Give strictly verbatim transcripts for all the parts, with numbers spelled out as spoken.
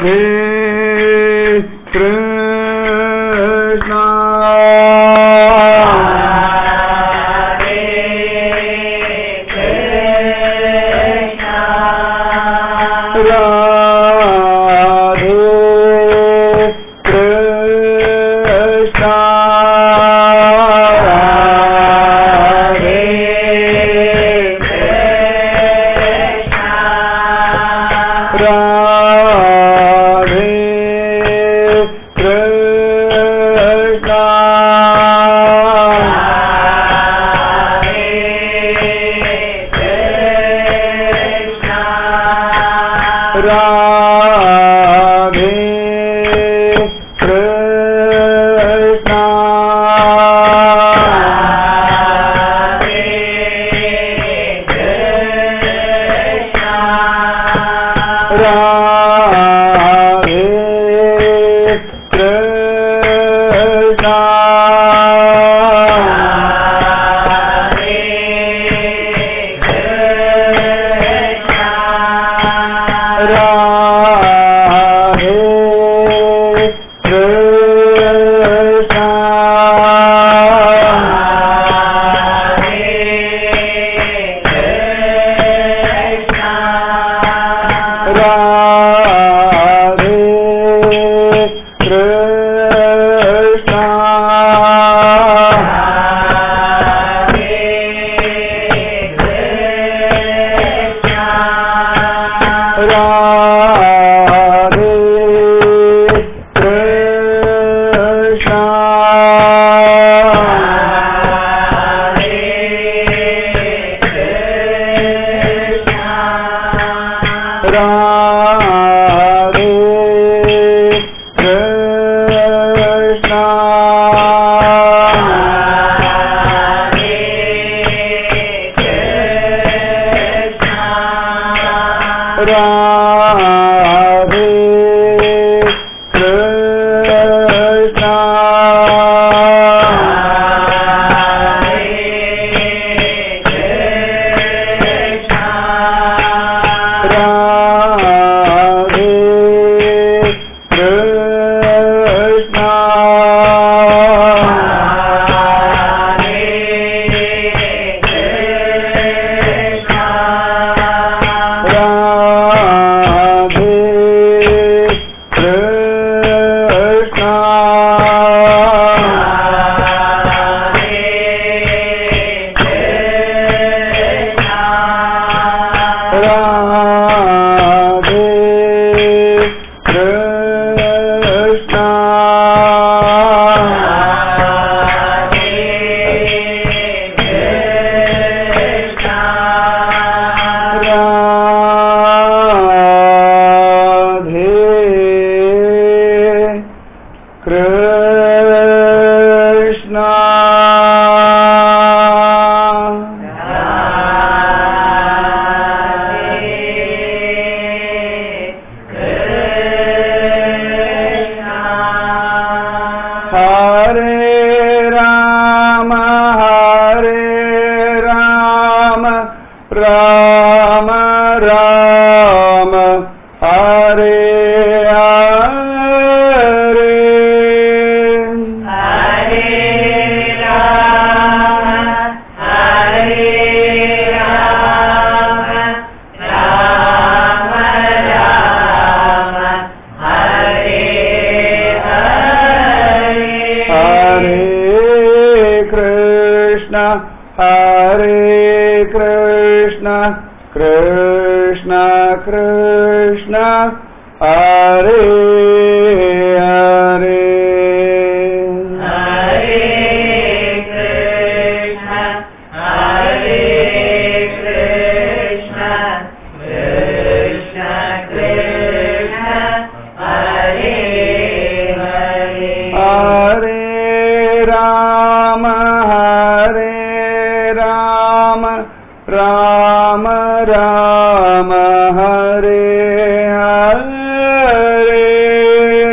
Rama Hare Hare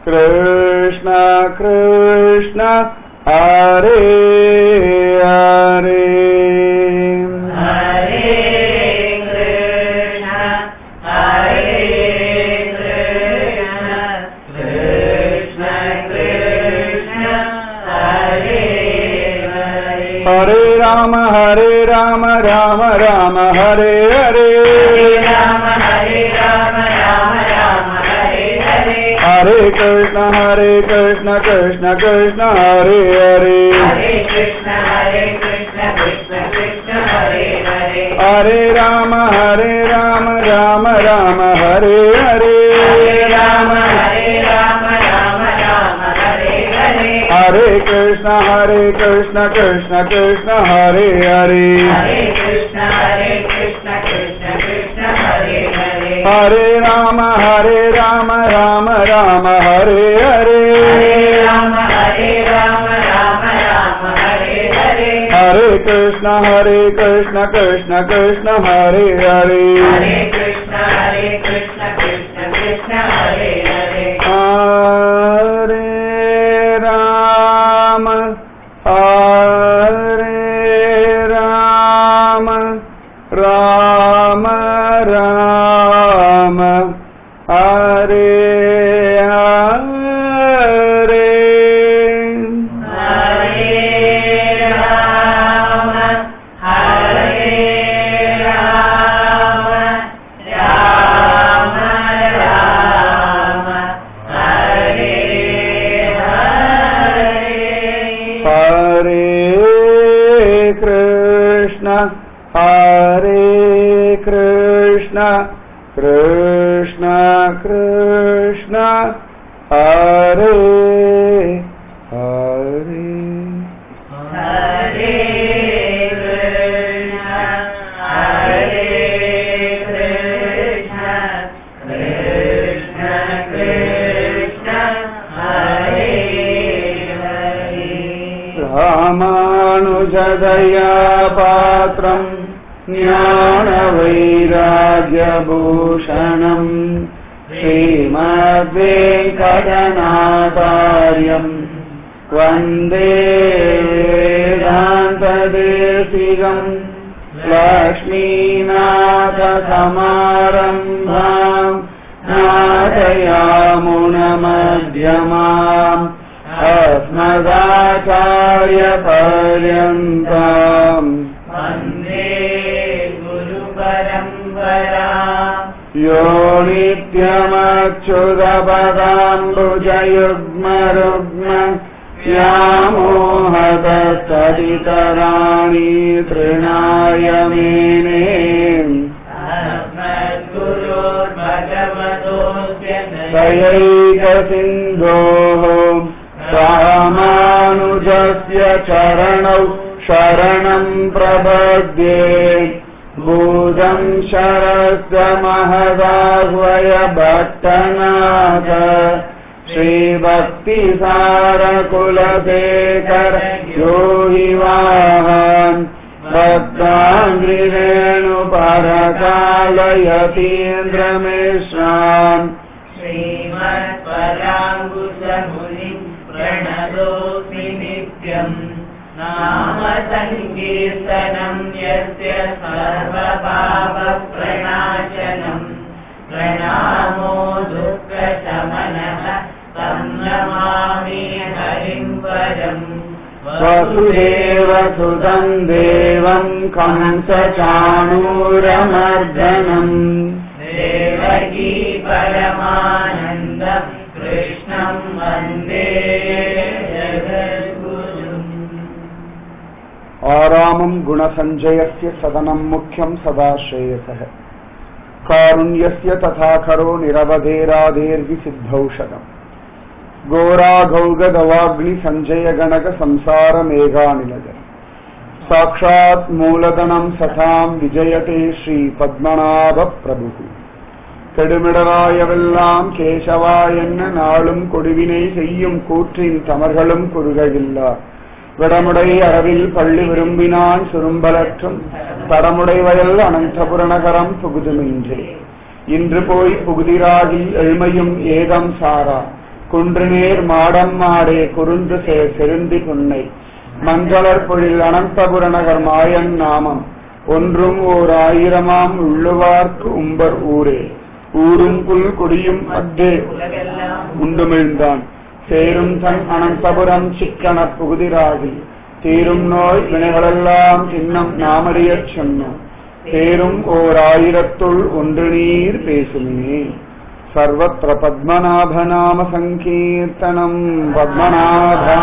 Krishna Krishna Hare Hare Hare Rama Hare Rama Rama Rama Hare Hare Hare Krishna Hare Krishna Krishna Krishna Hare Hare Hare Rama Hare Rama Rama Rama Hare Hare Hare Krishna Hare Krishna Krishna Krishna Hare Hare Hare Rama Hare Rama Rama Rama Hare Hare Hare Krishna Hare Krishna Krishna Krishna Hare Hare Hare Rama Hare Rama Rama Rama Hare Hare Hare Krishna Krishna Krishna Hare Hare Hare Krishna Hare Krishna Krishna Krishna Hare Hare Ramanujadaya Patram Jnana-vairagya-bhushanam Srimad-venkatanacharyam Vande Vedanta-desiham Lakshmi-natha-samarambham Natayamuna-madhyamam Asmadacharya-paryantam Yo nityamachyudapadaambujayugmarugma Vyamohatastaditarani trinaya mene Sayaika sindhoho Ramanujasya charanau sharanam prabhadye Budam sharasya mahadahvaya bhattanatha Shri Bhakti Sara Kulasekara Yohi Vahan Bhaktangri Renu Parakala Yatindra Mishram Srimad Parangusha Munim Pranadosmi Nityam Nama Sankirtanam Yasya Sarva Bhava Pranashanam Pranamo Dukkha Shamanah Tam Namami Harim Param Vasudeva Sudam Devam Kamsa Chanuramardanam Devaki Paramanandam Krishnam Vande आरामं गुणसञ्जयस्य सदनं मुख्यं सदा श्रेयसः कारुण्यस्य तथा खरो निरवधेराधेर्विसिद्धौषधम् घोराघौगदवाग्निसञ्जयगणकसंसारमेघानिलय साक्षात् मूलधनं सतां विजयते श्रीपद्मनाभप्रभुः கெடுமிடராயவெல்லாம் கேசவா என்ன நாளும் கொடுவினை செய்யும் கூற்றின் தமர்களும் குறுகையில்லா விடமுடை அரவில் பள்ளி விரும்பினான் சுரும்பலற்றும் தடமுடை வயல் அனந்தபுரணகரம் புகுதுமின்றே இன்று போய் புகுதிராகி எழுமையும் ஏதம் சாரா குன்றுநீர் மாடம் மாடே குறுந்து சேர் செருந்தி புன்னை மஞ்சளர் பொழில் அனந்தபுர நகர் மாயன் நாமம் ஒன்றும் ஓர் ஆயிரமாம் உள்ளுவார்க்கு உம்பர் ஊரே ஊரும் புல் கொடியும் அத்தே உண்டுமிழ்ந்தான் சேரும் தன் அனந்தபுரம் சிக்கன புகுதிராகி தீரும் நோய் வினைகளெல்லாம் சின்னம் நாமறியச் சொன்னோம் தேரும் ஓர் ஆயிரத்துள் ஒன்று நீர் பேசுமே சர்வத்திர பத்மநாபநாம சங்கீர்த்தனம் பத்மநாபா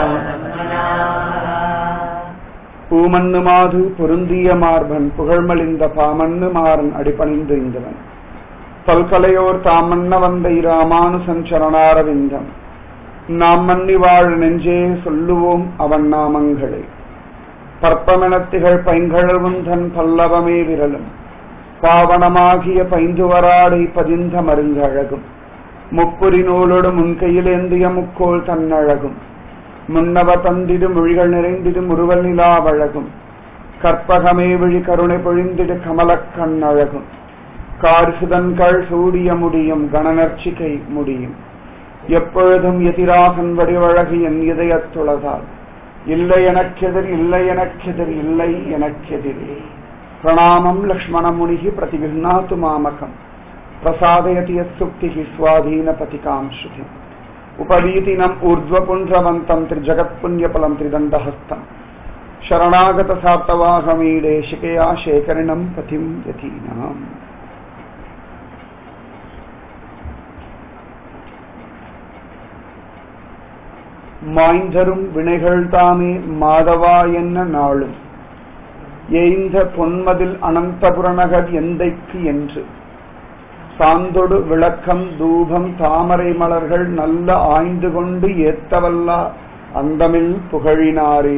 பூமண்ணு மாது பொருந்திய மார்பன் புகழ்மலிந்த பாமண்ணு மாறன் அடிபணிந்து இந்தவன் பல்கலையோர் தாமண்ண வந்த இராமானுசன் சரணாரவிந்தம் நாம் மன்னி வாழ் நெஞ்சே சொல்லுவோம் அவன் நாமங்களை பற்பமெனத்திகள் பைங்கழவும் தன் பல்லவமே விரலும் பாவனமாகிய பைந்துவராடை பதிந்த மருங்கழகும் முப்புரி நூலோடு முன்கையிலேந்திய முக்கோள் தன்னழகும் முன்னவ தந்திடு மொழிகள் நிறைந்திடு முருவல் நிலாவழகும் கற்பகமே விழி கருணை பொழிந்திடு கமலக் கண்ணழகும் கார்சுதன்கள் சூடிய முடியும் கணநர்ச்சிகை முடியும் எப்பொழுதும் எதிராகன் வடிவழகு என் இதயத்துளதால் இல்லை எனக்கெதிர் இல்லை எனக்கெதிர் இல்லை எனக்கெதிரே பிரணாமம் லக்ஷ்மண முனிகி பிரதிகிருநாத்து மாமகம் பிரசாதயதி யத்சுக்திஹி ஸ்வாதீன பதிகாம் ஸ்ருதி உபவீதினம் ஊர்த்வபுண்ட்ரவந்தம் திரிஜகத்புண்யபலம் திரிதண்டஹஸ்தம் சரணாகத சாத்தவாகமீடே சிகையா சேகரிணம் பதிம் யதீனாம். மாய்ந்தரும் வினைகள் தாமே மாதவா என்ன நாளும் ஏய்ந்த பொன்மதில் அனந்தபுரநகர் எந்தைக்கு என்று சாந்தொடு விளக்கம் தூபம் தாமரை மலர்கள் நல்ல ஆய்ந்து கொண்டு ஏத்தவல்லா அந்தமில் புகழினாரே.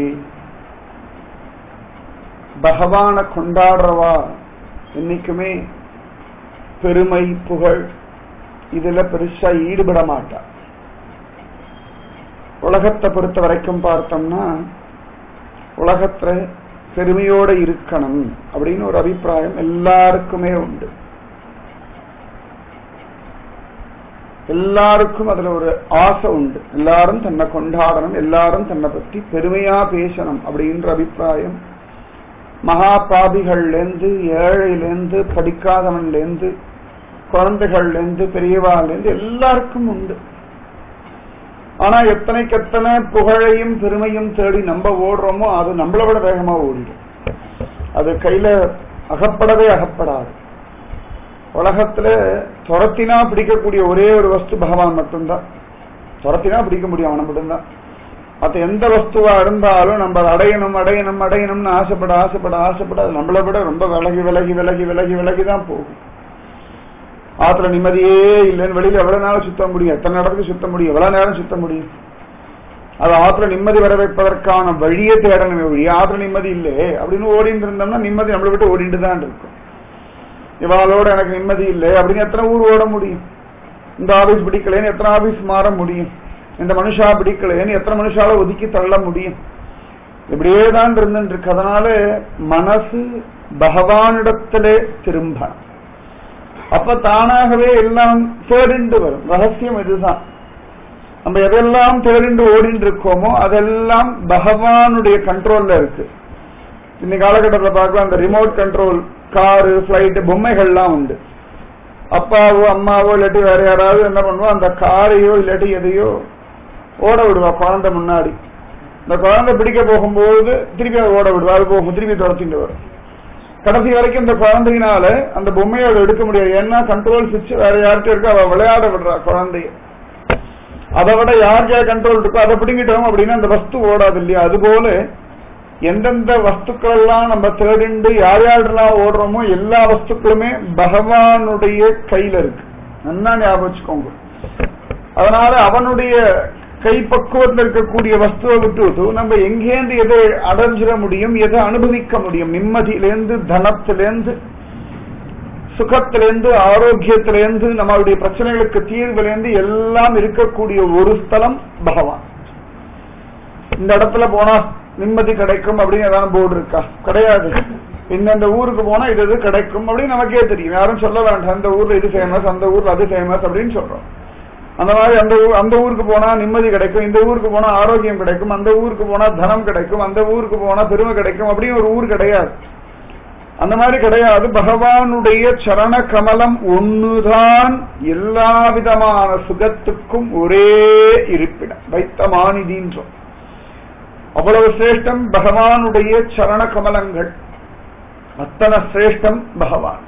பகவான கொண்டாடுறவா என்னைக்குமே பெருமை புகழ் இதுல பெருசா ஈடுபட மாட்டா. உலகத்தை பொறுத்த வரைக்கும் பார்த்தோம்னா உலகத்துல பெருமையோட இருக்கணும் அப்படின்னு ஒரு அபிப்பிராயம் எல்லாருக்குமே உண்டு. எல்லாருக்கும் அதுல ஒரு ஆசை உண்டு. எல்லாரும் தன்னை கொண்டாடணும், எல்லாரும் தன்னை பத்தி பெருமையா பேசணும் அப்படின்ற அபிப்பிராயம் மகா பாபிகள்லேருந்து ஏழையிலேருந்து படிக்காதவன்லேருந்து குழந்தைகள்லேருந்து பெரியவாள்லேருந்து எல்லாருக்கும் உண்டு. ஆனா எத்தனைக்கு எத்தனை புகழையும் பெருமையும் தேடி நம்ம ஓடுறோமோ அது நம்மளை விட வேகமா ஓடிடும். அது கையில அகப்படவே அகப்படாது. உலகத்துல துரத்தினா பிடிக்கக்கூடிய ஒரே ஒரு வஸ்து பகவான் மட்டும்தான். துரத்தினா பிடிக்க முடியும் அவனை மட்டும்தான். மற்ற எந்த வஸ்துவா இருந்தாலும் நம்ம அடையணும் அடையணும் அடையணும்னு ஆசைப்பட ஆசைப்பட ஆசைப்பட அது நம்மளை விட ரொம்ப விலகி விலகி விலகி விலகி விலகிதான் போகும். ஆத்துல நிம்மதியே இல்லைன்னு வெளியில எவ்வளவு நேரம் சுத்த முடியும், எத்தனை இடத்துக்கு சுத்த முடியும், எவ்வளவு நேரம் சுத்த முடியும். அது ஆத்துல நிம்மதி வர வைப்பதற்கான வழியை தேடணுமே வழி. ஆத்துல நிம்மதி இல்லை அப்படின்னு ஓடிட்டு இருந்தோம்னா நிம்மதி நம்மளை விட்டு ஓடிட்டு தான் இருக்கும். இவாளோட எனக்கு நிம்மதி இல்லை அப்படின்னு எத்தனை ஊர் ஓட முடியும். இந்த ஆபீஸ் பிடிக்கலன்னு எத்தனை ஆபீஸ் மாற முடியும். இந்த மனுஷா பிடிக்கலன்னு எத்தனை மனுஷால ஒதுக்கி தள்ள முடியும். இப்படியே தான் இருந்துட்டு இருக்கு. அதனால மனசு பகவானிடத்திலே திரும்ப அப்ப தானாகவே எல்லாம் தேடிண்டு வரும். ரகசியம் இதுதான். நம்ம எதெல்லாம் தேடிண்டு ஓடிட்டு இருக்கோமோ அதெல்லாம் பகவானுடைய கண்ட்ரோல்ல இருக்கு. இந்த காலகட்டத்தில் பார்க்கலாம் அந்த ரிமோட் கண்ட்ரோல் காரு பிளைட் பொம்மைகள்லாம் உண்டு. அப்பாவோ அம்மாவோ இல்லாட்டி வேற யாராவது என்ன பண்ணுவோம், அந்த காரையோ இல்லாட்டி எதையோ ஓட விடுவா குழந்தை முன்னாடி. இந்த குழந்தை பிடிக்க போகும்போது திருப்பி ஓட விடுவா, அது போகும் திருப்பி துரத்திட்டு வரும். கடைசி வரைக்கும் இந்த குழந்தையினால அந்த பொம்மையோட எடுக்க முடியாது. ஏன்னா கண்ட்ரோல் சுவிட்ச் வேற யார்கிட்ட இருக்கோ அவ விளையாட விடுறா குழந்தைய. அதை விட யாருக்கு கண்ட்ரோல் இருக்கோ அதை பிடிங்கிட்டோம் அப்படின்னா அந்த வஸ்து ஓடாது இல்லையா. அதுபோல எந்தெந்த வஸ்துக்கள் எல்லாம் நம்ம தேடிண்டு யார் யாரெல்லாம் ஓடுறோமோ எல்லா வஸ்துக்களுமே பகவானுடைய கையில இருக்கு. நல்லா ஞாபகம் வச்சுக்கோங்க. அதனால அவனுடைய கைப்பக்குவத்தில் இருக்கக்கூடிய வஸ்துவை விட்டு நம்ம எங்கேந்து எதை அடைஞ்சிட முடியும், எதை அனுபவிக்க முடியும். நிம்மதியிலேருந்து தனத்திலேருந்து சுகத்திலேருந்து ஆரோக்கியத்திலேருந்து நம்மளுடைய பிரச்சனைகளுக்கு தீர்விலேருந்து எல்லாம் இருக்கக்கூடிய ஒரு ஸ்தலம் பகவான். இந்த இடத்துல போனா நிம்மதி கிடைக்கும் அப்படின்னு ஏதாவது போர்டு இருக்கா? கிடையாது. இந்த ஊருக்கு போனா இது இது கிடைக்கும் அப்படின்னு நமக்கே தெரியும். யாரும் சொல்ல வேண்டாம் இந்த ஊர்ல இது ஃபேமஸ் அந்த ஊர்ல அது ஃபேமஸ் அப்படின்னு சொல்றோம். அந்த மாதிரி அந்த அந்த ஊருக்கு போனா நிம்மதி கிடைக்கும், இந்த ஊருக்கு போனா ஆரோக்கியம் கிடைக்கும், அந்த ஊருக்கு போனா தனம் கிடைக்கும், அந்த ஊருக்கு போனா பெருமை கிடைக்கும் அப்படின்னு ஒரு ஊர் கிடையாது. அந்த மாதிரி கிடையாது. பகவானுடைய சரண கமலம் ஒண்ணுதான் எல்லா விதமான சுகத்துக்கும் ஒரே இருப்பிடம். வைத்தமானிதின்றோம். அவ்வளவு சிரேஷ்டம் பகவானுடைய சரண கமலங்கள். அத்தனை சிரேஷ்டம் பகவான்.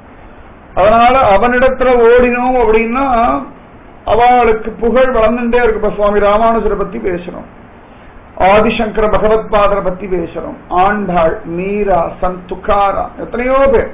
அதனால அவனிடத்துல ஓடினோம் அப்படின்னா அவளுக்கு புகழ் வளர்ந்துட்டே இருக்கு. இப்ப சுவாமி ராமானுஜரை பத்தி பேசுறோம், ஆதிசங்கர பகவத் பாதரை பத்தி பேசுறோம், ஆண்டாள், மீரா, சந்த் துக்காராம், எத்தனையோ பேர்.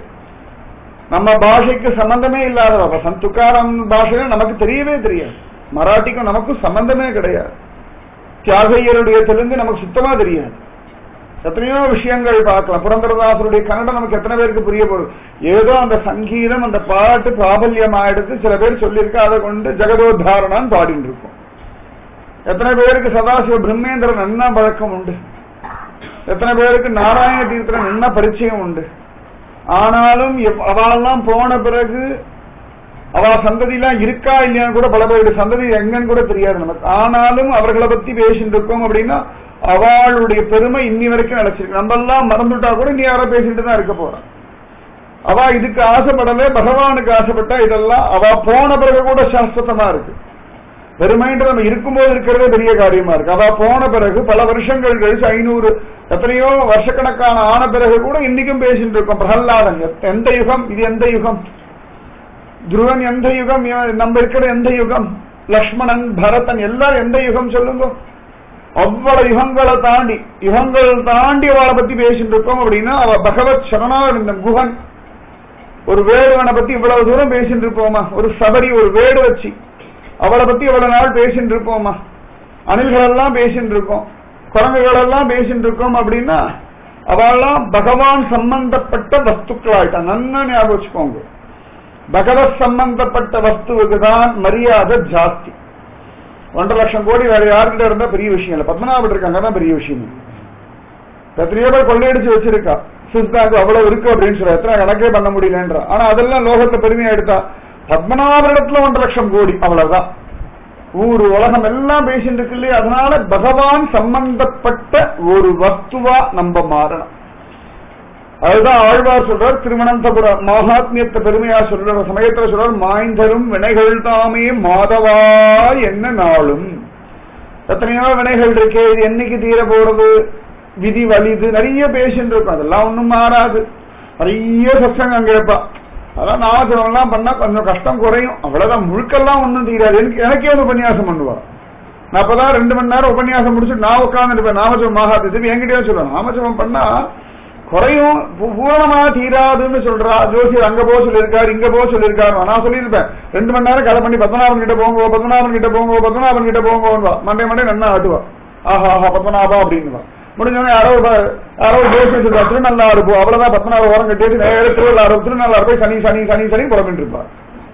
நம்ம பாஷைக்கு சம்பந்தமே இல்லாதவ. சந்த் துக்காராம் பாஷையில நமக்கு தெரியவே தெரியாது. மராட்டிக்கும் நமக்கும் சம்பந்தமே கிடையாது. தியாகையருடைய தெலுங்கு நமக்கு சுத்தமா தெரியாது. எத்தனையோ விஷயங்கள் பார்க்கலாம். புரந்தரதாசருடைய கன்னடம் நமக்கு எத்தனை பேருக்கு புரிய போகுது? ஏதோ அந்த சங்கீதம் அந்த பாட்டு பிராபல்யம் ஆயிடுத்து. சில பேர் சொல்லியிருக்க, அதை கொண்டு ஜெகதோத்தாரணான்னு பாடிட்டு இருக்கும். எத்தனை பேருக்கு சதாசிவ பிரம்மேந்திரன் நன்னா பழக்கம் உண்டு, எத்தனை பேருக்கு நாராயண தீர்த்தன் நன்னா பரிச்சயம் உண்டு. ஆனாலும் அவெல்லாம் போன பிறகு அவ சந்ததியெல்லாம் இருக்கா இல்லையான்னு கூட பல பேருடைய சந்ததி எங்கன்னு கூட தெரியாது நமக்கு. ஆனாலும் அவர்களை பத்தி பேசிட்டு இருக்கோம் அப்படின்னா அவளுடைய பெருமை இன்னி வரைக்கும் நினைச்சிருக்கு. நம்ம எல்லாம் மறந்துட்டா கூட நீ யாரோ பேசிட்டு தான் இருக்க போறான். அவ இதுக்கு ஆசைப்படல, பகவானுக்கு ஆசைப்பட்டா இதெல்லாம் அவ போன பிறகு கூட சாஸ்வதமா இருக்கு. பெருமைன்ற நம்ம இருக்கும்போது இருக்கிறதே பெரிய காரியமா இருக்கு. அவ போன பிறகு பல வருஷங்கள் கழிச்சு ஐநூறு எத்தனையோ வருஷக்கணக்கான ஆன பிறகு கூட இன்னைக்கும் பேசிட்டு இருக்கோம். பிரகல்லாதன் எந்த யுகம், இது எந்த யுகம், துருவன் எந்த யுகம், நம்ம இருக்கிற எந்த யுகம், லக்ஷ்மணன், பரதன் எல்லாரும் எந்த யுகம் சொல்லுங்க. அவ்வளவு யுகங்களை தாண்டி யுகங்கள் தாண்டி அவளை பத்தி பேசிட்டு இருக்கோம் அப்படின்னா அவ பகவத் சரணானந்தம் குஹன். ஒரு வேடுவனை பத்தி இவ்வளவு தூரம் பேசிட்டு இருப்போமா? ஒரு சபரி, ஒரு வேடு வச்சு அவளை பத்தி இவ்வளவு நாள் பேசிட்டு இருப்போமா? அணில்கள் எல்லாம் பேசிட்டு இருக்கோம், குரங்குகள் எல்லாம் பேசிட்டு இருக்கோம் அப்படின்னா அவெல்லாம் பகவான் சம்பந்தப்பட்ட வஸ்துக்களாயிட்டா. நல்லா ஞாபகம் வச்சுக்கோங்க. பகவத் சம்பந்தப்பட்ட வஸ்துவுக்கு தான் மரியாதை ஜாஸ்தி. ஒன்றரை லட்சம் கோடி வேற யாருக்கிட்ட இருந்தா பெரிய விஷயம் இல்ல. பத்மநாபன் இருக்காங்க தான் பெரிய விஷயம். எத்தனையோ பேர் கொள்ளையடிச்சு வச்சிருக்கா. சுவிஸ் பேங்க் அவ்வளவு இருக்கு அப்படின்னு சொல்ற, எத்தனை கணக்கே பண்ண முடியலன்ற. ஆனா அதெல்லாம் லோகத்தை பெருமையா எடுத்தா பத்மநாபனிடத்துல ஒன்றரை லட்சம் கோடி அவ்வளவுதான். ஊரு உலகம் எல்லாம் பேசிட்டு இருக்கு இல்லையா? அதனால பகவான் சம்பந்தப்பட்ட ஒரு வஸ்துவா நம்ம மாறணும். அதுதான் ஆழ்வார் சொல்றார். திருவனந்தபுர மகாத்மியத்தை பெருமையா சொல்ற சமயத்துல சொல்றார், மாய்ந்தரும் வினைகள் தாமே மாதவா என்ன நாளும். எத்தனையோ வினைகள் இருக்கே, இது என்னைக்கு தீர போறது, விதி வலிது, நிறைய பேசிட்டு இருக்கும். அதெல்லாம் ஒண்ணும் மாறாது. நிறைய சத்சங்கம் கேட்பா. அதான் நாமஜபம் எல்லாம் பண்ணா கொஞ்சம் கஷ்டம் குறையும், அவ்வளவுதான். முழுக்கெல்லாம் ஒன்னும் தீராது. எனக்கு எனக்கே ஒரு உபன்யாசம் பண்ணுவார். நான் அப்பதான் ரெண்டு மணி நேரம் உபன்யாசம் முடிச்சுட்டு நான் உட்கார்ந்து நாமஜபம் மகாத்மியத்துக்கு என்கிட்டயே சொல்றேன், நாமஜபம் பண்ணா குறையும், பூரணமா தீராதுன்னு சொல்றா. ஜோசியர் அங்க போக சொல்லியிருக்காரு, இங்க போக சொல்லியிருக்காரு. நான் சொல்லியிருப்பேன், ரெண்டு மணி நேரம் கதை பண்ணி பத்மநாபன் கிட்ட போங்க, பத்மநாபன் கிட்ட போங்க, பத்மநாபன் கிட்ட போங்க. மண்டே மண்டே நன்னா ஆட்டுவா. ஆஹா ஆஹா பத்மநாபா அப்படின்னு முடிஞ்சவனே யாரோ யாரோ ஜோசியர் சொல்றா திருநள்ளாறு போ, அவ்வளவுதான். பத்மநாப ஓரம் கட்டிட்டு நேர திருநள்ளாறு திருநள்ளாறு போய் சனி சனி சனி சனி புறமிட்டு இருப்பா.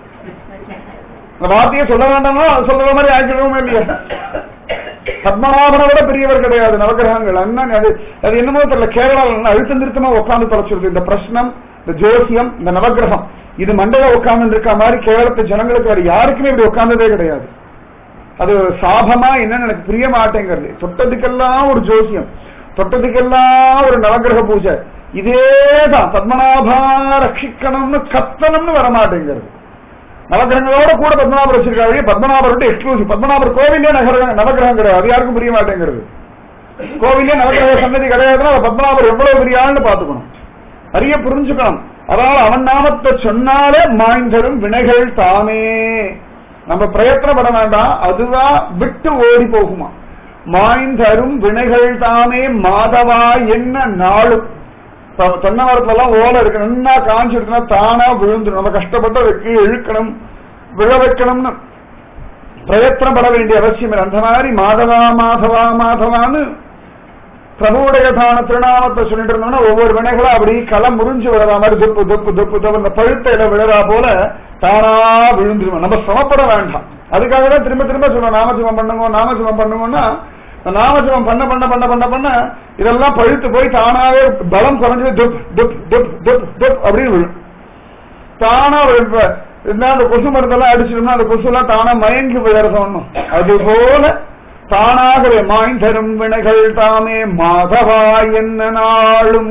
அந்த வார்த்தையை சொல்ல வேண்டாம்னா சொல்ற மாதிரி ஆக்கிடுவோமே இல்லையா? பத்மநாபனை விட பெரியவர் கிடையாது நவகிரகங்கள். அண்ணன் அது அது என்னமோ தெரியல, கேரளாவில் அழுத்தம் திருத்தமா உட்கார்ந்து தொலைச்சிருக்கு. இந்த பிரஷ்னம், இந்த ஜோசியம், இந்த நவகிரகம் இது மண்டையில உட்கார்ந்து இருக்க மாதிரி கேரளத்து ஜனங்களுக்கு வேற யாருக்குமே இப்படி உட்கார்ந்ததே கிடையாது. அது சாபமா என்னன்னு எனக்கு புரிய மாட்டேங்கிறது. தொட்டதுக்கெல்லாம் ஒரு ஜோசியம், தொட்டதுக்கெல்லாம் ஒரு நவகிரக பூஜை, இதேதான். பத்மநாபா ரட்சிக்கணும்னு கத்தனம்னு வரமாட்டேங்கிறது. நவகிரகங்களோட கூட பத்மநாபர் வச்சிருக்காங்க. பத்மநாபர் எக்ஸ்க்ளூசிவ். பத்மநாபர் கோவிலே நவகிரகம் கிடையாது, அது யாருக்கும் புரிய மாட்டேங்கிறது. கோவிலே நவகிரக சன்னதி கிடையாதுன்னா பத்மநாபர் எவ்வளவு பெரிய ஆள்னு பாத்துக்கணும், நிறைய புரிஞ்சுக்கணும். அதனால அவன் நாமத்தை சொன்னாலே மாய்ந்தரும் வினைகள் தாமே. நம்ம பிரயத்தனப்பட வேண்டாம், அதுதான் விட்டு ஓடி போகுமா. மாய்ந்தரும் வினைகள் தாமே மாதவா என்ன நாளும். தென்னை மரத்துல எல்லாம் ஓலை இருக்கு, நல்லா காஞ்சி இருக்குன்னா தானா விழுந்துடும். நம்ம கஷ்டப்பட்டு அதுக்கு இழுக்கணும், விழ வைக்கணும்னு பிரயத்தனப்பட வேண்டிய அவசியம் இல்லை. அந்த மாதிரி மாதவா மாதவா மாதவான்னு பிரபுடைய தான திருநாமத்தை சொல்லிட்டு இருந்தோம்னா ஒவ்வொரு வினைகளும் அப்படி களம் முறிஞ்சு விழறா மாதிரி துப்பு துப்பு துப்பு துப்பு இந்த பழுத்த இலை விழறா போல தானா விழுந்துருவோம். நம்ம சிரமப்பட வேண்டாம். அதுக்காக தான் திரும்ப திரும்ப சொல்லுவோம், நாமஜபம் பண்ணுங்க நாமஜபம் பண்ணுங்கன்னா நாமஜபம் பண்ண பண்ண பண்ண பண்ண பண்ண இதெல்லாம் பழுத்து போய் தானாவே பலம் குறைஞ்சு துப் துப் துப் துப் துப் அப்படின்னு விழும். தானா இருந்தா அந்த கொசு மருந்தெல்லாம் அடிச்சிருந்தா அந்த கொசு எல்லாம் தானா மயங்கி விழறதோன்னும். அது போல தானாகவே மாய்ந்தரும் வினைகள் தாமே மாதவா என்ன நாளும்.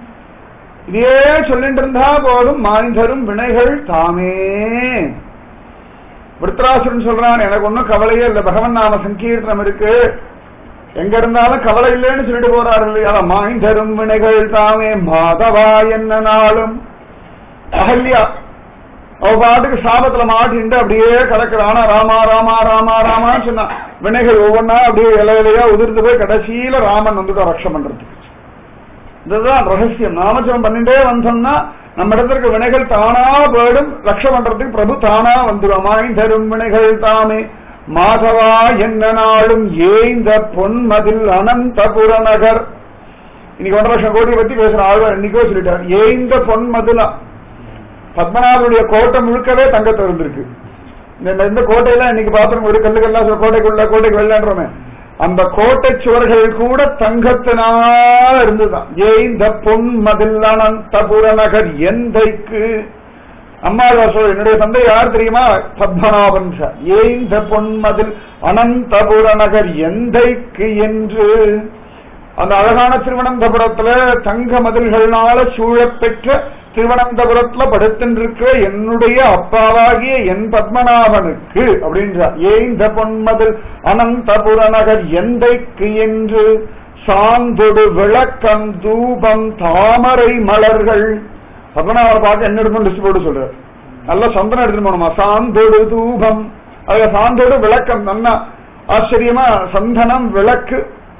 இதே சொல்லிட்டு இருந்தா போதும், மாய்ந்தரும் வினைகள் தாமே. விருத்ராசுரன் சொல்றான், எனக்கு ஒன்னும் கவலையே இல்லை, பகவன் நாம சங்கீர்த்தனம் இருக்கு, எங்க இருந்தாலும் கவலை இல்லைன்னு சொல்லிட்டு போறாரு இல்லையா. மாய்ந்தரும் வினைகள் தாமே மாதவா என்ன நாளும். அகல்யா அவ பாட்டுக்கு சாபத்துல மாட்டிட்டு அப்படியே கிடக்குறானா, ராமா ராமா ராமா ராமான்னு சொன்னா வினைகள் ஒவ்வொன்னா அப்படியே இலை இலையா உதிர்ந்து போய் கடைசியில ராமன் வந்துட்டு ரட்சம் பண்றதுக்கு. இதுதான் ரகசியம். நாமஜபம் பண்ணிட்டே வந்தோம்னா நம்ம இடத்திற்கு வினைகள் தானா போயிடும், ரட்சம் பண்றதுக்கு பிரபு தானா வந்துடும். மாய்ந்தரும் வினைகள் தாமே மாதவா என்ன நாளும் ஏய்ந்த பொன்மதில் அனந்தபுர நகர். இன்னைக்கு ஒன்றரை லட்சம் கோடியை பத்தி பேசுற ஆழ்வார் இன்னைக்கோ சொல்லிட்டார். ஏய்ந்த பொன்மதிலா, பத்மநாபனுடைய கோட்டை முழுக்கவே தங்கத்தை இருந்திருக்கு. இந்த கோட்டையெல்லாம் இன்னைக்கு பாத்திரம் ஒரு கல்லுகள்லாம் கோட்டைக்குள்ள கோட்டைக்கு வெள்ளான்றோமே, அந்த கோட்டை சுவர்கள் கூட தங்கத்தினால் இருந்துதான். ஏய்ந்த பொன்மதில் அனந்தபுர நகர் எந்தைக்கு. அம்மாவாசோ என்னுடைய தந்தை யார் தெரியுமா? பத்மநாபன் சார். ஏய்ந்த பொன்மதில் அனந்தபுர நகர் எந்தைக்கு என்று அந்த அழகான திருவனந்தபுரத்துல தங்க மதில்களால சூழப்பெற்ற திருவனந்தபுரத்துல படுத்தின்றிருக்கிற என்னுடைய அப்பாவாகிய என் பத்மநாபனுக்கு அப்படின்றார். ஏய்ந்த பொன்மதில் அனந்தபுர நகர் எந்தைக்கு என்று சாந்தொடு விளக்கம் தூபம் தாமரை மலர்கள். பத்மநாபர் பார்க்க என்ன எடுக்கணும் லிஸ்ட் போட்டு சொல்றாரு. நல்ல சந்தனம் எடுத்துட்டு போனோமா. சாந்தொடு தூபம், அது சாந்தோடு விளக்கம். நல்லா ஆச்சரியமா சந்தனம் விளக்கு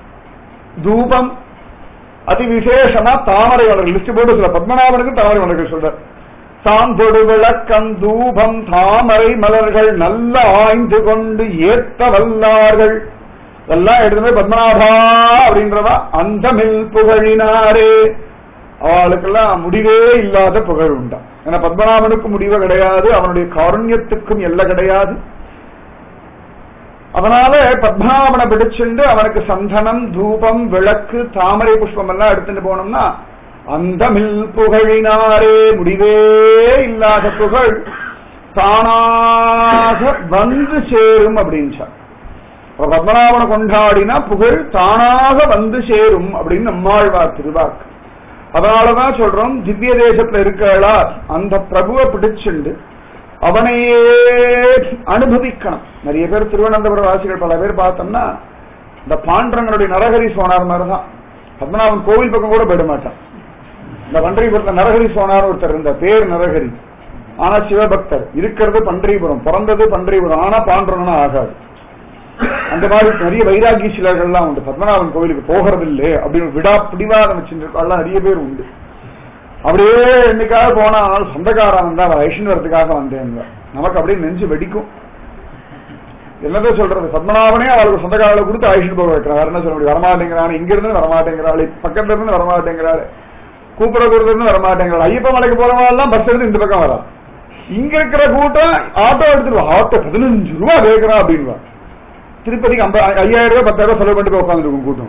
தூபம் அதி விசேஷமா தாமரை மலர்கள் லிஸ்ட் போட்டு சொல்ற. பத்மநாபனுக்கு தாமரை மலர்கள் சொல்ற. சாந்தொடு விளக்கம் தூபம் தாமரை மலர்கள் நல்ல ஆய்ந்து கொண்டு ஏத்த வல்லார்கள். இதெல்லாம் எடுத்துமே பத்மநாபா அப்படின்றவா அந்தமில் புகழினாரே. அவளுக்கெல்லாம் முடிவே இல்லாத புகழ் உண்டா. ஏன்னா பத்மநாபனுக்கு முடிவு கிடையாது, அவனுடைய காருண்யத்துக்கும் எல்லை கிடையாது. அதனால பத்மநாபனை பிடிச்சுண்டு அவனுக்கு சந்தனம் தூபம் விளக்கு தாமரை புஷ்பம் எல்லாம் எடுத்துட்டு போனோம்னா அந்தமில் புகழினாரே, முடிவே இல்லாத புகழ் தானாக வந்து சேரும் அப்படின்ச்சா. பத்மநாபனை கொண்டாடினா புகழ் தானாக வந்து சேரும் அப்படின்னு நம்மாழ்வார் திருவாக்கு. அதனாலதான் சொல்றோம், திவ்ய தேசத்துல இருக்கா அந்த பிரபுவை பிடிச்சுண்டு அவனையே அனுபவிக்கணும். நிறைய பேர் திருவனந்தபுர வாசிகள் பல பேர் பார்த்தோம்னா இந்த பாண்டரங்களுடைய நரஹரி சோனார் மாதிரிதான். பத்மநாபன் கோவில் பக்கம் கூட போயிட மாட்டான். இந்த பண்டரிபுரத்துல நரஹரி சோனார் ஒருத்தர் இருந்த பேர் நரஹரி, ஆனா சிவபக்தர், இருக்கிறது பண்டரிபுரம், பிறந்தது பண்டரிபுரம், ஆனா பாண்டரங்கன்னு ஆகாது. அந்த மாதிரி நிறைய வைராகி சிலர்கள்லாம் உண்டு. பத்மநாபன் கோவிலுக்கு போகிறது இல்லை அப்படின்னு விடா பிடிவாதம் வச்சுருக்காள் நிறைய பேர் உண்டு. அப்படியே என்னைக்காக போனால் சொந்தக்காரன் வந்தா வைஷ்ணவத்துக்காக வந்தேன், நமக்கு அப்படியே நெஞ்சு வெடிக்கும். என்னதான் சொல்றது, பத்மநாபனே அவளுக்கு சொந்தக்காரர்களை கொடுத்து ஐஷன் போக வைக்கிறான். வேற என்ன சொல்ல முடியும்? வரமாட்டேங்கிறான், இங்க இருந்து வரமாட்டேங்கிறாள், பக்கத்துல இருந்து வரமாட்டேங்கிறாள், கூப்பிட இருந்து வரமாட்டேங்கிறாள். ஐயப்ப மலைக்கு போறவெல்லாம் பஸ் எடுத்து இந்த பக்கம் வரா. இங்க இருக்கிற கூட்டம் ஆட்டோ எடுத்துருவா, ஆட்டோ பதினஞ்சு ரூபா கேட்கறான் அப்படின்வா. திருப்பதிக்கு ஐம்பது ஐயாயிரம் ரூபாய் பத்தாயிரம் ரூபாய் செலவு பண்ணிட்டு உட்காந்துருக்கும் கூட்டம்.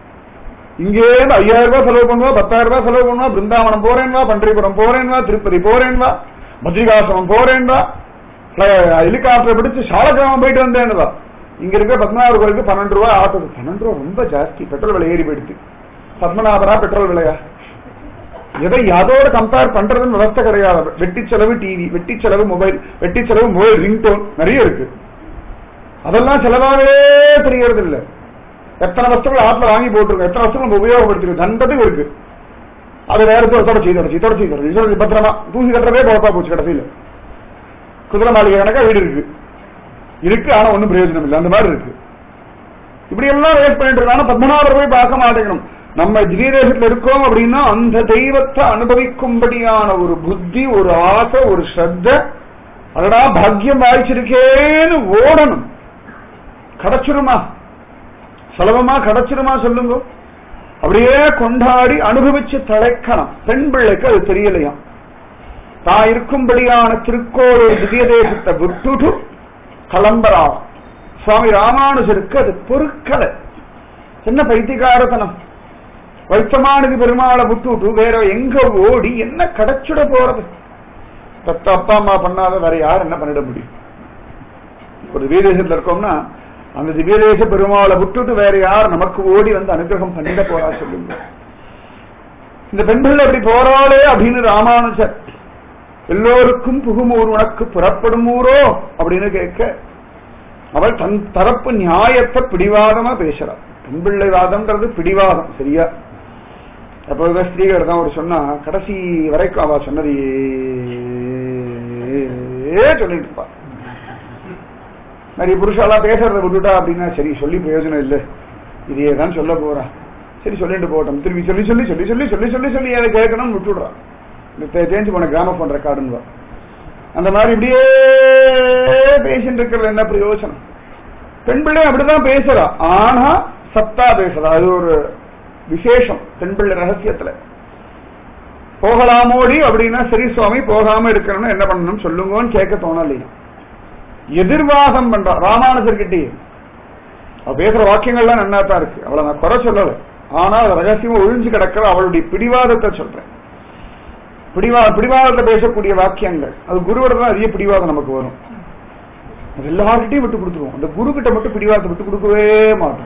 இங்கே ஐயாயிரம் ரூபாய் செலவு பண்ணுவா, பத்தாயிரம் ரூபாய் செலவு பண்ணுவா, பிருந்தாவனம் போறேன்வா, பண்டரிபுரம் போறேன்வா, திருப்பதி போறேன்வா, மதுரிகாசிரமம் போறேன்வா, ஹெலிகாப்டர் பிடிச்சு சாலக்கிராமம் போயிட்டு வந்தேன்வா. இங்க இருக்க பத்மநாபர் கோயிலுக்கு பன்னெண்டு ரூபாய் ஆட்டோ. பன்னெண்டு ரூபாய் ரொம்ப ஜாஸ்தி, பெட்ரோல் விலை ஏறி போயிடுச்சு. பத்மநாபரா பெட்ரோல் விலையா? எதை அதோட கம்பேர் பண்றதுன்னு விவஸ்தை கிடையாது. வெட்டி செலவு டிவி, வெட்டி செலவு மொபைல், வெட்டி செலவு மொபைல் ரிங்டோன் நிறைய இருக்கு. அதெல்லாம் செலவாகவே தெரியறது இல்லை. எத்தனை வஸ்துகள் ஆத்துல வாங்கி போட்டிருக்கோம், எத்தனை வஸ்துகள் நம்ம உபயோகப்படுத்திருக்கோம், தண்டத்துக்கு இருக்கு. அது வேற தொடச்சி தொடச்சி தொடச்சி தொடச்சி பத்திரமா தூசி கட்டுறதே போப்பா போச்சு. கடைசியில குதிரை மாளிகை கணக்கா வீடு இருக்கு இருக்கு ஆனா ஒன்னும் பிரயோஜனம் இல்லை, அந்த மாதிரி இருக்கு. இப்படி எல்லாம் வேஸ்ட் பண்ணிட்டு இருக்காங்க. பத்மநாபர் போய் பார்க்க மாட்டேங்கணும். நம்ம திவ்ய தேசத்துல இருக்கோம் அப்படின்னா அந்த தெய்வத்தை அனுபவிக்கும்படியான ஒரு புத்தி, ஒரு ஆசை, ஒரு ஸ்ரத்த, அதடா பாக்கியம் வாய்ச்சிருக்கேன்னு ஓடணும். கிடைச்சிருமா? சுலபமா கிடைச்சிருமா சொல்லுங்க? அப்படியே கொண்டாடி அனுபவிச்சு தழைக்கணும். பெண் பிள்ளைக்கு அது தெரியலையா? தான் இருக்கும்படியான திருக்கோளூர் திவ்ய தேசத்தை விட்டுட்டு கிளம்பரா. சுவாமி ராமானுஜருக்கு அது பொருட்களை என்ன பைத்தியகாரத்தனம். வைத்தமானது பெருமாளை விட்டுட்டு வேற எங்க ஓடி என்ன கிடைச்சிட போறது? தத்த அப்பா அம்மா பண்ணாத வேற யார் என்ன பண்ணிட முடியும்? ஒரு திவ்ய தேசத்துல இருக்கோம்னா அந்த திவ்ய தேச பெருமாளை விட்டுட்டு வேற யார் நமக்கு ஓடி வந்து அனுகிரகம் பண்ணிட போறா சொல்லுங்க. இந்த பெண்கள் அப்படி போறாளே அப்படின்னு ராமானுஜர் எல்லோருக்கும் புகுமூர் உனக்கு புறப்படும் ஊரோ அப்படின்னு கேட்க அவள் தன் தரப்பு நியாயத்தை பிடிவாதமா பேசுறாள். பெண்பிள்ளை வாதம்ன்றது பிடிவாதம். சரியா? அப்போ ஸ்திரீகள் தான் ஒரு சொன்னா கடைசி வரைக்கும் அவ சொன்னதையே சொல்லிட்டு இருப்பா. நிறைய புருஷாலாம் பேசுறத விட்டுட்டா அப்படின்னா சரி சொல்லி பிரயோஜனம் இல்லை, இதையே தான் சொல்ல போறா, சரி சொல்லிட்டு போட்டோம், திரும்பி சொல்லி சொல்லி சொல்லி சொல்லி சொல்லி சொல்லி சொல்லி அதை கேட்கணும்னு விட்டுடுறான். தேஞ்சு போன கிராமபோன் ரெக்கார்டுன்னு அந்த மாதிரி இப்படியே பேசிட்டு இருக்கிறது என்ன பிரயோஜனம்? பெண் பிள்ளை அப்படிதான் பேசுறா, ஆனா சத்தா பேசுறா. அது ஒரு விசேஷம் பெண் பிள்ளை ரகசியத்துல. போகலாமோடி அப்படின்னா சரி சுவாமி போகாம இருக்கணும்னு என்ன பண்ணணும் சொல்லுங்கன்னு கேட்க தோணலையா? எதிர்வாதம் பண்றா ராமானுஜர்கிட்டே. அவ பேசுற வாக்கியங்கள்லாம் நன்னாத்தான் இருக்கு, அவளை நான் குறை சொல்லல, ஆனா ரகசியமா ஒழிஞ்சு கிடக்கிற அவளுடைய பிடிவாதத்தை சொல்றேன். பிடிவா பிடிவாதத்தை பேசக்கூடிய வாக்கியங்கள் அது குருவிட தான் அதிக பிடிவாதம் நமக்கு வரும். அது எல்லார்கிட்டையும் விட்டு கொடுத்துருவோம், அந்த குரு கிட்ட மட்டும் பிடிவாதத்தை விட்டு கொடுக்கவே மாட்டோம்.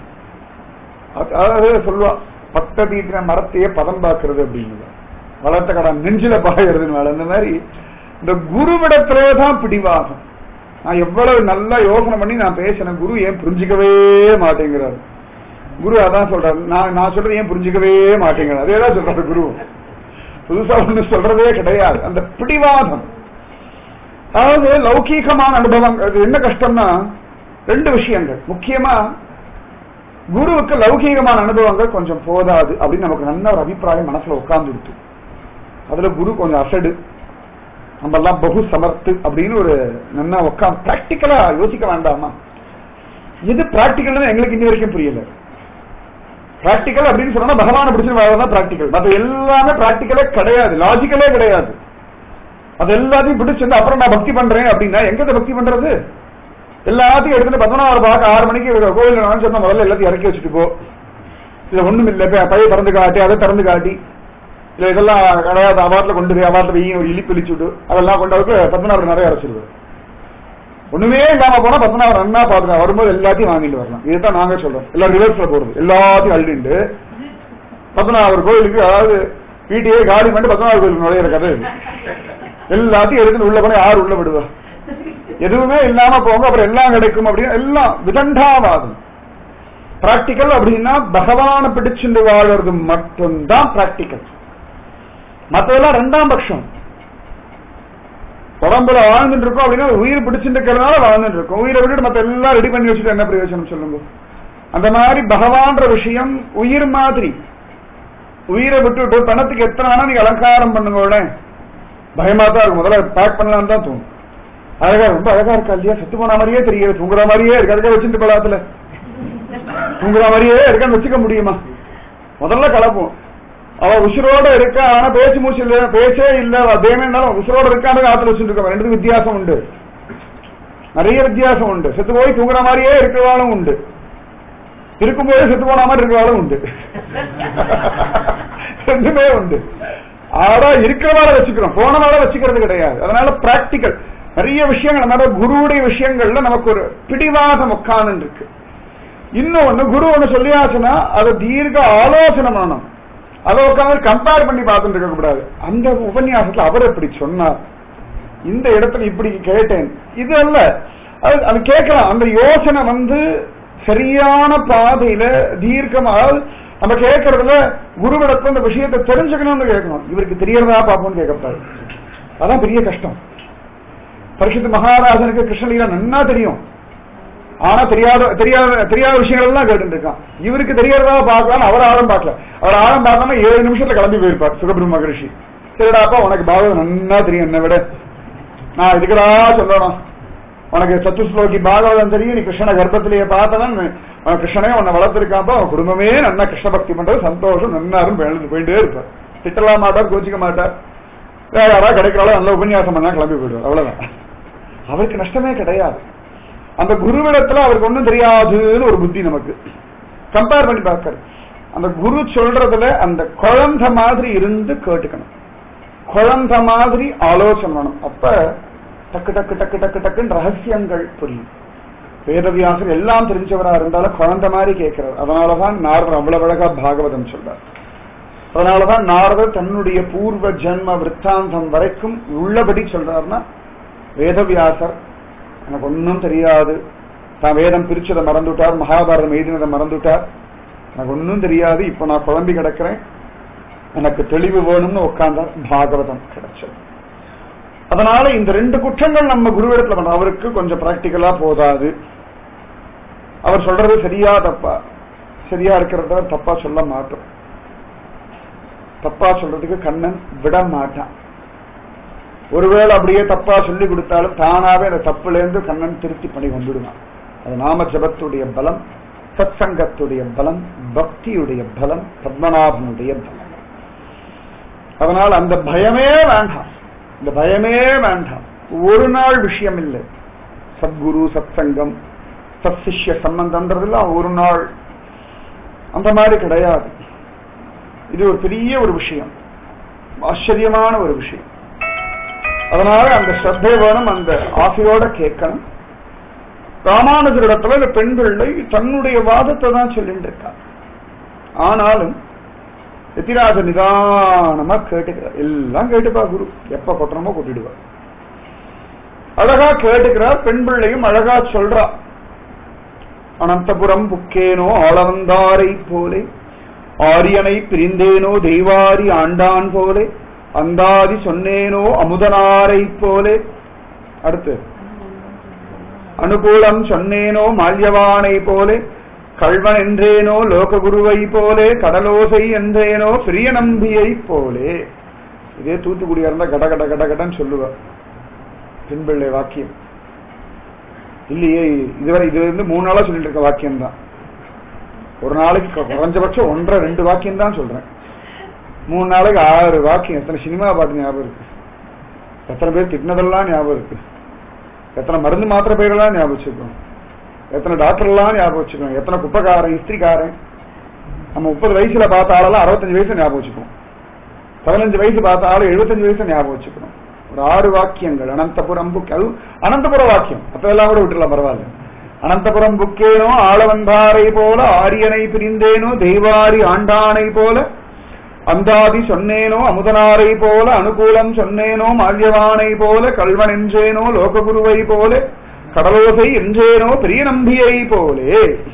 அதாவது சொல்லுவா பட்ட தீட்டின மரத்தையே பதம் பார்க்கறது அப்படின்னு, வளர்த்த கடை நெஞ்சில பாயறதுன்னு. அந்த மாதிரி இந்த குருவிடத்திலேதான் பிடிவாதம். நான் எவ்வளவு நல்லா யோசனை பண்ணி நான் பேசினேன், குரு ஏன் புரிஞ்சிக்கவே மாட்டேங்கிறாரு. குரு அதான் சொல்றாரு, நான் நான் சொல்றது ஏன் புரிஞ்சிக்கவே மாட்டேங்கிறாரு. அதேதான் சொல்றாரு குரு, புதுசா ஒண்ணு சொல்றதே கிடையாது. அந்த பிடிவாதம் அதாவது லௌகீகமான அனுபவம். அது என்ன கஷ்டம்னா ரெண்டு விஷயங்கள். முக்கியமா குருவுக்கு லௌகீகமான அனுபவங்கள் கொஞ்சம் போதாது அப்படின்னு நமக்கு நல்ல ஒரு அபிப்பிராயம் மனசுல உட்கார்ந்து இருக்கு. அதுல குரு கொஞ்சம் அசடு, நம்ம எல்லாம் பகு சமர்த்து அப்படின்னு ஒரு நல்லா உட்காந்து பிராக்டிக்கலா யோசிக்க வேண்டாமா? எது பிராக்டிக்கல் எங்களுக்கு இன்னி வரைக்கும் புரியல. பிராக்டிக்கல் அப்படின்னு சொன்னா பகவானை பிடிச்சிருந்தா பிராக்டிக்கல், மற்ற எல்லாமே பிராக்டிக்கலே கிடையாது, லாஜிக்கலே கிடையாது. அது எல்லாத்தையும் பிடிச்சிருந்தா அப்புறம் நான் பக்தி பண்றேன் அப்படின்னா எங்க பக்தி பண்றது? எல்லாத்தையும் எடுத்துட்டு பதினோரு பார்க்க ஆறு மணிக்கு கோயில் சொன்னா முதல்ல எல்லாத்தையும் இறக்கி வச்சுட்டு போ, இதுல ஒண்ணும் இல்லை, பைய திறந்து காட்டி அதை திறந்து காட்டி இல்ல இதெல்லாம் கிடையாது, அவாட்டில் கொண்டு போய் அவாட்டில் வெய்யும் ஒரு இழிப்பு இழிச்சுட்டு அதெல்லாம் கொண்டாவுக்கு பத்மநாபர் நிறைய அரைச்சிருவாரு. ஒண்ணுமே இல்லாம போனா பத்மநாபர் நன்னா பாத்துக்கா, வரும்போது எல்லாத்தையும் வாங்கிட்டு வரலாம். இதுதான் நாங்க சொல்றோம், எல்லாம் ரிவர்ஸ்ல போறது, எல்லாத்தையும் அள்ளிண்டு பத்மநாபர் கோயிலுக்கு, அதாவது வீட்டையே காலி பண்ணி பத்மநாபர் கோயிலுக்கு நுழையிற கதை இது. எல்லாத்தையும் எடுத்துட்டு உள்ள போனா யார் உள்ள விடுவா? எதுவுமே இல்லாம போங்க, அப்புறம் எல்லாம் கிடைக்கும் அப்படின்னு எல்லாம் விதண்டாவாதம். பிராக்டிக்கல் அப்படின்னா பகவானை பிடிச்சுட்டு வாழறது மட்டும்தான் பிராக்டிக்கல். மற்றதெல்லாம் ரெண்டாம் பட்சம். உடம்புல வாழ்ந்துட்டு இருக்கோம் அப்படின்னா உயிர் பிடிச்சிட்டு இருக்கிறதுனால வாழ்ந்துட்டு இருக்கோம், உயிரை விட்டுட்டு மற்ற எல்லாம் ரெடி பண்ணி வச்சுட்டு என்ன பிரயோஜனம் சொல்லுங்க? அந்த மாதிரி பகவான்ற விஷயம் உயிர் மாதிரி. உயிரை விட்டுட்டு பணத்துக்கு எத்தனை வேணா நீங்க அலங்காரம் பண்ணுங்க, பயமா தான் இருக்கும். முதல்ல பேக் பண்ணலான்னு தான் தோணும். அழகா ரொம்ப அழகா இருக்கா இல்லையா, செத்து போன மாதிரியே தெரியல, தூங்குற மாதிரியே இருக்கு, அதுக்காக வச்சுட்டு பலாத்துல தூங்குற மாதிரியே இருக்கான்னு வச்சுக்க முடியுமா? முதல்ல கலப்போம். அவ உசுரோட இருக்கா, ஆனா பேச்சு மூச்சு இல்ல, பேச்சே இல்ல, தேவனாலும் உசுரோட இருக்கான்னு ஆத்துல வச்சுட்டு இருக்க. ரெண்டு வித்தியாசம் உண்டு, நிறைய வித்தியாசம் உண்டு. செத்து போய் தூங்குற மாதிரியே இருக்கிறவாளும் உண்டு, இருக்கும்போதே செத்து போன மாதிரி இருக்கிறவாளும் உண்டு, ரெண்டுமே உண்டு. ஆனா இருக்கிறவாள வச்சுக்கிறோம், போனவாள வச்சுக்கிறது கிடையாது. அதனால பிராக்டிக்கல் நிறைய விஷயங்கள். அதனால குருவுடைய விஷயங்கள்ல நமக்கு ஒரு பிடிவாதம் உட்கார்ந்து இருக்கு. இன்னொன்னு குரு ஒண்ணு சொல்லியாச்சுன்னா அதை தீர்க்க ஆலோசனை பண்ணணும், அதை உட்காந்து கம்பேர் பண்ணி பார்த்துட்டு இருக்க கூடாது. அந்த உபன்யாசத்துல அவர் எப்படி சொன்னார், இந்த இடத்துல இப்படி கேட்டேன், இது அல்ல, அது கேட்கலாம். அந்த யோசனை வந்து சரியான பாதையில தீர்க்கமாக நம்ம கேட்கறதுல குருவிடத்துல இந்த விஷயத்தை தெரிஞ்சுக்கணும்னு கேட்கணும். இவருக்கு தெரியறதா பார்ப்போம்னு கேட்கக்கூடாது, அதான் பெரிய கஷ்டம். பரிசுத்த மகாராஜனுக்கு கிருஷ்ணலீலா நன்னா தெரியும், ஆனா தெரியாத தெரியாத தெரியாத விஷயங்கள் எல்லாம் கேட்டு இருக்கான். இவருக்கு தெரியறதா பார்க்கலாம், அவர் ஆழம் பார்க்கல. அவர் ஆழம் பார்க்காம ஏழு நிமிஷத்துல கிளம்பி போயிருப்பார் சுகபிரம்ம மகரிஷி. சரிடாப்பா உனக்கு பாகவதம் நன்னா தெரியும், என்ன விட நான் இதுக்குடா சொல்லணும், உனக்கு சத்துஸ்லோகி பாகவதம் தெரியும், நீ கிருஷ்ண கர்ப்பத்திலேயே பார்த்தவன், கிருஷ்ணனே உன்னை வளர்த்திருக்காப்பா, அவன் குடும்பமே நன்னா கிருஷ்ண பக்தி பண்றது, சந்தோஷம், நன்னாரும் எழுந்து போயிட்டே இருப்பார். திட்டலாம் மாட்டார், கோச்சிக்க மாட்டார், யாராவது கிடைக்கிறாலும் நல்ல உபன்யாசம் பண்ணா கிளம்பி போயிடுவார், அவ்வளவுதான். அவருக்கு நஷ்டமே கிடையாது. அந்த குருவிடத்துல அவருக்கு ஒன்றும் தெரியாதுன்னு ஒரு புத்தி நமக்கு கம்பேர் பண்ணி பார்க்கறது. அந்த குரு சொல்றதுல அந்த குழந்தை மாதிரி இருந்து கேட்டுக்கணும். குழந்தை மாதிரி ஆலோசனை வேணும். அப்ப டக்கு டக்கு டக்கு டக்கு டக்குன்னு ரகசியங்கள் புரியும். வேதவியாசர் எல்லாம் தெரிஞ்சவரா இருந்தாலும் குழந்தை மாதிரி கேட்கிறார். அதனாலதான் நாரதர் அவ்வளவு அழகா பாகவதம் சொல்றார். அதனாலதான் நாரதர் தன்னுடைய பூர்வ ஜென்ம விற்த்தாந்தம் வரைக்கும் உள்ளபடி சொல்றாருன்னா, வேதவியாசர் எனக்கு ஒன்னும் தெரியாது, தான் வேதம் பிரிச்சதை மறந்துட்டார், மகாபாரதம் எழுதினதை மறந்துட்டார், எனக்கு ஒன்னும் தெரியாது, இப்ப நான் குழம்பி கிடக்கிறேன், எனக்கு தெளிவு வேணும்னு உட்கார்ந்தார், பாகவதம் கிடைச்சது. அதனால இந்த ரெண்டு குற்றங்கள் நம்ம குருவிடத்துல பண்றோம். அவருக்கு கொஞ்சம் பிராக்டிக்கலா போதாது, அவர் சொல்றது சரியா தப்பா, சரியா இருக்கிறத தப்பா சொல்ல மாட்டோம், தப்பா சொல்றதுக்கு கண்ணன் விட மாட்டான். ஒருவேளை அப்படியே தப்பா சொல்லி கொடுத்தாலும் தானாவே அந்த தப்புல இருந்து கண்ணன் திருத்தி பண்ணி வந்துடுவான். அது நாம ஜபத்துடைய பலம், சத் சங்கத்துடைய பலம், பக்தியுடைய பலம், பத்மநாபனுடைய பலம். அதனால் அந்த பயமே வேண்டாம், இந்த பயமே வேண்டாம். ஒரு நாள் விஷயம் இல்லை. சத்குரு, சத் சங்கம், சத் சிஷ்ய சம்பந்தம்ன்றதுலாம் ஒரு நாள் அந்த மாதிரி கிடையாது. இது ஒரு பெரிய ஒரு விஷயம், ஆச்சரியமான ஒரு விஷயம். அதனால அந்த ஸ்ரத்தை வேணும், அந்த ஆசையோட கேட்கணும். ராமானுஜரிடத்துல இந்த பெண் பிள்ளை தன்னுடைய வாதத்தை தான் சொல்லிட்டு இருக்கா. ஆனாலும் எத்திராஜ நிதானமா கேட்டுக்கிறார். எல்லாம் கேட்டுப்பா குரு, எப்ப கொட்டணுமோ கொட்டிடுவார். அழகா கேட்டுக்கிறார். பெண் பிள்ளையும் அழகா சொல்றா. அனந்தபுரம் புக்கேனோ ஆளவந்தாரை போலே, ஆரியனை பிரிந்தேனோ தெய்வாரி ஆண்டான் போலே, அந்தாதி சொன்னேனோ அமுதனாரை போலே. அடுத்து அனுகூலம் சொன்னேனோ மால்யவானை போலே, கல்வன் என்றேனோ லோககுருவை போலே, கடலோசை என்றேனோ பிரிய நம்பியை போலே. இதே தூத்துக்குடியா இருந்தா கட கட கட கடன்னு சொல்லுவார் பெண்பிள்ளை வாக்கியம். இல்லையே, இதுவரை இது வந்து மூணு நாளா சொல்லிட்டு இருக்க வாக்கியம் தான். ஒரு நாளைக்கு குறைஞ்சபட்சம் ஒன்றரை ரெண்டு வாக்கியம் தான் சொல்றேன். மூணு நாளைக்கு ஆறு வாக்கியம். எத்தனை சினிமா பாட்டு ஞாபகம் இருக்கு, எத்தனை பேர் திட்டினதெல்லாம் ஞாபகம் இருக்கு, எத்தனை மருந்து மாத்திரை பேரெல்லாம் ஞாபகம் வச்சுக்கணும், எத்தனை டாக்டர் எல்லாம் ஞாபகம் வச்சுக்கணும், எத்தனை குப்பைக்காரன் இஸ்திரிக்காரன். நம்ம முப்பது வயசுல பார்த்த ஆளெல்லாம் அறுபத்தஞ்சு வயசு ஞாபகம் வச்சுக்கணும், பதினஞ்சு வயசு பார்த்த ஆளு எழுபத்தஞ்சு வயசு ஞாபகம் வச்சுக்கணும். ஒரு ஆறு வாக்கியங்கள். அனந்தபுரம் புக், அது அனந்தபுர வாக்கியம், அப்பெல்லாம் கூட விட்டுலாம் பரவாயில்ல. அனந்தபுரம் புக்கேனோ ஆளவந்தாரை போல, ஆரியனை பிரிந்தேனோ தெய்வாரி ஆண்டானை போல, அந்தாதி சொன்னேனோ அமுதனாரை போல, அனுகூலம் சொன்னேனோ மால்யவானை போல, கல்வன் என்றேனோ லோககுருவை போல, கடலோசை என்றேனோ பெரிய நம்பியை போலே.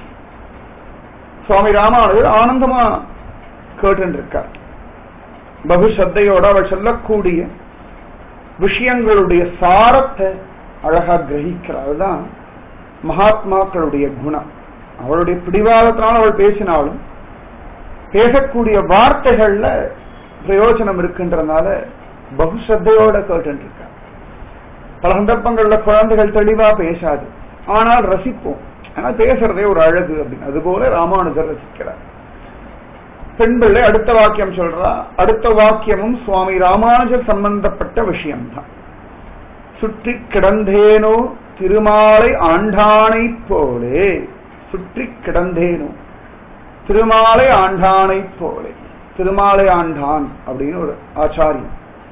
சுவாமி ராமானுஜர் ஆனந்தமா கேட்டு இருக்கார். பகு ஸ்ரத்தையோட அவள் சொல்லக்கூடிய விஷயங்களுடைய சாரத்தை அழகா கிரகிக்கிறார். அதுதான் மகாத்மாக்களுடைய குணம். அவளுடைய பிடிவாதத்தினால அவள் பேசினாலும் பேசக்கூடிய வார்த்தைகள்ல பிரயோஜனம் இருக்குன்றதுனால பகு ஸ்ரத்தையோட கேட்டு இருக்க. பல சந்தர்ப்பங்கள்ல குழந்தைகள் தெளிவா பேசாது, ஆனால் ரசிப்போம். ஆனா பேசுறதே ஒரு அழகு அப்படின்னு. அதுபோல ராமானுஜர் ரசிக்கிறார். பெண் பிள்ளை அடுத்த வாக்கியம் சொல்றா. அடுத்த வாக்கியமும் சுவாமி ராமானுஜர் சம்பந்தப்பட்ட விஷயம்தான். சுற்றி கிடந்தேனோ திருமாலை ஆண்டானை போலே, சுற்றி கிடந்தேனோ திருமாலை ஆண்டானை போலே. திருமாலை ஆண்டான் அப்படின்னு ஒரு ஆச்சாரியம்.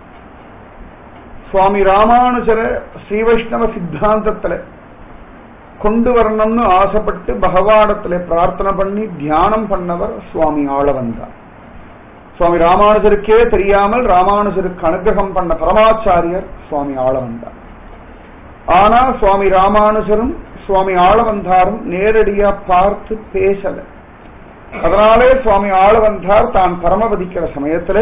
சுவாமி ராமானுஜர ஸ்ரீ வைஷ்ணவ சித்தாந்தத்துல கொண்டு வரணும்னு ஆசைப்பட்டு பகவானத்துல பிரார்த்தனை பண்ணி தியானம் பண்ணவர் சுவாமி ஆளவந்தார். சுவாமி ராமானுஜருக்கே தெரியாமல் ராமானுஜருக்கு அனுகிரகம் பண்ண பரமாச்சாரியர் சுவாமி ஆளவந்தார். ஆனா சுவாமி ராமானுஜரும் சுவாமி ஆளவந்தாரும் நேரடியா பார்த்து பேசல. அதனாலே சுவாமி ஆளவந்தார் தான் பரமபதிக்கிற சமயத்துல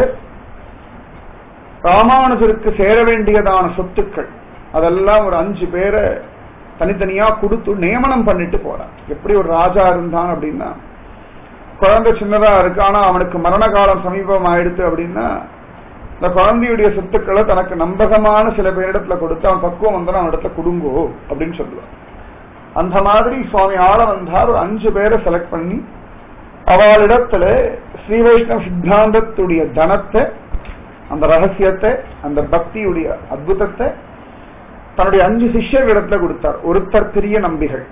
ராமானுஜருக்கு சேர வேண்டியதான சொத்துக்கள் அதெல்லாம் ஒரு அஞ்சு பேரை தனித்தனியா கொடுத்து நியமனம் பண்ணிட்டு போறான். எப்படி ஒரு ராஜா இருந்தான் அப்படின்னா, குழந்தை சின்னதா இருக்கு, ஆனா அவனுக்கு மரண காலம் சமீபம் ஆயிடுத்து அப்படின்னா இந்த குழந்தையுடைய சொத்துக்களை தனக்கு நம்பகமான சில பேரிடத்துல கொடுத்து அவன் பக்குவம் வந்தா அவன் இடத்துல கொடுங்கோ அப்படின்னு சொல்லுவான். அந்த மாதிரி சுவாமி ஆளவந்தார் ஒரு அஞ்சு பேரை செலக்ட் பண்ணி அவளிடத்துல ஸ்ரீ வைஷ்ணவ சித்தாந்தத்துடைய தனத்தை, அந்த ரகசியத்தை, அந்த பக்தியுடைய அற்புதத்தை தன்னுடைய அஞ்சு சிஷ்யர்களிடத்துல கொடுத்தார். ஒருத்தர் பெரிய நம்பிகள்,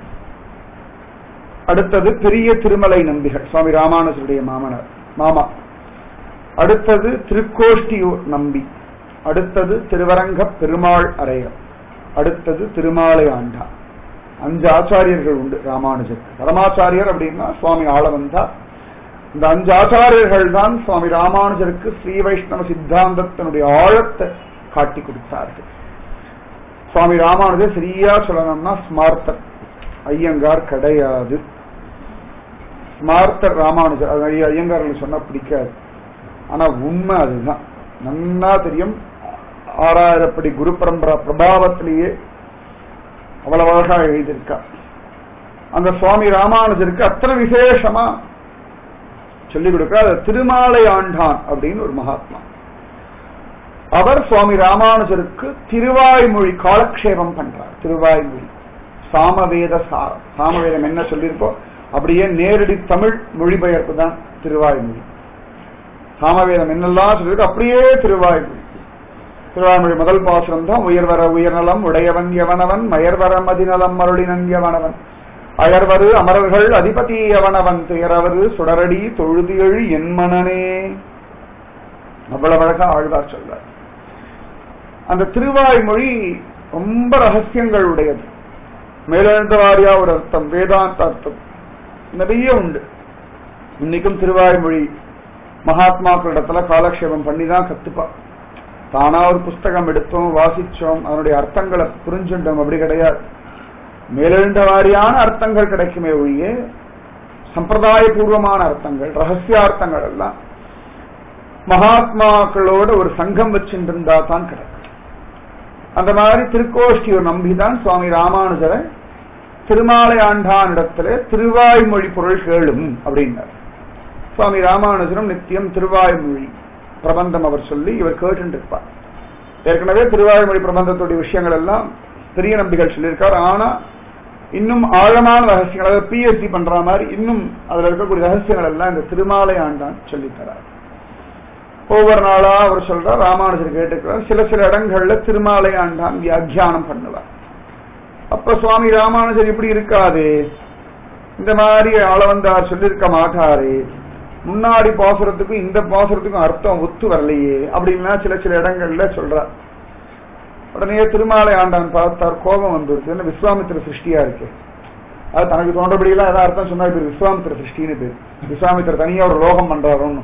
அடுத்தது பெரிய திருமலை நம்பிகள் சுவாமி ராமானுஜருடைய மாமனார் மாமா, அடுத்தது திருக்கோஷ்டியூர் நம்பி, அடுத்தது திருவரங்க பெருமாள் அரையர், அடுத்தது திருமாலை ஆண்டான். அஞ்சு ஆச்சாரியர்கள் உண்டு ராமானுஜருக்கு. பரமாச்சாரியர் அப்படின்னா சுவாமி ஆளவந்தார். இந்த அஞ்சு ஆச்சாரியர்கள் தான் சுவாமி ராமானுஜருக்கு ஸ்ரீ வைஷ்ணவ சித்தாந்தத்தினுடைய ஆழத்தை காட்டி கொடுத்தார்கள். சுவாமி ராமானுஜர் சரியா சொல்லணும்னா ஸ்மார்த்தர், ஐயங்கார் கிடையாது. ஸ்மார்த்தர் ராமானுஜர். அது ஐயங்கார்கள் சொன்னா பிடிக்காது, ஆனா உண்மை அதுதான். நன்னா தெரியும். ஆறாயிரப்படி குரு பரம்பரா பிரபாவத்திலேயே அவ்வளவு அழகா எழுதியிருக்கா. அந்த சுவாமி ராமானுஜருக்கு அத்தனை விசேஷமா சொல்லிக் கொடுக்கிறார். திருமாலை ஆண்டான் அப்படின்னு ஒரு மகாத்மா. அவர் சுவாமி ராமானுஜருக்கு திருவாய்மொழி காலக்ஷேபம் பண்றார். திருவாய்மொழி சாமவேத சாரம். சாமவேதம் என்ன சொல்லியிருக்கோ அப்படியே நேரடி தமிழ் மொழிபெயர்ப்பு தான் திருவாய்மொழி. சாமவேதம் என்னெல்லாம் சொல்லியிருக்கு அப்படியே திருவாய்மொழி. திருவாய்மொழி முதல் பாசுரம் தான் உயர்வர உயர்நலம் உடையவன் எவனவன் மயர்வர மதிநலம் மருளினன் எவனவன் அயர்வரு அமரர்கள் அதிபதி எவனவன் துயரவரு சுடரடி தொழுது எழு என் மனனே. அவ்வளவு அழகா ஆழ்வார் சொல்றார். அந்த திருவாய்மொழி ரொம்ப ரகசியங்கள் உடையது. மேலெழுந்த வாரியா ஒரு அர்த்தம், வேதாந்த அர்த்தம் நிறைய உண்டு. இன்னைக்கும் திருவாய்மொழி மகாத்மாக்களிடத்துல காலக்ஷேபம் பண்ணிதான் கத்துப்பா. தானா ஒரு புஸ்தகம் எடுத்தோம், வாசிச்சோம், அதனுடைய அர்த்தங்களை புரிஞ்சுட்டோம் அப்படி கிடையாது. மேலெழுந்த வாரியான அர்த்தங்கள் கிடைக்குமே ஒழிய சம்பிரதாய பூர்வமான அர்த்தங்கள், ரகசியார்த்தங்கள் எல்லாம் மகாத்மாக்களோட ஒரு சங்கம் வச்சுருந்தா தான் கிடைக்கும். அந்த மாதிரி திருக்கோஷ்டியை நம்பிதான் சுவாமி ராமானுஜரை திருமாலை ஆண்டான் இடத்துல திருவாய்மொழி பொருள் கேளும் அப்படின்னார். சுவாமி ராமானுஜரும் நித்தியம் திருவாய்மொழி பிரபந்தம் அவர் சொல்லி இவர் கேட்டு இருப்பார். ஏற்கனவே திருவாய்மொழி பிரபந்தத்துடைய விஷயங்கள் எல்லாம் பெரிய நம்பிகள் சொல்லியிருக்கார். ஆனா இன்னும் ஆழமான ரகசியங்கள், அதாவது பிஎஸ்சி பண்ற மாதிரி இன்னும் அதுல இருக்கக்கூடிய ரகசியங்கள் எல்லாம் இந்த திருமாலை ஆண்டான் சொல்லித்தரார். ஒவ்வொரு நாளா அவர் சொல்றார், ராமானுஜர் கேட்டுக்கிறார். சில சில இடங்கள்ல திருமாலை ஆண்டான் வியாக்கியானம் பண்ணுவார். அப்ப சுவாமி ராமானுஜர் இப்படி இருக்காது, இந்த மாதிரி ஆளவந்தார் சொல்லியிருக்க மாட்டாரு, முன்னாடி பாசுரத்துக்கும் இந்த பாசுரத்துக்கும் அர்த்தம் ஒத்து வரலையே அப்படின்னா சில சில இடங்கள்ல சொல்றார். உடனே திருமாலை ஆண்டான் பார்த்தார், கோபம் வந்துருச்சு. என்ன விஸ்வாமித்திர சிருஷ்டியா இருக்கு, அது தனக்கு தோன்றபடியெல்லாம் ஏதாவது அர்த்தம் சொன்னா பேர் விஸ்வாமித்திர சிருஷ்டின்னு பேர். விஸ்வாமித்திர தனியா ஒரு லோகம் பண்றாருன்னு.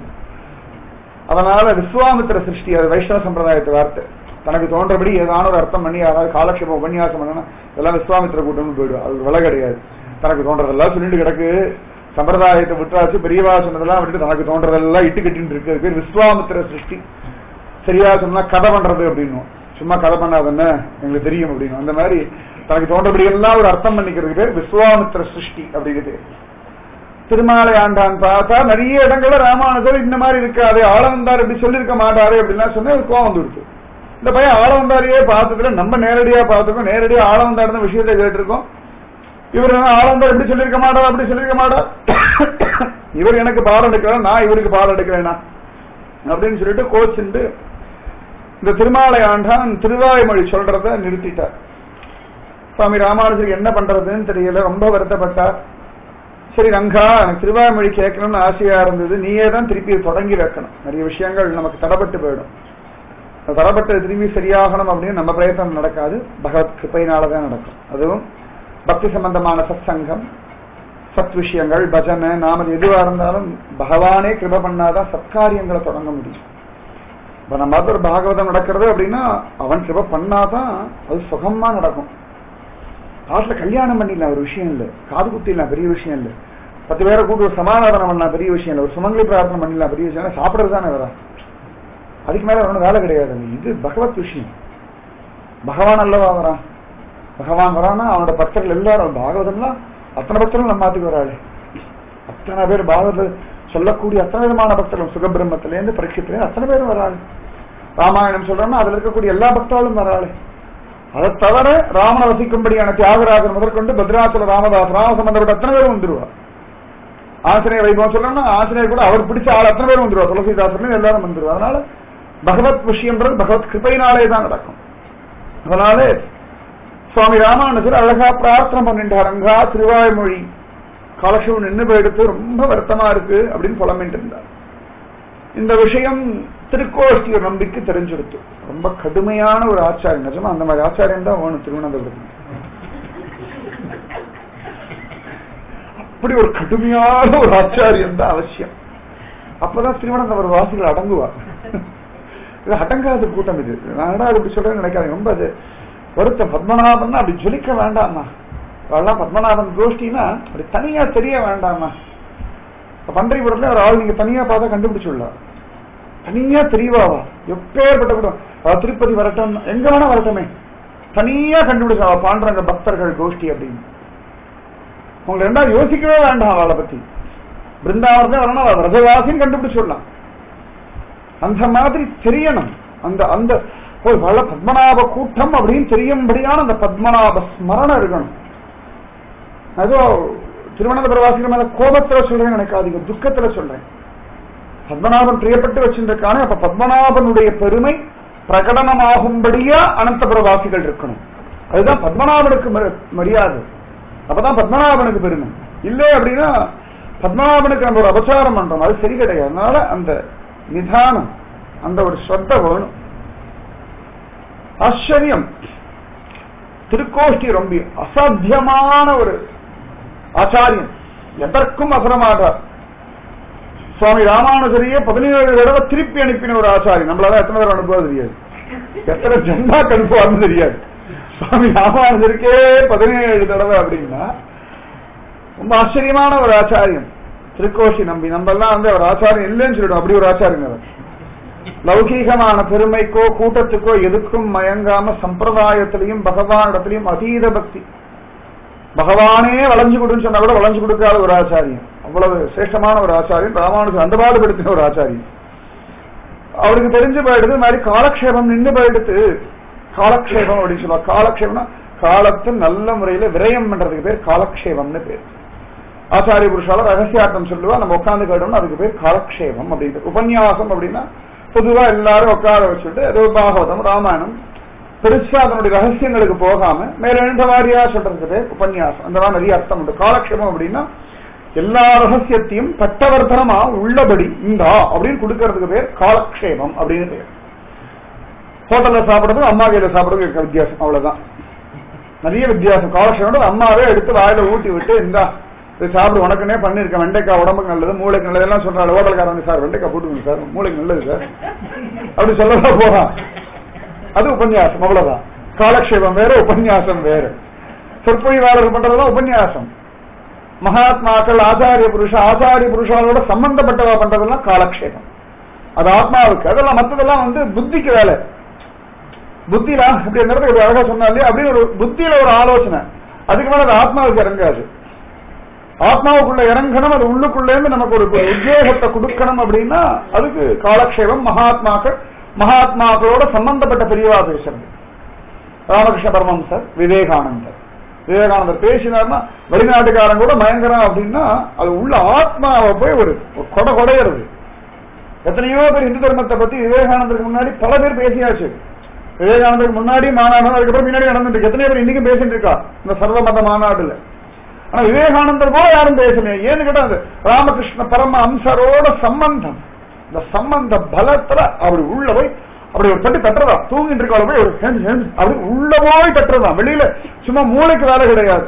அதனால விஸ்வாமித்திர சிருஷ்டி, அது வைஷ்ணவ சம்பிரதாயத்து வார்த்தை. தனக்கு தோன்றபடி ஏதான ஒரு அர்த்தம் பண்ணி யாராவது காலக்ஷேபம் உபன்யாசம் பண்ணா இதெல்லாம் விஸ்வாமித்திர கூட்டம்னு போயிடும். அது விலை கிடையாது. தனக்கு தோன்றதெல்லாம் சொல்லிட்டு கிடக்கு, சம்பிரதாயத்தை விட்டாச்சு, பெரியவா சொன்னதெல்லாம் விட்டு தனக்கு தோன்றதெல்லாம் இட்டு கட்டின்னு இருக்கு. பேர் விஸ்வாமித்திர சிருஷ்டி. சரியா சொன்னா கதை பண்றது அப்படின்னு, சும்மா கதை பண்ணாதன்னு எங்களுக்கு தெரியும் அப்படின்னு. அந்த மாதிரி தனக்கு தோன்றபடி எல்லாம் ஒரு அர்த்தம் பண்ணிக்கிறது பேர் விஸ்வாமித்திர சிருஷ்டி அப்படிங்கிறது. திருமாலை ஆண்டான் பார்த்தா நிறைய இடங்கள்ல ராமானுஜர் இந்த மாதிரி இருக்காது, ஆளவந்தார் இப்படி சொல்லியிருக்க மாட்டாரு அப்படின்னா சொன்னா கோவம் வந்துடுச்சு. இந்த பையன் ஆளவந்தாரையே பார்த்ததுல நம்ம நேரடியா பார்த்துருக்கோம், நேரடியா ஆளவந்தார் விஷயத்தை கேட்டிருக்கோம். இவர் ஆளவந்தார் எப்படி சொல்லியிருக்க மாட்டார், அப்படி சொல்லியிருக்க மாட்டார், இவர் எனக்கு பாடம் எடுக்கிறேன், நான் இவருக்கு பாடம் எடுக்கிறேனா அப்படின்னு சொல்லிட்டு கோச்சுண்டு இந்த திருமாலை ஆண்டான் திருவாய்மொழி சொல்றத நிறுத்திட்டார். சுவாமி ராமானுஜருக்கு என்ன பண்றதுன்னு தெரியல, ரொம்ப வருத்தப்பட்டார். சரி ரங்கா, எனக்கு திருவாய்மொழி கேட்கணும்னு ஆசையா இருந்தது, நீயே தான் திருப்பி தொடங்கி வைக்கணும். நிறைய விஷயங்கள் நமக்கு தடப்பட்டு போயிடும். தடப்பட்டு திரும்பி சரியாகணும் அப்படின்னு நம்ம பிரயத்தனம் நடக்காது, பகவத் கிருபையினாலதான் நடக்கும். அதுவும் பக்தி சம்பந்தமான சத் சங்கம், சத் விஷயங்கள், பஜனை, நாம எதுவா இருந்தாலும் பகவானே கிருபை பண்ணாதான் சத்காரியங்களை தொடங்க முடியும். இப்ப நம்ம ஒரு பாகவதம் நடக்கிறது அப்படின்னா அவன் கிருபை பண்ணாதான் அது சுகமா நடக்கும். காட்டுல கல்யாணம் பண்ணிடலாம், ஒரு விஷயம் இல்லை. காது குத்திடலாம், பெரிய விஷயம் இல்லை. பத்து பேரை கூட்டு ஒரு சமாதானம் பண்ணலாம், பெரிய விஷயம் இல்லை. ஒரு சுமங்கலி பிரார்த்தனை பண்ணிடலாம், பெரிய விஷயம். சாப்பிடுறது தானே வரா, அதுக்கு மேல ஒன்றும் வேலை கிடையாது. இது பகவத் விஷயம். பகவான் அல்லவா வரான், பகவான் வரானா அவனோட பக்தர்கள் எல்லாரும், பாகவதம்லாம் அத்தனை பக்தர்கள் நம்ம மாத்துக்கு வராளு. அத்தனை பேர் பாகவத சொல்லக்கூடிய அத்தனை விதமான பக்தர்களும், சுகபிரம்மத்திலேருந்து பரீட்சத்திலேருந்து அத்தனை பேரும் வராளு. ராமாயணம் சொல்றோம்னா அதுல இருக்கக்கூடிய எல்லா பக்தாலும் வராளு. அதை தவிர ராமனை வசிக்கும்படியான தியாகராஜன் முதற்கொண்டு பத்ராச்சல ராமதாஸ், ராம சம்பந்தப்பட்ட அத்தனை பேரும் வந்துருவா. ஆசிரியர் வைபவம் சொல்றோம்னா ஆசிரியர் கூட அவர் பிடிச்ச ஆள் அத்தனை பேரும் வந்துருவா. துளசிதாசன் எல்லாரும் வந்துருவா. அதனால பகவத் விஷயம்ன்றது பகவத் கிருபையினாலே தான் நடக்கும். அதனால சுவாமி ராமானுஜர் அழகா பிரார்த்தனை பண்ணிட்டார், ரங்கா திருவாய்மொழி காலக்ஷேபம் நின்று போயிடுத்து, ரொம்ப வருத்தமா இருக்கு அப்படின்னு புலம்பிட்டு இருந்தார். இந்த விஷயம் திருக்கோஷ்டிய நம்பிக்கை தெரிஞ்சிருத்து. ரொம்ப கடுமையான ஒரு ஆச்சாரியம், நிஜமா அந்த மாதிரி ஆச்சாரியம் தான் வேணும் திருவனந்தபுரத்துக்கு. அப்படி ஒரு கடுமையான ஒரு ஆச்சாரியம் தான் அவசியம். அப்பதான் திருவனந்தபுரம் வாசிகள் அடங்குவா. இது அடங்காத கூட்டம். இது நாடா அப்படி சொல்றேன்னு நினைக்காது. ரொம்ப அது ஒருத்த பத்மநாபன் அப்படி ஜொலிக்க வேண்டாமா, அதெல்லாம் பத்மநாபன் கோஷ்டினா அப்படி தனியா தெரிய வேண்டாமா. பன்றிபுரத்துல ஒரு ஆள் நீங்க தனியா பார்த்தா கண்டுபிடிச்சுடலாம். தனியா தெரியவாவா எப்பேற்பட்ட கூட்டம். திருப்பதி வரட்டும், எங்க வேணா வரட்டுமே, தனியா கண்டுபிடிச்சா பாண்டரங்க பக்தர்கள் கோஷ்டி அப்படின்னு. உங்களை ரெண்டாவது யோசிக்கவே வேண்டாம் அவளை பத்தி. பிருந்தாவனத்தை வரணும், ரஜவாசின்னு கண்டுபிடிச்சுடலாம். அந்த மாதிரி தெரியணும். அந்த அந்த ஒரு வள பத்மநாப கூட்டம் அப்படின்னு தெரியும்படியான அந்த பத்மநாப ஸ்மரணம் இருக்கணும். அதோ திருவனந்தபுர வாசிகள் மேல கோபத்துல சொல்றேன் நினைக்காதீங்க, துக்கத்துல சொல்றேன். பத்மநாபன் பிரியப்பட்டு வச்சிருக்கானே, அப்ப பத்மநாபனுடைய பெருமை பிரகடனமாகும்படியா அனந்தபுர வாசிகள் இருக்கணும். அதுதான் பத்மநாபனுக்கு மரியாதை. அப்பதான் பத்மநாபனுக்கு பெருமை. இல்லை அப்படின்னா பத்மநாபனுக்கு நம்ம ஒரு அபச்சாரம் பண்றோம், அது சரி கிடையாது. அதனால அந்த நிதானம், அந்த ஒரு ஸ்ரத்த வேணும். ஆச்சரியம். திருக்கோஷ்டி ரொம்ப அசாத்தியமான ஒரு ஆச்சாரியம், எதற்கும் அசரமாட்டார். சுவாமி ராமானுஜரையே பதினேழு தடவை திருப்பி அனுப்பின ஒரு ஆச்சாரியம். நம்மளால எத்தனை தடவை அனுப்புவது தெரியாது, எத்தனை ஜென்மா அனுப்புவார்னு தெரியாது. சுவாமி ராமானுஜருக்கே பதினேழு தடவை அப்படின்னா ரொம்ப ஆச்சரியமான ஒரு ஆச்சாரியம் திருக்கோஷி நம்பி. நம்ம எல்லாம் வந்து அவர் ஆச்சாரியம் இல்லைன்னு சொல்லிடும், அப்படி ஒரு ஆச்சாரியம் அவர். லௌகீகமான பெருமைக்கோ கூட்டத்துக்கோ எதுக்கும் மயங்காம சம்பிரதாயத்திலையும் பகவானிடத்திலையும் அதீத பக்தி. பகவானே வளைஞ்சு கொடுன்னு சொன்னா கூட வளைஞ்சு கொடுக்காத ஒரு ஆச்சாரியம். அவ்வளவு சிரேஷ்டமான ஒரு ஆச்சாரியம். ராமானுஜன் அந்த பாடுபடுத்தின ஒரு ஆச்சாரியம். அவருக்கு தெரிஞ்சு போயிடுது மாதிரி காலக்ஷேபம் நின்று போயிடுது. காலக்ஷேபம் அப்படின்னு சொல்லுவா. காலக்ஷேபம்னா காலத்து நல்ல முறையில விரயம் பண்றதுக்கு பேர் காலக்ஷேபம்னு பேர். ஆச்சாரிய புருஷால ரகசியார்த்தம் சொல்லுவா, நம்ம உட்காந்து கேட்டோம்னா அதுக்கு பேர் காலக்ஷேபம் அப்படின்னு. உபன்யாசம் அப்படின்னா பொதுவா எல்லாரும் உட்கார வச்சுட்டு ஏதோ பாகவதம் ராமாயணம் பெருசா அதனுடைய ரகசியங்களுக்கு போகாம மேல எழுந்த மாதிரியா சொல்றதுக்கு பேர் உபன்யாசம். அந்த மாதிரி நிறைய அர்த்தம் உண்டு. காலக்ஷேபம் அப்படின்னா எல்லா ரகசியத்தையும் பட்டவர்த்தனமா உள்ளபடி இந்தா அப்படின்னு கொடுக்கறதுக்கு பேர் காலக்ஷேபம் அப்படின்னு பேர். ஹோட்டல்ல சாப்பிடுறது அம்மா கையில சாப்பிடுறது வித்தியாசம், அவ்வளவுதான். நிறைய வித்தியாசம். காலக்ஷேபம் அம்மாவே எடுத்து வாயில ஊட்டி விட்டு இந்தா இது சாப்பிடு, உனக்குன்னே பண்ணிருக்கேன், வெண்டைக்காய் உடம்புக்கு நல்லது, மூளைக்கு நல்லது எல்லாம் சொல்றாரு. ஹோட்டல்காரங்க சார் வெண்டைக்காய் போட்டுக்கணும் சார், மூளைக்கு நல்லது சார் அப்படி சொல்லதான் போறான். அது உபன்யாசம், அவ்வளவுதான். காலக்ஷேபம் வேற, உபன்யாசம் வேற. சொற்பொழிவாளர்கள் பண்றதுதான் உபன்யாசம். மகாத்மாக்கள் ஆச்சாரிய புருஷ ஆச்சாரிய புருஷாலோட சம்பந்தப்பட்டவா பண்றதெல்லாம் காலக்ஷேபம். அது ஆத்மாவுக்கு. அதெல்லாம் மற்றதெல்லாம் வந்து புத்திக்கு வேலை. புத்தியில அப்படிங்கிறது ஒரு அழகா சொன்னாலே அப்படின்னு ஒரு புத்தியில ஒரு ஆலோசனை. அதுக்கு மேல அது ஆத்மாவுக்கு இறங்காது. ஆத்மாவுக்குள்ள இறங்கணும், அது உள்ளுக்குள்ள இருந்து நமக்கு ஒரு உத்வேகத்தை கொடுக்கணும் அப்படின்னா அதுக்கு காலக்ஷேபம். மகாத்மாக்கள் மகாத்மாக்களோட சம்பந்தப்பட்ட பெரியவா பேசுறது. ராமகிருஷ்ண பரமஹம்சர், விவேகானந்தர். விவேகானந்தர் பேசினார்னா வெளிநாட்டுக்காரன் கூட மயங்கரம் அப்படின்னா அது உள்ள ஆத்மாவை போய் ஒரு கொடை கொடையிறது. எத்தனையோ பேர் இந்து தர்மத்தை பத்தி விவேகானந்தருக்கு முன்னாடி பல பேர் பேசியாச்சு. விவேகானந்தருக்கு முன்னாடி மாநாடு, அதுக்கப்புறம் முன்னாடி நடந்துட்டு எத்தனையோ பேர் இன்னைக்கும் பேசிட்டு இருக்கா இந்த சர்வமத மாநாடுல. ஆனா விவேகானந்தர் போல யாரும் பேசல. ஏன்னு கேட்டா அது ராமகிருஷ்ண பரம அம்சரோட சம்பந்தம். இந்த சம்பந்த பலத்துல அப்படி உள்ள போய் அப்படி ஒரு தட்டி தட்டுறதா, தூங்கிட்டு இருக்க போய் ஒரு அப்படி உள்ள போய் தட்டுறதா. வெளியில சும்மா மூளைக்கு வேலை கிடையாது,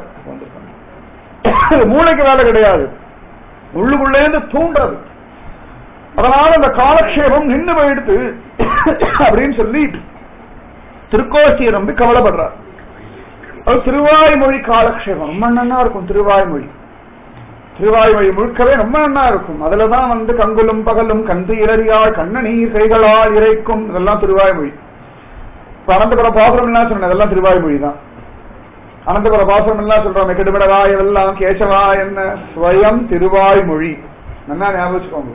மூளைக்கு வேலை கிடையாது, உள்ளுக்குள்ளே இருந்து தூண்டுறது. அதனால அந்த காலக்ஷேபம் நின்று போயிடுத்து அப்படின்னு சொல்லி திருக்கோஷ்டியை நம்பி கவலைப்படுறார். அது திருவாய்மொழி காலக்ஷேபம் ரொம்ப நன்னா இருக்கும். திருவாய்மொழி திருவாய்மொழி முழுக்கவே ரொம்ப நன்னா இருக்கும். அதுலதான் வந்து கங்குலும் பகலும் கந்து இளறியாள் கண்ணநீர் கைகளால் இறைக்கும், இதெல்லாம் திருவாய்மொழி. இப்ப அனந்தபுர பாசுரம் எல்லாம் சொன்ன இதெல்லாம் திருவாய்மொழி தான். அனந்தபுர பாசுரம் எல்லாம் சொல்றோம், கெடுபடவாய் எல்லாம் கேசவா என்ன ஸ்வயம் திருவாய்மொழி. நல்லா ஞாபகம் வச்சுக்கோங்க.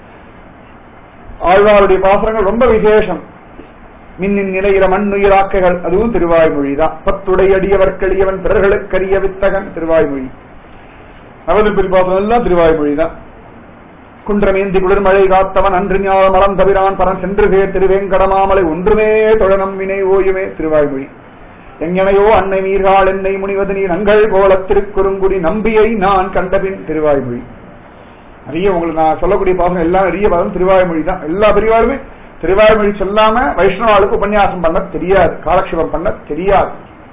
ஆழ்வாருடைய பாசுரங்கள் ரொம்ப விசேஷம். மின்னின் நிலையில மண்ணுயிராக்கைகள், அதுவும் திருவாய்மொழி தான். பத்துடைய அடியவர்களியவன் பிறர்களுக்கரிய வித்தகன், திருவாய்மொழி. நவதிருப்பதி பாசனம் எல்லாம் திருவாய்மொழி தான். குன்றமேந்தி குளிர்மழை காத்தவன் அன்று ஞான மலம் தவிரான் பரன் சென்று சேர் திருவேங்கடமாமலை ஒன்றுமே தொழனம் வினை ஓயுமே, திருவாய்மொழி. எங்கனையோ அன்னை மீர்காள் என்னை முனிவது நீ நங்கள் கோல திருக்குறுங்குடி நம்பியை நான் கண்டபின், திருவாய்மொழி. நிறைய உங்களுக்கு நான் சொல்லக்கூடிய பாசனம் எல்லாம் நிறைய பாசனம் திருவாய்மொழி தான். எல்லா பெரியவாருமே திருவாய்மொழி சொல்லாம வைஷ்ணவாளுக்கு உபன்யாசம் பண்ண தெரியாது, காலக்ஷேபம் பண்ண தெரியாது.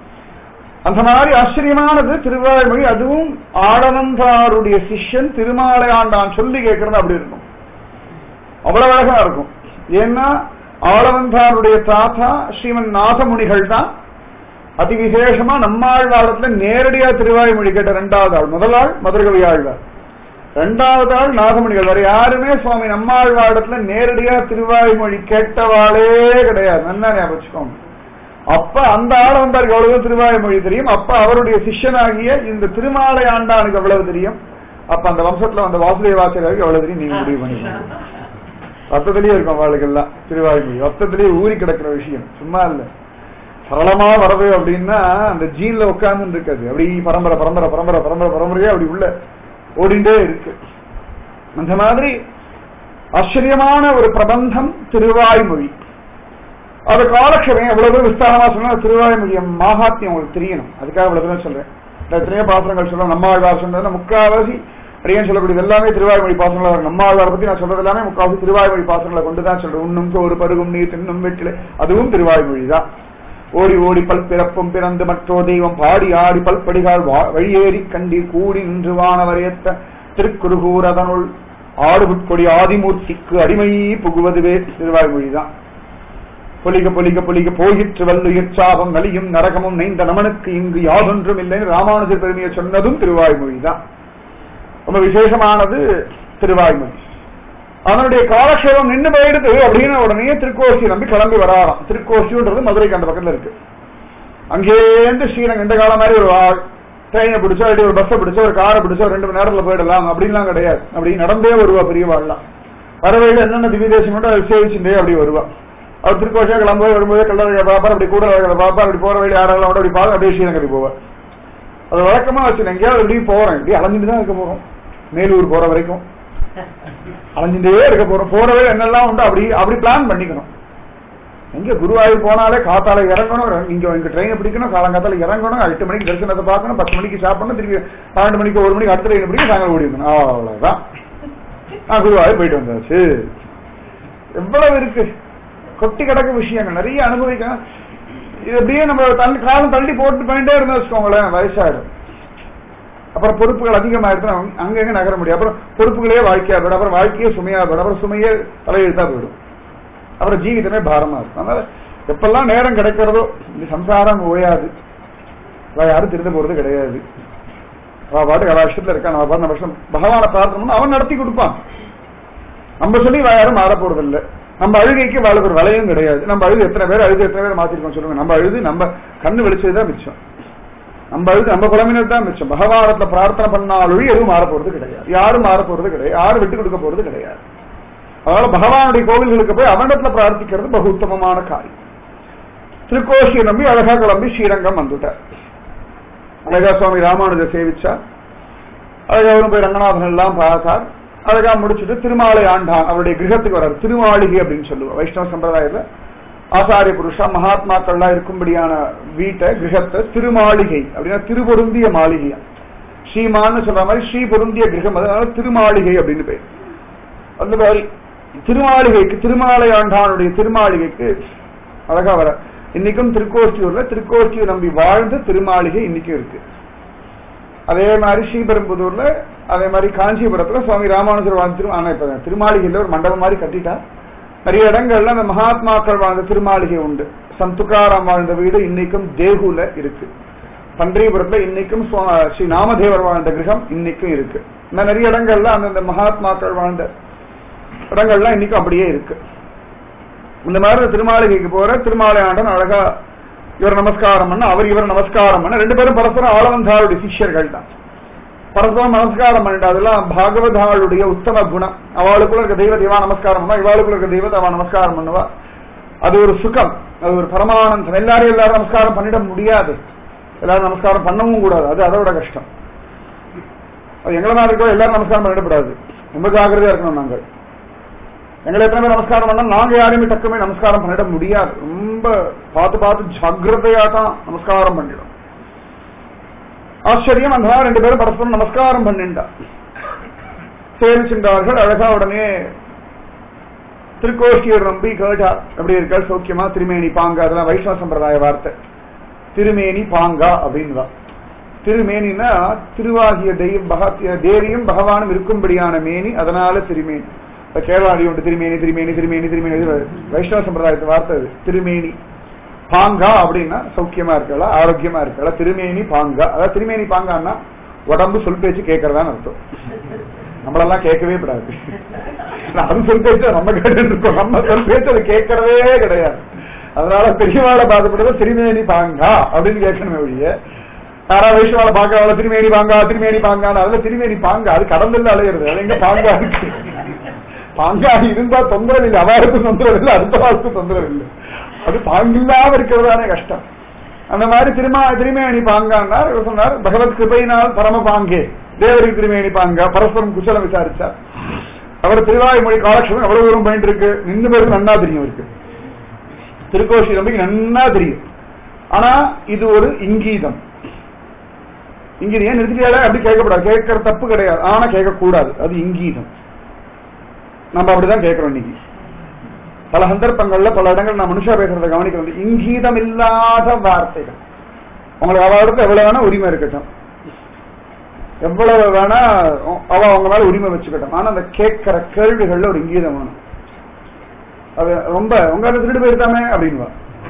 அந்த மாதிரி ஆச்சரியமானது திருவாய்மொழி. அதுவும் ஆளவந்தாருடைய சிஷ்யன் திருமாலையாண்டான் சொல்லி கேட்கறது அப்படி இருக்கும், அவ்வளவு அழகா இருக்கும். ஏன்னா ஆளவந்தாருடைய தாத்தா ஸ்ரீமன் நாதமுனிகள் தான் அதி விசேஷமா நம்மாழ்வாரத்துல நேரடியா திருவாய்மொழி கேட்ட ரெண்டாவது ஆள். முதல் ஆள் மதுரகவி ஆழ்வார், ரெண்டாவது ஆள் நாதமுனிகள். வேற யாருமே சுவாமி நம்மாழ்வாரத்துல நேரடியா திருவாய்மொழி கேட்டவாளே கிடையாது. நல்லா ஞாபகம். அப்ப அந்த ஆளவந்தாருக்கு எவ்வளவு திருவாய்மொழி தெரியும், அப்ப அவருடைய சிஷ்யனாகிய இந்த திருமாலை ஆண்டானுக்கு எவ்வளவு தெரியும், அப்ப அந்த வம்சத்துல வந்த வாசுதேவாச்சாரியருக்கு எவ்வளவு தெரியும் நீங்க முடிவு பண்ணிக்கலாம். ரத்தத்திலேயே இருக்கும் அவளுக்கெல்லாம் திருவாய்மொழி, ரத்தத்திலேயே ஊறி கிடக்கிற விஷயம், சும்மா இல்ல. சரளமா வரது அப்படின்னா அந்த ஜீன்ல உட்கார்ந்து இருக்காது, அப்படி பரம்பரை பரம்பரை பரம்பரை பரம்பரை பரம்பரையா அப்படி உள்ள ஓடிண்டே இருக்கு. அந்த மாதிரி ஆச்சரியமான ஒரு பிரபந்தம் திருவாய்மொழி. அது காலக்ஷேபம் எவ்வளவு விஸ்தாரமா சொன்னா திருவாய்மொழிய மகாத்மியம் உங்களுக்கு தெரியணும். அதுக்காக இவ்வளவு சொல்றேன். எத்தனையோ பாசனங்கள் சொல்றேன். நம்மாழ்வார் சொன்னது முக்காவாசி அப்படியே சொல்லக்கூடியது எல்லாமே திருவாய்மொழி பாசனங்களா வரும். நம்மாழ்வாரை பத்தி நான் சொல்றது எல்லாமே முக்காவாசி திருவாய்மொழி பாசனங்களை கொண்டுதான் சொல்றேன். உண்ணும் ஒரு பருகும் நீர் தின்னும் வெற்றில, அதுவும் திருவாய்மொழி தான். ஓடி ஓடி பல் பிறப்பும் பிறந்து மற்றோ தெய்வம் பாடி ஆடி பல்படிகால் வழியேறி கண்டி கூடி நின்று வானவரையத்த திருக்குறுகூர் அதனுள் ஆடுபுட்கொடி ஆதிமூர்த்திக்கு அடிமை புகுவதுவே திருவாய்மொழி தான். பொலிக பொலிக பொலிக போயிற்று வல்லுயிர் சாபம் நலியும் நரகமும் நைந்த நமனுக்கு இங்கு யாதொன்றும் இல்லைன்னு ராமானுஜர் பெருமையை சொன்னதும் திருவாய்மொழி தான். ரொம்ப விசேஷமானது திருவாய்மொழி. அவனுடைய காலக்ஷேபம் நின்று போயிடுது அப்படின்னு உடனே திருக்கோஷி நம்பி கிளம்பி வராராம். திருக்கோஷின்றது மதுரைக்கு அந்த பக்கத்துல இருக்கு. அங்கேருந்து ஸ்ரீரங்கம் இந்த காலம் மாதிரி ஒரு ட்ரெயினை பிடிச்சோ இல்லாட்டி ஒரு பஸ்ஸை பிடிச்சோ ஒரு காரை பிடிச்சோ ரெண்டு மணி நேரத்துல போயிடலாம் அப்படின்லாம் கிடையாது. அப்படி நடந்தே வருவா பெரியவாள்லாம். வரவையில என்னென்ன திவ்ய தேசம் மட்டும் அதை சேவிச்சுட்டே அப்படி வருவா. அவர் திருக்கோஷியா கிளம்பும்போது வரும்போது கல்லறை பாப்பார், அப்படி கூட பாப்பார், அப்படி போற வழி யாராவது அப்படி பார்த்து அப்படியே ஸ்ரீரங்கத்துக்கு போவார். அது வழக்கமா வச்சு எங்கேயாவது எப்படி போறேன், இப்படி அலைஞ்சிட்டு தான் இருக்க போறோம். மேலூர் போற வரைக்கும் அலைஞ்சிட்டே இருக்க போறோம். போற வழி என்னெல்லாம் உண்டு அப்படி அப்படி பிளான் பண்ணிக்கணும். எங்க குருவாயூர் போனாலே காத்தால இறங்கணும், இங்க இங்க ட்ரெயினை பிடிக்கணும், காலங்காத்தால இறங்கணும், எட்டு மணிக்கு தரிசனத்தை பார்க்கணும், பத்து மணிக்கு சாப்பிடணும், திருப்பி பன்னெண்டு மணிக்கு ஒரு மணிக்கு அடுத்த ட்ரெயின் பிடிக்கும், சாயங்காலம் ஓடி இருக்கணும். அவ்வளவுதான். நான் குருவாயூர் போயிட்டு வந்தாச்சு. எவ்வளவு இருக்கு கொட்டி கிடக்கு விஷயங்கள், நிறைய அனுபவிக்கணும். இது அப்படியே நம்ம தள்ளி காலம் தள்ளி போட்டு போயிட்டே இருந்தா வச்சுக்கோங்களேன், வயசாயிடும். அப்புறம் பொறுப்புகள் அதிகமாயிடுச்சு, அங்கங்க நகர முடியும். அப்புறம் பொறுப்புகளே வாழ்க்கையா போயிடும், அப்புறம் வாழ்க்கையே சுமையா போயிடும், அப்புறம் சுமையே தலையெழுத்தா போயிடும், அப்புறம் ஜீவிதமே பாரமா இருக்கும். அதனால எப்பெல்லாம் நேரம் கிடைக்கிறதோ இந்த சம்சாரம் ஓயாது. யாரும் திருந்த போறது கிடையாது. அவ பாட்டு எல்லா விஷயத்துல இருக்கா, நம்ம பாட்டு நம்ம விஷயம் பகவானை பிரார்த்தனை அவன் நடத்தி கொடுப்பான். நம்ம சொல்லி யாரும் மாற போறது இல்லை. நம்ம அழுகைக்கு வாழ்க்கை ஒரு வலையும் கிடையாது. நம்ம அழுது எத்தனை பேர் அழுது எத்தனை பேர் மாத்திருக்கோம் சொல்லுங்க. நம்ம அழுது நம்ம கண்ணு வெளிச்சதுதான் மிச்சம். நம்ம அழுது நம்ம குழம்பினர் தான் மிச்சம். பகவானத்துல பிரார்த்தனை பண்ணாலும் எதுவும் மாற போறது கிடையாது. யாரும் மாற போறது கிடையாது. யாரும் விட்டு கொடுக்க போறது கிடையாது. அதனால பகவானுடைய கோவில்களுக்கு போய் அவனிடத்துல பிரார்த்திக்கிறது பகு உத்தமமான காரியம். திருக்கோஷியை நம்பி அழகா கிளம்பி ஸ்ரீரங்கம் வந்துட்டார். அழகா சுவாமி ராமானுஜர் சேவிச்சா. அழகா அவரும் போய் ரங்கநாதன் எல்லாம் பார்த்தார். அழகா முடிச்சுட்டு திருமாலை ஆண்டான் அவருடைய கிரகத்துக்கு வர்றாரு. திருமாளிகை அப்படின்னு சொல்லுவோம் வைஷ்ணவ சம்பிரதாயத்துல. ஆசாரிய புருஷா மகாத்மாக்கள்லாம் இருக்கும்படியான வீட்டை கிரகத்தை திருமாளிகை அப்படின்னா திருபொருந்திய மாளிகையா. ஸ்ரீமான்னு சொல்ற மாதிரி ஸ்ரீ பொருந்திய கிரகம், அதனால திருமாளிகை அப்படின்னு பேர். அந்த மாதிரி திருமாளிகைக்கு திருமாலை ஆண்டானுடைய திருமாளிகைக்கு அழகா வர. இன்னைக்கும் திருக்கோஷ்டியூர்ல திருக்கோஷ்டியூர் நம்பி வாழ்ந்த திருமாளிகை இன்னைக்கும் இருக்கு. அதே மாதிரி ஸ்ரீபெரும்புதூர்ல, அதே மாதிரி காஞ்சிபுரத்துல சுவாமி ராமானுஜர் வாழ்ந்து ஆனா இப்ப திருமாளிகையில ஒரு மண்டபம் மாதிரி கட்டிட்டா. நிறைய இடங்கள்ல அந்த மகாத்மாக்கள் வாழ்ந்த திருமாளிகை உண்டு. சந்துக்காராம் வாழ்ந்த வீடு இன்னைக்கும் தேகுல இருக்கு. பன்றிபுரத்துல இன்னைக்கும் ஸ்ரீ நாமதேவர் வாழ்ந்த கிரகம் இன்னைக்கும் இருக்கு. இந்த நிறைய இடங்கள்ல அந்தந்த மகாத்மாக்கள் வாழ்ந்த இடங்கள்லாம் இன்னைக்கும் அப்படியே இருக்கு. இந்த மாதிரி திருமாளிகைக்கு போற திருமாலை ஆண்டன் அழகா இவர் நமஸ்காரம் பண்ண, அவர் இவர் நமஸ்காரம் பண்ண. ரெண்டு பேரும் பரஸ்பரம் ஆளவந்தாருடைய சிஷ்யர்கள் தான். பரஸ்பரம் நமஸ்காரம் பண்ணிட்டு அதெல்லாம் பாகவதாளுடைய உத்தம குணம். அவளுக்குள்ள இருக்க தெய்வத்தை இவா நமஸ்காரம் பண்ணுவா, இவாளுக்குள்ள இருக்க தெய்வத்தை அவ நமஸ்காரம் பண்ணுவா. அது ஒரு சுகம், அது ஒரு பரமானந்தம். எல்லாரும் எல்லாரும் நமஸ்காரம் பண்ணிட முடியாது, எல்லாரும் நமஸ்காரம் பண்ணவும் கூடாது. அது அதோட கஷ்டம். அது எங்களை மாதிரி இருக்கோ எல்லாரும் நமஸ்காரம் பண்ணிடக்கூடாது. ரொம்ப ஜாகிரதையா இருக்கணும். நாங்கள் எங்களை எத்தனை பேர் நமஸ்காரம் பண்ணோம், நாங்க யாரையுமே டக்குமே நமஸ்காரம் பண்ணிட முடியாது. ரொம்ப பார்த்து பார்த்து ஜாகிரதையா தான் நமஸ்காரம் பண்ணிடும். ஆச்சரியம். அந்த ரெண்டு பேரும் பரஸ்பரம் நமஸ்காரம் பண்ணிண்டா சேவிச்சின்றார்கள். அழகா உடனே திருக்கோஷ்டியூர் நம்பி கேட்டா எப்படி இருக்காள் சௌக்கியமா, திருமேனி பாங்கா, அதெல்லாம் வைஷ்ணவ சம்பிரதாய வார்த்தை. திருமேனி பாங்கா அப்படின்னு திருமேனின்னா திருவாகிய தெய்வ தேவியும் பகவானும் இருக்கும்படியான மேனி, அதனால திருமேனி. இப்ப கேரளாடி உண்டு திருமேனி திருமேனி திருமேனி திருமேனி வைஷ்ணவ சம்பிரதாயத்து வார்த்தை அது. திருமேனி பாங்கா அப்படின்னா சௌக்கியமா இருக்கா, ஆரோக்கியமா இருக்கா. திருமேனி பாங்கா, அதாவது திருமேனி பாங்கான்னா உடம்பு சொல் பேச்சு கேட்கறதான்னு அர்த்தம். நம்மளெல்லாம் கேட்கவே கூடாது. அது சொல் பேச்சு நம்ம கேட்டு இருக்கோம், நம்ம சொல் பேச்சு அது கேட்கறதே கிடையாது. அதனால பெரியவாளை பாக்கப்படுறது திருமேனி பாங்கா அப்படின்னு கேட்கணுமே ஒழிய, யாராவது வைஷ்ணவாளை பாக்கிறவள திருமேனி பாங்கா திருமேனி பாங்கான்னு அதுல திருமேனி பாங்கா அது கடந்துல அலையிறது. அது எங்க பாங்கா இருக்கு? பாங்கா இருந்தா தொந்தரவு இல்லை, அவருக்கும் தொந்தரவு இல்லை, அடுத்த வாரத்துக்கும் தொந்தரவு இல்லை. அது பாங்கில்லாம இருக்கிறதானே கஷ்டம். அந்த மாதிரி திருமா திருமேனி பாங்கான்னார். சொன்னார் பகவத் கிருபையினால் பரம பாங்கே தேவருக்கு திருமேனி பாங்கா. பரஸ்பரம் குசலம் விசாரிச்சார். அவர் திருவாய்மொழி காலக்ஷேபம் எவ்வளவு தூரம் போயிட்டு இருக்கு நின்று பேருக்கு நன்னா தெரியும் இருக்கு. திருக்கோஷி நம்பிக்கை நன்னா தெரியும். ஆனா இது ஒரு இங்கீதம். இங்கீதம் ஏன் நிறுத்திட்டாலே அப்படி கேட்கக்கூடாது, கேட்கற தப்பு கிடையாது, ஆனா கேட்கக்கூடாது, அது இங்கீதம். நம்ம அப்படிதான் கேட்கிறோம் இன்னைக்கு. பல சந்தர்ப்பங்கள்ல பல இடங்கள் நான் மனுஷா பேசுறத கவனிக்கிறது, இங்கீதம் இல்லாத வார்த்தைகள். உங்களுக்கு அவளுக்கு எவ்வளவு வேணா உரிமை இருக்கட்டும், எவ்வளவு வேணா அவ அவங்க மேல உரிமை வச்சுக்கட்டும், ஆனா அந்த கேட்கிற கேள்விகள்ல ஒரு இங்கீதம் வேணும். அது ரொம்ப உங்க திருடு போயிருக்காமே அப்படின்வா,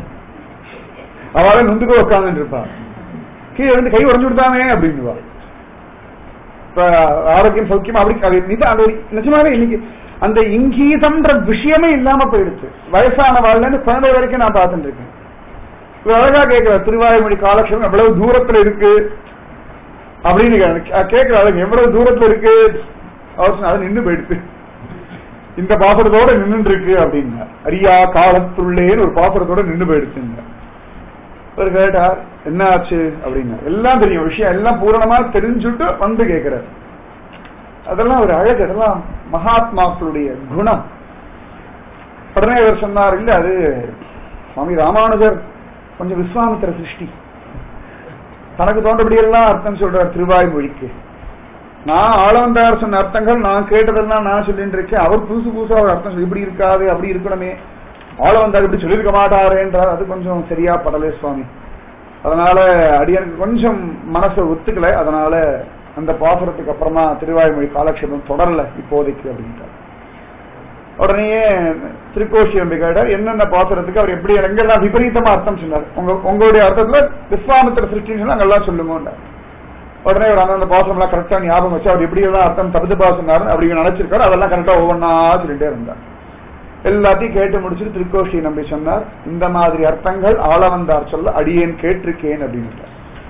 அவளை நொந்துக்க உட்காந்துட்டு இருப்பா, கீழே இருந்து கை உடஞ்சு விடுத்தாமே அப்படின்வா. இப்ப ஆரோக்கியம் சௌக்கியம் அப்படி நிஜமாவே இன்னைக்கு அந்த இங்கீதம்ன்ற விஷயமே இல்லாம போயிடுச்சு. வயசான வாழ்ல இருந்து குழந்தை வரைக்கும் நான் பார்த்துட்டு இருக்கேன். அழகா கேட்கிற திருவாய்மொழி காலக்ஷேபம் எவ்வளவு தூரத்துல இருக்கு அப்படின்னு கேட்கிறாங்க. எவ்வளவு தூரத்துல இருக்கு அவர் அது நின்று போயிடுச்சு, இந்த பாசுரத்தோட நின்று இருக்கு அப்படின்னா. அரியா காலத்துள்ளேன்னு ஒரு பாசுரத்தோட நின்று போயிடுச்சுங்க. அவர் கேட்டார் என்ன ஆச்சு அப்படின்னா, எல்லாம் தெரியும் விஷயம் எல்லாம் பூரணமா தெரிஞ்சுட்டு வந்து கேட்கிறார். அதெல்லாம் ஒரு அழகு, அதெல்லாம் மகாத்மாக்களுடைய குணம். உடனே அவர் சொன்னார், இல்ல அது சுவாமி ராமானுஜர் கொஞ்சம் விஸ்வாமித்திர சிருஷ்டி, தனக்கு தோன்றபடி எல்லாம் அர்த்தம் சொல்றார் திருவாய்மொழிக்கு. நான் ஆளவந்தார் சொன்ன அர்த்தங்கள் நான் கேட்டதெல்லாம் நான் சொல்லிட்டு இருக்கேன், அவர் புதுசு புதுசா ஒரு அர்த்தம் சொல்லி இப்படி இருக்காது அப்படி இருக்கணுமே, ஆளவந்தார் இப்படி சொல்லியிருக்க மாட்டாரேன்றார். அது கொஞ்சம் சரியா படலே சுவாமி, அதனால அடியனுக்கு கொஞ்சம் மனசை ஒத்துக்கல, அதனால அந்த பாசுரத்துக்கு அப்புறமா திருவாய்மொழி காலக்ஷேபம் தொடரல இப்போதைக்கு அப்படின்ட்டார். உடனே திருக்கோஷி அம்பிகார் என்னென்ன பாசுரத்துக்கு அவர் எப்படி எங்கெல்லாம் விபரீதமா அர்த்தம் சொன்னார், உங்க உங்களுடைய அர்த்தத்துல விஸ்வாமித்திர சிருஷ்டின்னு சொன்னா அங்கெல்லாம் சொல்லுங்க. உடனே ஒரு அந்த பாசுரம் எல்லாம் கரெக்டா ஞாபகம் வச்சு அவர் எப்படி எல்லாம் அர்த்தம் தகுதுபா சொன்னாரு அப்படி நினைச்சிருக்காரு, அதெல்லாம் கரெக்டா ஒவ்வொன்னா சொல்லிட்டே இருந்தார். எல்லாத்தையும் கேட்டு முடிச்சுட்டு திருக்கோஷி நம்பி சொன்னார், இந்த மாதிரி அர்த்தங்கள் ஆளவந்தார் சொல்ல அடியேன் கேட்டிருக்கேன் அப்படின்னு.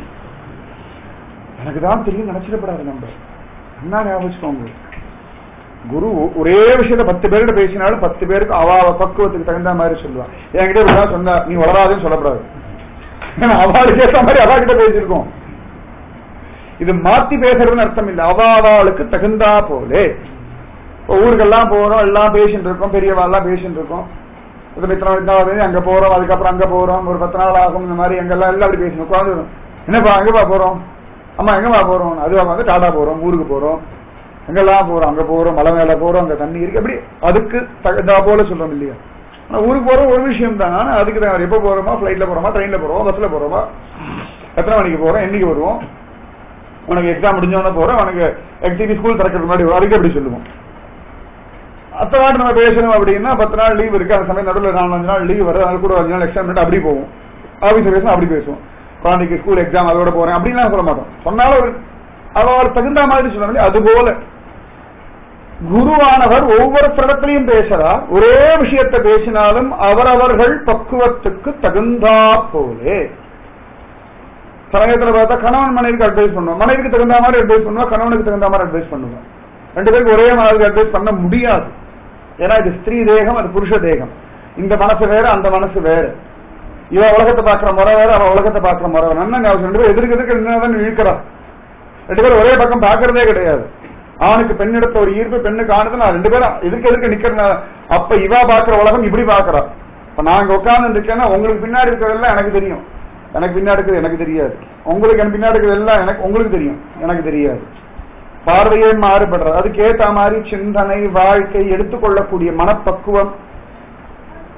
எனக்கு தான் தெரியும் நினைச்சிடப்படாது, நம்ம என்ன ஞாபகம். குரு ஒரே விஷயத்த பத்து பேர்கிட்ட பேசினாலும் பத்து பேருக்கு அவாவ பக்குவத்துக்கு தகுந்த மாதிரி சொல்லுவான். என்கிட்ட இப்படிதான் சொன்னா நீ வளராதுன்னு சொல்லப்படாது, அவளுக்கு ஏற்ற மாதிரி அவா கிட்ட பேசியிருக்கோம். இது மாத்தி பேசுறதுன்னு அர்த்தம் இல்லை, அவாவாளுக்கு தகுந்தா போலே. ஊருக்கெல்லாம் போறோம், எல்லாம் பேசிட்டு இருக்கோம், பெரியவா எல்லாம் பேசிட்டு இருக்கோம், அங்க போறோம், அதுக்கப்புறம் அங்க போறோம், ஒரு பத்து நாள் ஆகும், இந்த மாதிரி எங்கெல்லாம் எல்லாம் அப்படி பேசணும். குழந்தை என்னப்பா எங்கப்பா போறோம், அம்மா எங்கப்பா போறோம், அதுவா வந்து டாடா போறோம், ஊருக்கு போறோம், எங்கெல்லாம் போறோம், அங்க போறோம், மலை மேல போறோம், அங்க தண்ணி இருக்கு, அப்படி அதுக்கு தகுந்தா போல சொல்றோம் இல்லையா. ஆனா ஊருக்கு போறோம் ஒரு விஷயம் தான், ஆனா அதுக்கு தான் எப்ப போறோமா, பிளைட்ல போறோமா, ட்ரெயின்ல போறோமா, பஸ்ல போறோமா, எத்தனை மணிக்கு போறோம், என்னைக்கு வருவோம், உனக்கு எக்ஸாம் முடிஞ்சோன்னு போறோம், உனக்கு எக்ஸிபி ஸ்கூல் திறக்கிறது முன்னாடி அதுக்கு எப்படி சொல்லுவோம். அத்த நாட்டு நம்ம பேசணும் அப்படின்னா பத்து நாள் லீவ் இருக்கு, அந்த சமயம் நடுவில் நாலு அஞ்சு நாள் லீவ் வருது, அது கூட அஞ்சு நாள் எக்ஸாம் அப்படி போவோம். ஆபீஸ் பேசணும் அப்படி பேசுவோம், குழந்தைக்கு ஸ்கூல் எக்ஸாம் அதோட போறேன் அப்படின்லாம் சொல்ல மாட்டோம். சொன்னாலும் ஒரு அவள் தகுந்த மாதிரி சொன்னாலே அது போல குருவானவர் ஒவ்வொரு இடத்திலையும் பேசுறார். ஒரே விஷயத்தை பேசினாலும் அவரவர்கள் பக்குவத்துக்கு தகுந்தா போலே. சமயத்துல பார்த்தா கணவன் மனைவிக்கு அட்வைஸ் பண்ணுவோம், மனைவிக்கு தகுந்த மாதிரி அட்வைஸ் பண்ணுவோம், கணவனுக்கு தகுந்த மாதிரி அட்வைஸ் பண்ணுவோம். ரெண்டு பேருக்கு ஒரே மாதிரி அட்வைஸ் பண்ண முடியாது. ஏன்னா இது ஸ்திரீ தேகம், அது புருஷ தேகம். இந்த மனசு வேற, அந்த மனசு வேற. இவ உலகத்தை பாக்குற முறை வேற, அவ உலகத்தை பாக்குற முறை வேற. நல்லா ஞாபகம், ரெண்டு பேரும் எதிர்க்கு எதிர்க்கு என்னதான் இழுக்கிறான். ரெண்டு பேரும் ஒரே பக்கம் பாக்குறதே கிடையாது. ஆணுக்கு பெண் எடுத்த ஒரு ஈர்ப்பு, பெண்ணுக்கு ஆனது, நான் ரெண்டு பேரும் எதிர்க்கு எதிர்க்கு நிக்கிற. அப்ப இவா பாக்குற உலகம் இப்படி பாக்குறா. இப்ப நாங்க உட்கார்ந்து இருக்கேன்னா உங்களுக்கு பின்னாடி இருக்கிறதெல்லாம் எனக்கு தெரியும், எனக்கு பின்னாடி இருக்கிறது எனக்கு தெரியாது. உங்களுக்கு எனக்கு பின்னாடி இருக்கிறது எல்லாம் எனக்கு உங்களுக்கு தெரியும், எனக்கு தெரியாது. பார்வையே மாறுபடுறது. அதுக்கு ஏற்ற மாதிரி சிந்தனை, வாழ்க்கை, எடுத்துக்கொள்ளக்கூடிய மனப்பக்குவம்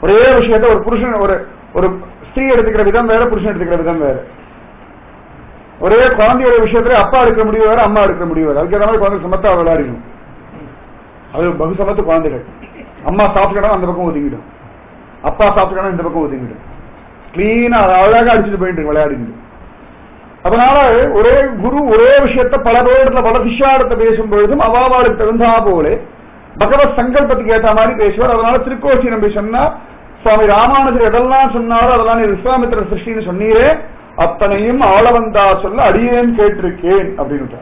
ஒரே விஷயத்த ஒரு புருஷன் ஒரு ஒரு ஸ்திரீ எடுத்துக்கிற விதம் வேற, புருஷன் எடுத்துக்கிற விதம் வேற. ஒரே குழந்தையோட விஷயத்துல அப்பா எடுக்கிற முடிவு வேற, அம்மா எடுக்கிற முடிவு வேற. அதுக்கு ஏற்ற மாதிரி குழந்தை சமத்தா விளையாடிடும். அது பகு சமத்து குழந்தைகள். அம்மா சாப்பிட்டுக்கணும் அந்த பக்கம் ஒதுங்கிடும், அப்பா சாப்பிட்டுக்கணும் இந்த பக்கம் ஒதுங்கிடும். கிளீனா அழகா அடிச்சுட்டு போயிட்டு விளையாடிட்டு. அதனால ஒரே குரு ஒரே விஷயத்த பல பேரிடத்துல பல சிஷ்யாடத்தை பேசும் பொழுதும் அவாவாளுக்கு தகுந்தா போல பகவத் சங்கல்பத்துக்கு ஏற்ற மாதிரி பேசுவார். அதனால திருக்கோசி நம்பி சொன்னா, சுவாமி ராமானுஜர் எதெல்லாம் சொன்னாரோ அதெல்லாம் நீ விஸ்வாமித்திர சிருஷ்டின்னு சொன்னீரே, அத்தனையும் ஆளவந்தா சொல்ல அடியேன் கேட்டிருக்கேன் அப்படின்னு.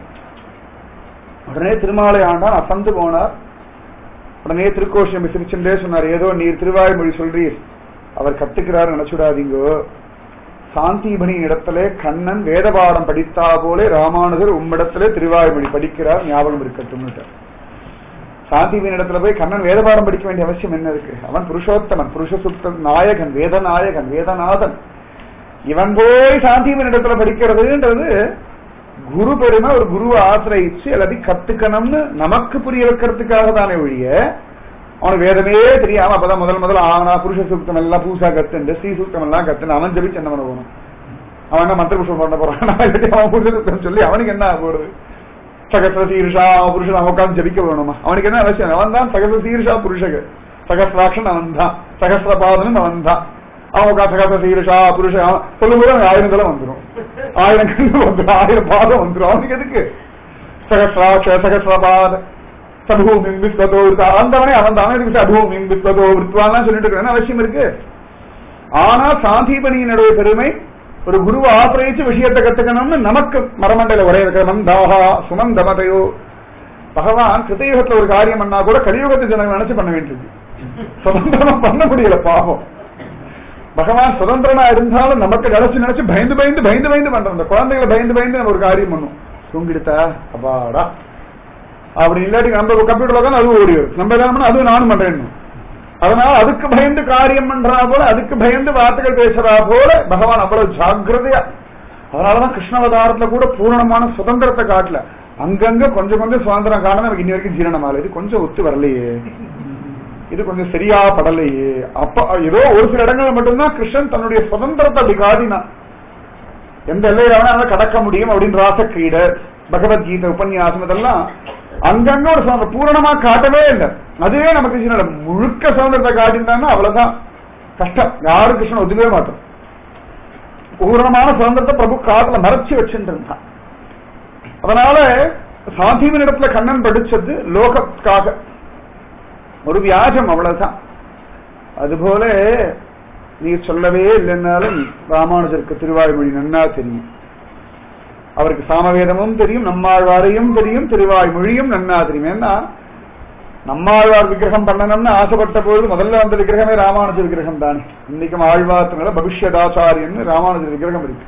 உடனே திருமாலை ஆண்டான் அசந்து போனார். உடனே திருக்கோஷி நம்பி சிரிச்சுட்டே சொன்னார், ஏதோ நீர் திருவாய்மொழி சொல்றீர், அவர் கத்துக்கிறார் நினைச்சுடாதீங்கோ. சாந்திபனியின் இடத்துல கண்ணன் வேதபாடம் படித்தா போலே ராமானுஜர் உம்மிடத்துல திருவாய்மொழி படிக்கிறார், ஞாபகம் இருக்கட்டும். சாந்திபனியின் இடத்துல போய் கண்ணன் வேதபாடம் படிக்க வேண்டிய அவசியம் என்ன இருக்கு? அவன் புருஷோத்தமன், புருஷ சுத்த நாயகன், வேதநாயகன், வேதநாதன். இவன் போய் சாந்திபன் இடத்துல படிக்கிறதுன்றது குரு பெருமை. ஒரு குருவை ஆசிரியிச்சு எல்லாத்தையும் கத்துக்கணும்னு நமக்கு புரிய வைக்கிறதுக்காக தானே ஒழிய அவனுக்கு வேதமே தெரியாம அப்பதான் முதல் முதல்ல ஆனா புருஷ சூக்தம் எல்லாம் பூசா கத்துண்டு ஸ்ரீ சூக்தம் எல்லாம் கத்துன்னு அவன் ஜபிச்சு என்ன பண்ண போகணும்? அவன் என்ன மந்திர புருஷம் பண்ண போறான்? அவன் புருஷ சூக்தம் சொல்லி அவனுக்கு என்ன போடுது? சகசிர சீர்ஷா புருஷன் அவன் உட்காந்து ஜபிக்க வேணுமா? அவனுக்கு என்ன அவசியம்? அவன் தான் சகசிர சீர்ஷா புருஷக, சகசிராட்சன் அவன் தான், சகசிர பாதனும் அவன் தான். அவன் உட்காந்து சகசிர சீர்ஷா புருஷன் அவன் சொல்லும்போது அவன் ஆயிரம் தலை வந்துடும், ஆயிரம் கண்ணு வந்துடும், ஆயிரம் பாதம் வந்துடும். அவனுக்கு எதுக்கு சகசிராட்ச சகசிரபாத சபூமி விஸ்வதோ அந்தவனே அவன் தானே இதுக்கு சபூமி விஸ்வதோ விருத்வான் சொல்லிட்டு இருக்க அவசியம் இருக்கு. ஆனா சாந்திபனியினுடைய பெருமை ஒரு குருவை ஆசிரியிச்சு விஷயத்தை கத்துக்கணும்னு நமக்கு மரமண்டையில ஒரே இருக்கிற மந்தாஹா சுமந்தமதையோ. பகவான் கிருத்தயுகத்துல ஒரு காரியம் பண்ணா கூட கலியுகத்தை ஜனங்கள் நினைச்சு பண்ண வேண்டியது, சுதந்திரம் பண்ண முடியல பாவம். பகவான் சுதந்திரனா இருந்தாலும் நமக்கு நினைச்சு நினைச்சு பயந்து பயந்து பயந்து பயந்து பண்றோம். இந்த குழந்தைகளை பயந்து பயந்து நம்ம ஒரு காரியம் பண்ணும், தூங்கிடுத்தா அப்பாடா அப்படி இல்லாட்டி நம்ம கம்ப்யூட்டர்ல தான் அது ஓடி வரும், நம்ம என்ன அதுவும் நானும் பண்றேன். அதனால அதுக்கு பயந்து காரியம் பண்றா போல, அதுக்கு பயந்து வார்த்தைகள் பேசுறா போல பகவான் அவ்வளவு ஜாக்கிரதையா. அதனாலதான் கிருஷ்ணாவதாரத்துல கூட பூரணமான சுதந்திரத்தை காட்டல, அங்கங்க கொஞ்சம் கொஞ்சம் சுதந்திரம் காண நமக்கு இன்னி வரைக்கும் ஜீரணமால. இது கொஞ்சம் ஒத்து வரலையே, இது கொஞ்சம் சரியா படலையே. அப்ப ஏதோ ஒரு சில இடங்கள் மட்டும்தான் கிருஷ்ணன் தன்னுடைய சுதந்திரத்தை அப்படி காட்டினான். எந்த எல்லையில கடக்க முடியும் அப்படின்னு ராசக்கிரீட பகவத்கீதை உபன்யாசம் இதெல்லாம் அங்கங்க ஒரு சுதந்திரம் பூரணமா காட்டவே இல்லை. அதுவே நமக்கு முழுக்க சுதந்திரத்தை காட்டினான்னா அவ்வளவுதான் கஷ்டம். யாரும் கிருஷ்ணன் ஒதுக்கவே மாட்டோம். பூரணமான சுதந்திரத்தை பிரபு காட்டுல மறைச்சு வச்சுட்டு இருந்தான். அதனால சாந்திவன் இடத்துல கண்ணன் படிச்சது லோகத்துக்காக, ஒரு வியாஜம் அவ்வளவுதான். அதுபோல நீ சொல்லவே இல்லைன்னாலும் ராமானுஜருக்கு திருவாய்மொழி நன்னா தெரியும், அவருக்கு சாமவேதமும் தெரியும், நம்மாழ்வாரையும் தெரியும், திருவாய்மொழியும் நன்னா தெரியும். ஏன்னா நம்மாழ்வார் விக்கிரகம் பண்ணணும்னு ஆசைப்பட்ட போது முதல்ல வந்த விக்கிரகமே ராமானுஜர் விக்கிரகம் தானே. இன்னைக்கும் ஆழ்வார்த்தனால பவிஷ்யதாச்சாரியன் ராமானுஜர் விக்கிரகம் இருக்கு.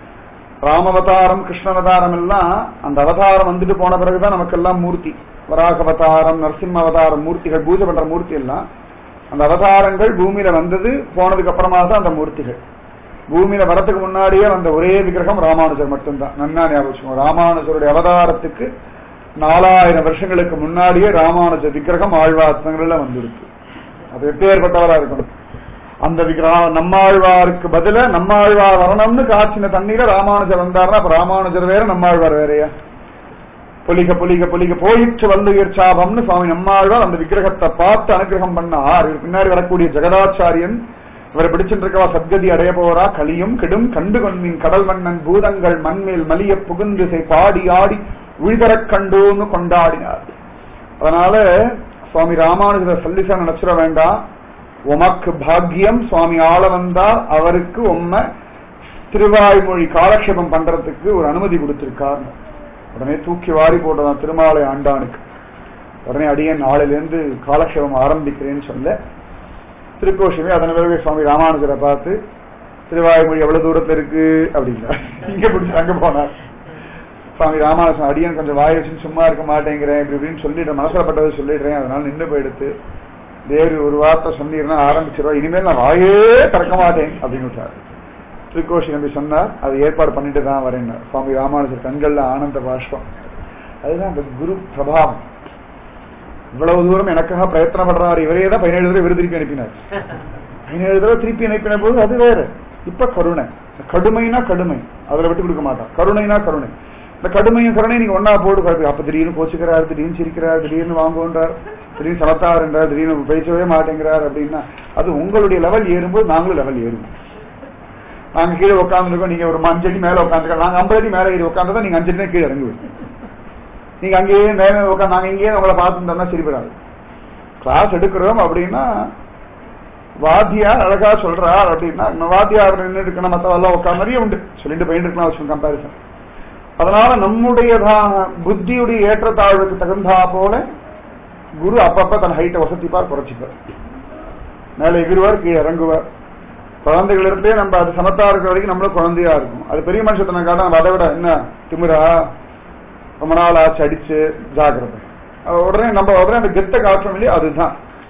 ராமவதாரம் கிருஷ்ணவதாரம் எல்லாம் அந்த அவதாரம் வந்துட்டு போன பிறகுதான் நமக்கெல்லாம் மூர்த்தி. வராகவதாரம் நரசிம்ம அவதாரம் மூர்த்திகள் பூஜை பண்ற மூர்த்தி எல்லாம் அந்த அவதாரங்கள் பூமியில வந்தது போனதுக்கு அப்புறமா தான் அந்த மூர்த்திகள். பூமியில வரத்துக்கு முன்னாடியே வந்த ஒரே விக்கிரகம் ராமானுஜர் மட்டும்தான். நன்னா ஞாபகம், ராமானுஜருடைய அவதாரத்துக்கு நாலாயிரம் வருஷங்களுக்கு முன்னாடியே ராமானுஜர் விக்கிரகம் ஆழ்வார்த்தங்கள்ல வந்துருக்கு. அது எப்பேற்பட்டவரா இருக்கணும். அந்த விக்கிரகம் நம்மாழ்வாருக்கு பதில நம்மாழ்வார் வரணும்னு காய்ச்சின தண்ணீர ராமானுஜர் வந்தாருன்னா அப்ப ராமானுஜர் வேற நம்மாழ்வார் வேறையா? பொலிக பொலிக பொலிக போயிற்று வல்லுயிர் சாபம்னு சுவாமி நம்மாழ்வார் அந்த விக்கிரகத்தை பார்த்து அனுகிரகம் பண்ணார். பின்னாடி வரக்கூடிய ஜெகதாச்சாரியன் இவரை பிடிச்சிருக்கவா சத்கதி அடைய போறா, கலியும் கெடும் கண்டு கொன்மின் கடல் மன்னன் பூதங்கள் மண்மேல் மலிய புகுந்து பாடி ஆடி உழிதரக் கண்டோன்னு கொண்டாடினார். அதனால சுவாமி ராமானுஜரை சல்லிசா நினைச்சிட வேண்டாம். உமக்கு பாக்கியம் சுவாமி ஆள வந்தா அவருக்கு உண்மை திருவாய்மொழி காலக்ஷேபம் பண்றதுக்கு ஒரு அனுமதி கொடுத்திருக்கார். உடனே தூக்கி வாரி போட்டதான் திருமாலை ஆண்டானுக்கு. உடனே அடியன் நாளிலிருந்து காலக்ஷேபம் ஆரம்பிக்கிறேன்னு சொல்ல திருக்கோஷமே அதன் பிறகு சுவாமி ராமானுஜரை பார்த்து திருவாய்மொழி எவ்வளவு தூரத்துல இருக்கு அப்படின்னா இங்க பிடிச்சி அங்க போனார். சுவாமி ராமானுஜன் அடியன் கொஞ்சம் வாய் வச்சுன்னு சும்மா இருக்க மாட்டேங்கிறேன் இப்படி இப்படின்னு சொல்லிடுறேன், மனசுலப்பட்டதை சொல்லிடுறேன், அதனால நின்று போயிடுத்து வேறு ஒரு வார்த்தை சொன்னீங்கன்னா ஆரம்பிச்சிருவா, இனிமேல் நான் வாயே திறக்க மாட்டேன் அப்படின்னு விட்டார். திருக்கோஷி நம்பி சொன்னார், அது ஏற்பாடு பண்ணிட்டு தான் வரேன். சுவாமி ராமானுஜர் கண்கள்ல ஆனந்த பாஷ்பம். அதுதான் அந்த குரு பிரபாவம். இவ்வளவு தூரம் எனக்காக பிரயத்தனப்படுறாரு, இவரே தான் பதினேழு தடவை விருதுக்கு அனுப்பினார். பதினேழு தடவை திருப்பி இணைப்பின போது அது வேற. இப்ப கருணை, கடுமைனா கடுமை, அதுல விட்டு கொடுக்க மாட்டான். கருணைனா கருணை. இந்த கடுமையும் கருணை நீங்க ஒன்னா போட்டு அப்ப திடீர்னு கோச்சுக்கிறார், திடீர்னு சிரிக்கிறார், திடீர்னு வாங்குன்றார், திடீர்னு சமத்தாருன்றார், திடீர்னு பேசவே மாட்டேங்கிறார் அப்படின்னா அது உங்களுடைய லெவல் ஏறும்போது நாங்களும் லெவல் ஏறுவோம். நாங்க கீழே உட்காந்துருக்கோம், நீங்க ஒரு அஞ்சு அடி மேல உட்காந்துருக்கோம், நாங்க ஐம்பது அடி மேல ஏறி உட்காந்துதான் நீங்க அஞ்சு அடி கீழே இறங்குவோம். நீங்க அங்கேயே மேல உட்காந்து நாங்க இங்கேயே உங்களை பார்த்துட்டோம்னா சரிபடாது. கிளாஸ் எடுக்கிறோம் அப்படின்னா வாத்தியார் அழகா சொல்றார் அப்படின்னா வாத்தியார் நின்று இருக்கணும், மற்றவெல்லாம் உட்காந்து நிறைய உண்டு சொல்லிட்டு போயிட்டு இருக்கலாம் வச்சு கம்பாரிசன். அதனால நம்முடைய புத்தியுடைய ஏற்றத்தாழ்வுக்கு தகுந்தா போல குரு அப்பப்ப தன் ஹைட்டை வசதிப்பார், குறைச்சிப்பார், மேல எகிருவார், கீழே இறங்குவார். குழந்தைகள் இருந்தே நம்ம அது சமத்தா இருக்கிற வரைக்கும் நம்மளும் குழந்தையா இருக்கும். அது பெரிய மனுஷத்தனை காட்ட நம்ம அதை விட என்ன திமிரா ரொம்ப நாள் ஆச்சு அடிச்சு ஜாக்கிரதை, உடனே நம்ம உடனே அந்த கெத்த காட்டுறோம் இல்லையா, அதுதான்.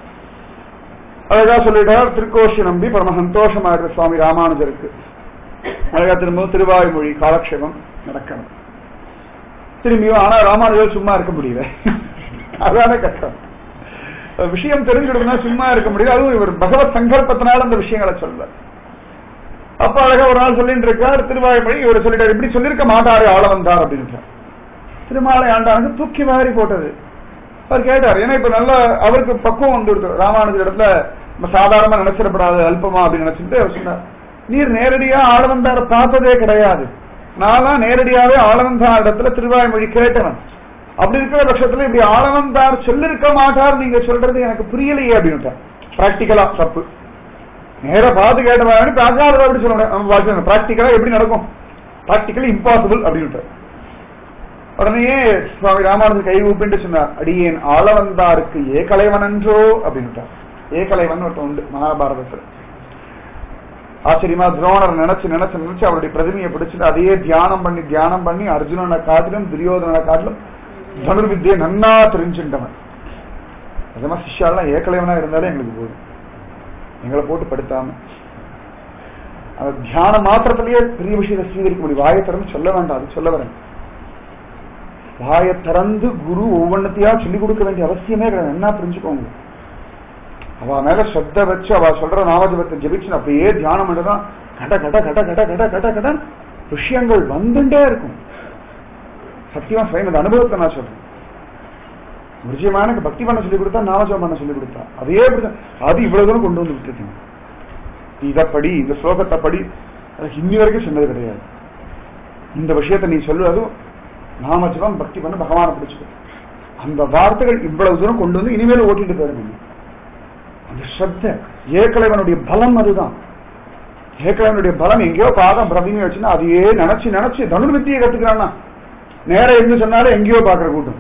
அழகா சொல்லிட்டார் திருக்கோஷி நம்பி பரம சந்தோஷமா இருக்கிற சுவாமி ராமானுஜருக்கு. அழகா திரும்பவும் திருவாய்மொழி காலக்ஷேபம் நடக்கணும் திரும்பியும். ஆனா ராமானுஜர் சும்மா இருக்க முடியல, அதான கஷ்டம். விஷயம் தெரிஞ்சுடுதுன்னா சும்மா இருக்க முடியல. அதுவும் இவர் பகவத் சங்கல்பத்தினால அந்த விஷயங்களை சொல்ல. அப்ப அழகா ஒரு நாள் சொல்லிட்டு இருக்கார் திருவாய்மொழி. இவர் சொல்லிட்டார் இப்படி சொல்லியிருக்க மாட்டாரு ஆள வந்தார் அப்படின்னு. திருமாலை ஆண்டானுக்கு தூக்கி வாரி போட்டது. அவர் கேட்டார், ஏன்னா இப்ப நல்ல அவருக்கு பக்குவம் வந்து ராமானுஜர் இடத்துல சாதாரணமா நினைச்சிடப்படாது அல்பமா அப்படின்னு நினைச்சுட்டு அவர் சொன்னார், நீர் நேரடியா ஆளவந்தார பார்த்ததே கிடையாது, நான்லாம் நேரடியாவே ஆளவந்தார் இடத்துல திருவாய்மொழி கேட்டவன். அப்படி இருக்கிற பட்சத்துல இப்படி ஆளவந்தார் சொல்லிருக்க மாட்டார் நீங்க சொல்றது எனக்கு புரியலையே அப்படின்னு. பிராக்டிகலா தப்பு. நேர பார்த்து கேட்டவன் பார்க்காத அப்படி சொல்ல பிராக்டிகலா எப்படி நடக்கும், பிராக்டிகலி இம்பாசிபிள் அப்படின்னு. உடனே சுவாமி ராமானுஜர் கை ஊப்பிட்டு சொன்னார், அடியேன் ஆளவந்தாருக்கு ஏகலைவன் என்றோ அப்படின்ட்டார். ஏகலைவன் ஒருத்தன் உண்டு மகாபாரதத்துல. ஆச்சரியமா துரோணர் நினைச்சு நினைச்சு நினைச்சு அவருடைய பிரதிமையை பிடிச்சிட்டு அதையே தியானம் பண்ணி தியானம் பண்ணி அர்ஜுனனை காட்டிலும் துரியோதனை காட்டிலும் தனுர்வித்தியை நன்னா தெரிஞ்சுட்டவன். அதமா சிஷ்யாலாம் ஏகலைவனா இருந்தாலே எங்களுக்கு போதும், எங்களை போட்டு படுத்தாம அந்த தியான மாத்திரத்திலேயே பெரிய விஷயத்தை ஸ்வீகரிக்க முடியும். வாயை திறந்து சொல்ல வேண்டாம், அது சொல்ல வரேன். வாயை திறந்து குரு ஒவ்வொன்னத்தையா சொல்லிக் கொடுக்க வேண்டிய அவசியமே கிடையாது. என்ன புரிஞ்சுக்கோங்க, அவ மேல ஸ்ரத்த வச்சு அவ சொல்ற நாமஜபத்தை ஜபிச்சு அப்படியே தியானம் பண்ணதான் கட கட கட கட கட கட கட விஷயங்கள் வந்துட்டே இருக்கும். சத்தியமா சுயம் இந்த அனுபவத்தை நான் சொல்றேன். நிச்சயமான பக்தி பண்ண சொல்லி கொடுத்தா, நாமஜபம் பண்ண சொல்லி கொடுத்தா, அதே அது இவ்வளவு தூரம் கொண்டு வந்து விட்டுருக்கீங்க. இதை படி, இந்த ஸ்லோகத்தை படி, இன்னி வரைக்கும் சொன்னது கிடையாது. இந்த விஷயத்தை நீ சொல்லுவது நாமஜபம் பக்தி பண்ண பகவானை பிடிச்சுக்க, அந்த வார்த்தைகள் இவ்வளவு தூரம் கொண்டு வந்து இனிமேல் ஓட்டிட்டு போயிருங்க. அந்த ஸ்ரத்த ஏகலைவனுடைய பலம் அதுதான். ஏகலைவனுடைய பலம் எங்கேயோ பாதம் பிரதிமை வச்சுன்னா அதையே நினைச்சு நினைச்சு தனுர்வித்தியை கத்துக்கிறான்னா நேர இருந்து சொன்னாலும் எங்கேயோ பாக்குற கூட்டம்.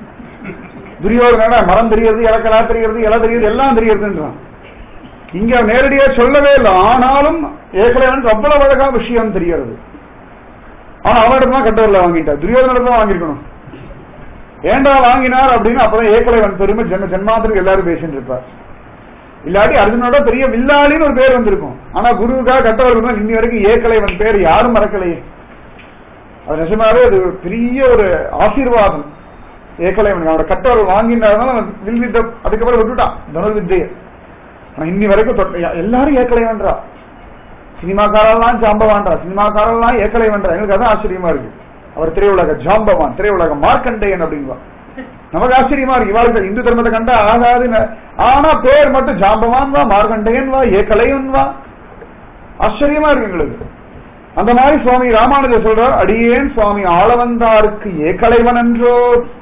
துரியோதன மரம் தெரியறது, இலக்கலா தெரியறது, இலை தெரியறது, எல்லாம் தெரியறதுன்றான். இங்க நேரடியா சொல்லவே இல்லை, ஆனாலும் ஏகலைவனுக்கு அவ்வளவு அழகா விஷயம் தெரியறது. ஆனா அவனிடம் தான் கட்டவரில் வாங்கிட்டார், துரியோதனிடம் தான் வாங்கிருக்கணும். ஏண்டா வாங்கினார் அப்படின்னு அப்பதான் ஏகலைவன் பெருமை ஜென்ம ஜென்மாந்திரம் எல்லாரும் பேசிட்டு இருப்பார். இல்லாட்டி அர்ஜுனோட பெரிய வில்லாளின்னு ஒரு பேர் வந்திருக்கும். ஆனா குருவுக்காக கட்டவர்கள் இன்னி வரைக்கும் ஏகலைவன் பேர் யாரும் மறக்கலையே. அது நிஜமாவே அது பெரிய ஒரு ஆசீர்வாதம். ஏகலைவன் அவனோட கட்டவர்கள் வாங்கினாலும் அவன் வில் வித்த அதுக்கப்புறம் விட்டுட்டான் தனுர்வித்தைய. ஆனா இன்னி வரைக்கும் எல்லாரும் ஏகலைவன்றா. சினிமாக்காரெல்லாம் ஜாம்பவான்றா, சினிமாக்காரெல்லாம் ஏகலைவன்றா. எங்களுக்கு அதான் ஆச்சரியமா இருக்கு. அவர் திரையுலக ஜாம்பவான், திரையுலக மார்க்கண்டேயன் அப்படிங்குவா. நமக்கு ஆச்சரியமா இருக்கு. இவாளுக்கு இந்து தர்மத்தை கண்டா ஆகாது, ஆனா பேர் மட்டும் ஜாம்பவான் வா, மார்க்கண்டேயன் வா, ஏகலைவன் வா. ஆச்சரியமா இருக்கு எங்களுக்கு. அந்த மாதிரி சுவாமி ராமானுஜர் சொல்றார், அடியேன் சுவாமி ஆளவந்தாருக்கு ஏகலைவன் என்றோ.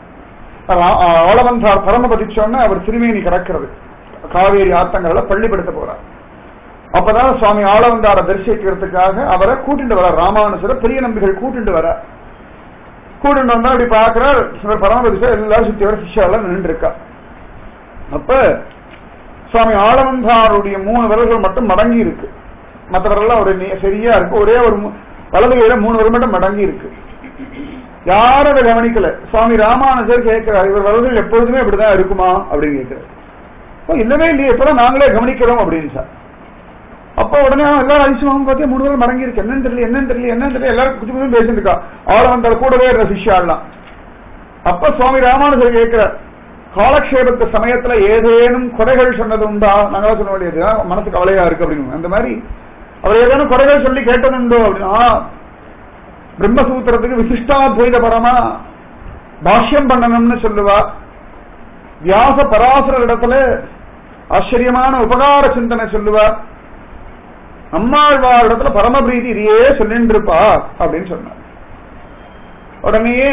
ஆளவந்தார் பரமபதி சொன்ன அவர் திருமேனி கிடக்கிறது காவேரி ஆத்தங்கள்ல பள்ளிப்படுத்த போறார். அப்பதான் சுவாமி ஆளவந்தார தரிசிக்கிறதுக்காக அவரை கூட்டிட்டு வர, ராமானுஜரை பெரிய நம்பிகள் கூட்டிட்டு வர. கூட்டிட்டு வந்தா அப்படி பாக்குறார் பரமபதி எல்லாரும் சுத்தி வர சிஷ்யாலாம் நின்று இருக்கா. அப்ப சுவாமி ஆளவந்தாருடைய மூணு விரல்கள் மட்டும் மடங்கி இருக்கு, மற்றவரெல்லாம் ஒரு சரியா இருக்கு. ஒரே ஒரு வலது கையில மூணு விரல் மட்டும் மடங்கி இருக்கு. யாரும் அதை கவனிக்கல. சுவாமி ராமானுஜர் கேட்கிறார், இவர் விரல்கள் எப்பொழுதுமே இப்படிதான் இருக்குமா அப்படின்னு கேட்கிறார். இல்லவே இல்லையே, இப்பதான் நாங்களே கவனிக்கிறோம் அப்படின்னு சார். அப்ப உடனே எல்லாரும் அதிசயமாக பார்த்தா மூணு பேரும் மடங்கி இருக்கு. என்னன்னு தெரியல என்னன்னு தெரியல என்னன்னு தெரியல எல்லாரும் குச்சி குச்சி பேசிட்டு இருக்கா. ஆளவந்தார் கூடவே இருக்கிற சிஷ்யாலாம். அப்ப சுவாமி ராமானுஜர் கேட்கிறார், காலக்ஷேபத்து சமயத்துல ஏதேனும் குறைகள் சொன்னது உண்டா? நாங்களா சொல்ல வேண்டியது மனசு கவலையா இருக்கு அப்படின்னு. அந்த மாதிரி அவர் ஏதேனும் குறைகள் சொல்லி கேட்டதுண்டோ அப்படின்னா பிரம்மசூத்திரத்துக்கு விசிஷ்டாத்வைத பரமா பாஷ்யம் பண்ணணும்னு சொல்லுவா. வியாச பராசர இடத்துல ஆச்சரியமான உபகார சிந்தனை சொல்லுவார். நம்மாழ்வார் இடத்துல பரமபிரீதி இதையே சொல்லிட்டு இருப்பா அப்படின்னு சொன்னார். உடனேயே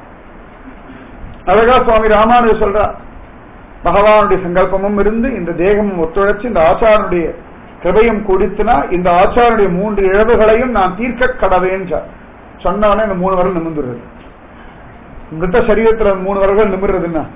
அழகா சுவாமி ராமானுஜர் சொல்றார், பகவானுடைய சங்கல்பமும் இருந்து இந்த தேகமும் ஒத்துழைச்சு இந்த ஆச்சாரனுடைய கிருபையும் கொடுத்துனா இந்த ஆச்சாரனுடைய மூன்று இழவுகளையும் நான் தீர்க்க கடவேன் சொன்னவனே இந்த மூணு வரல் நிமிர்ந்துடுறது. மிருத்த சரீரத்துல மூணு வரல்கள் நிமிர்றதுன்னா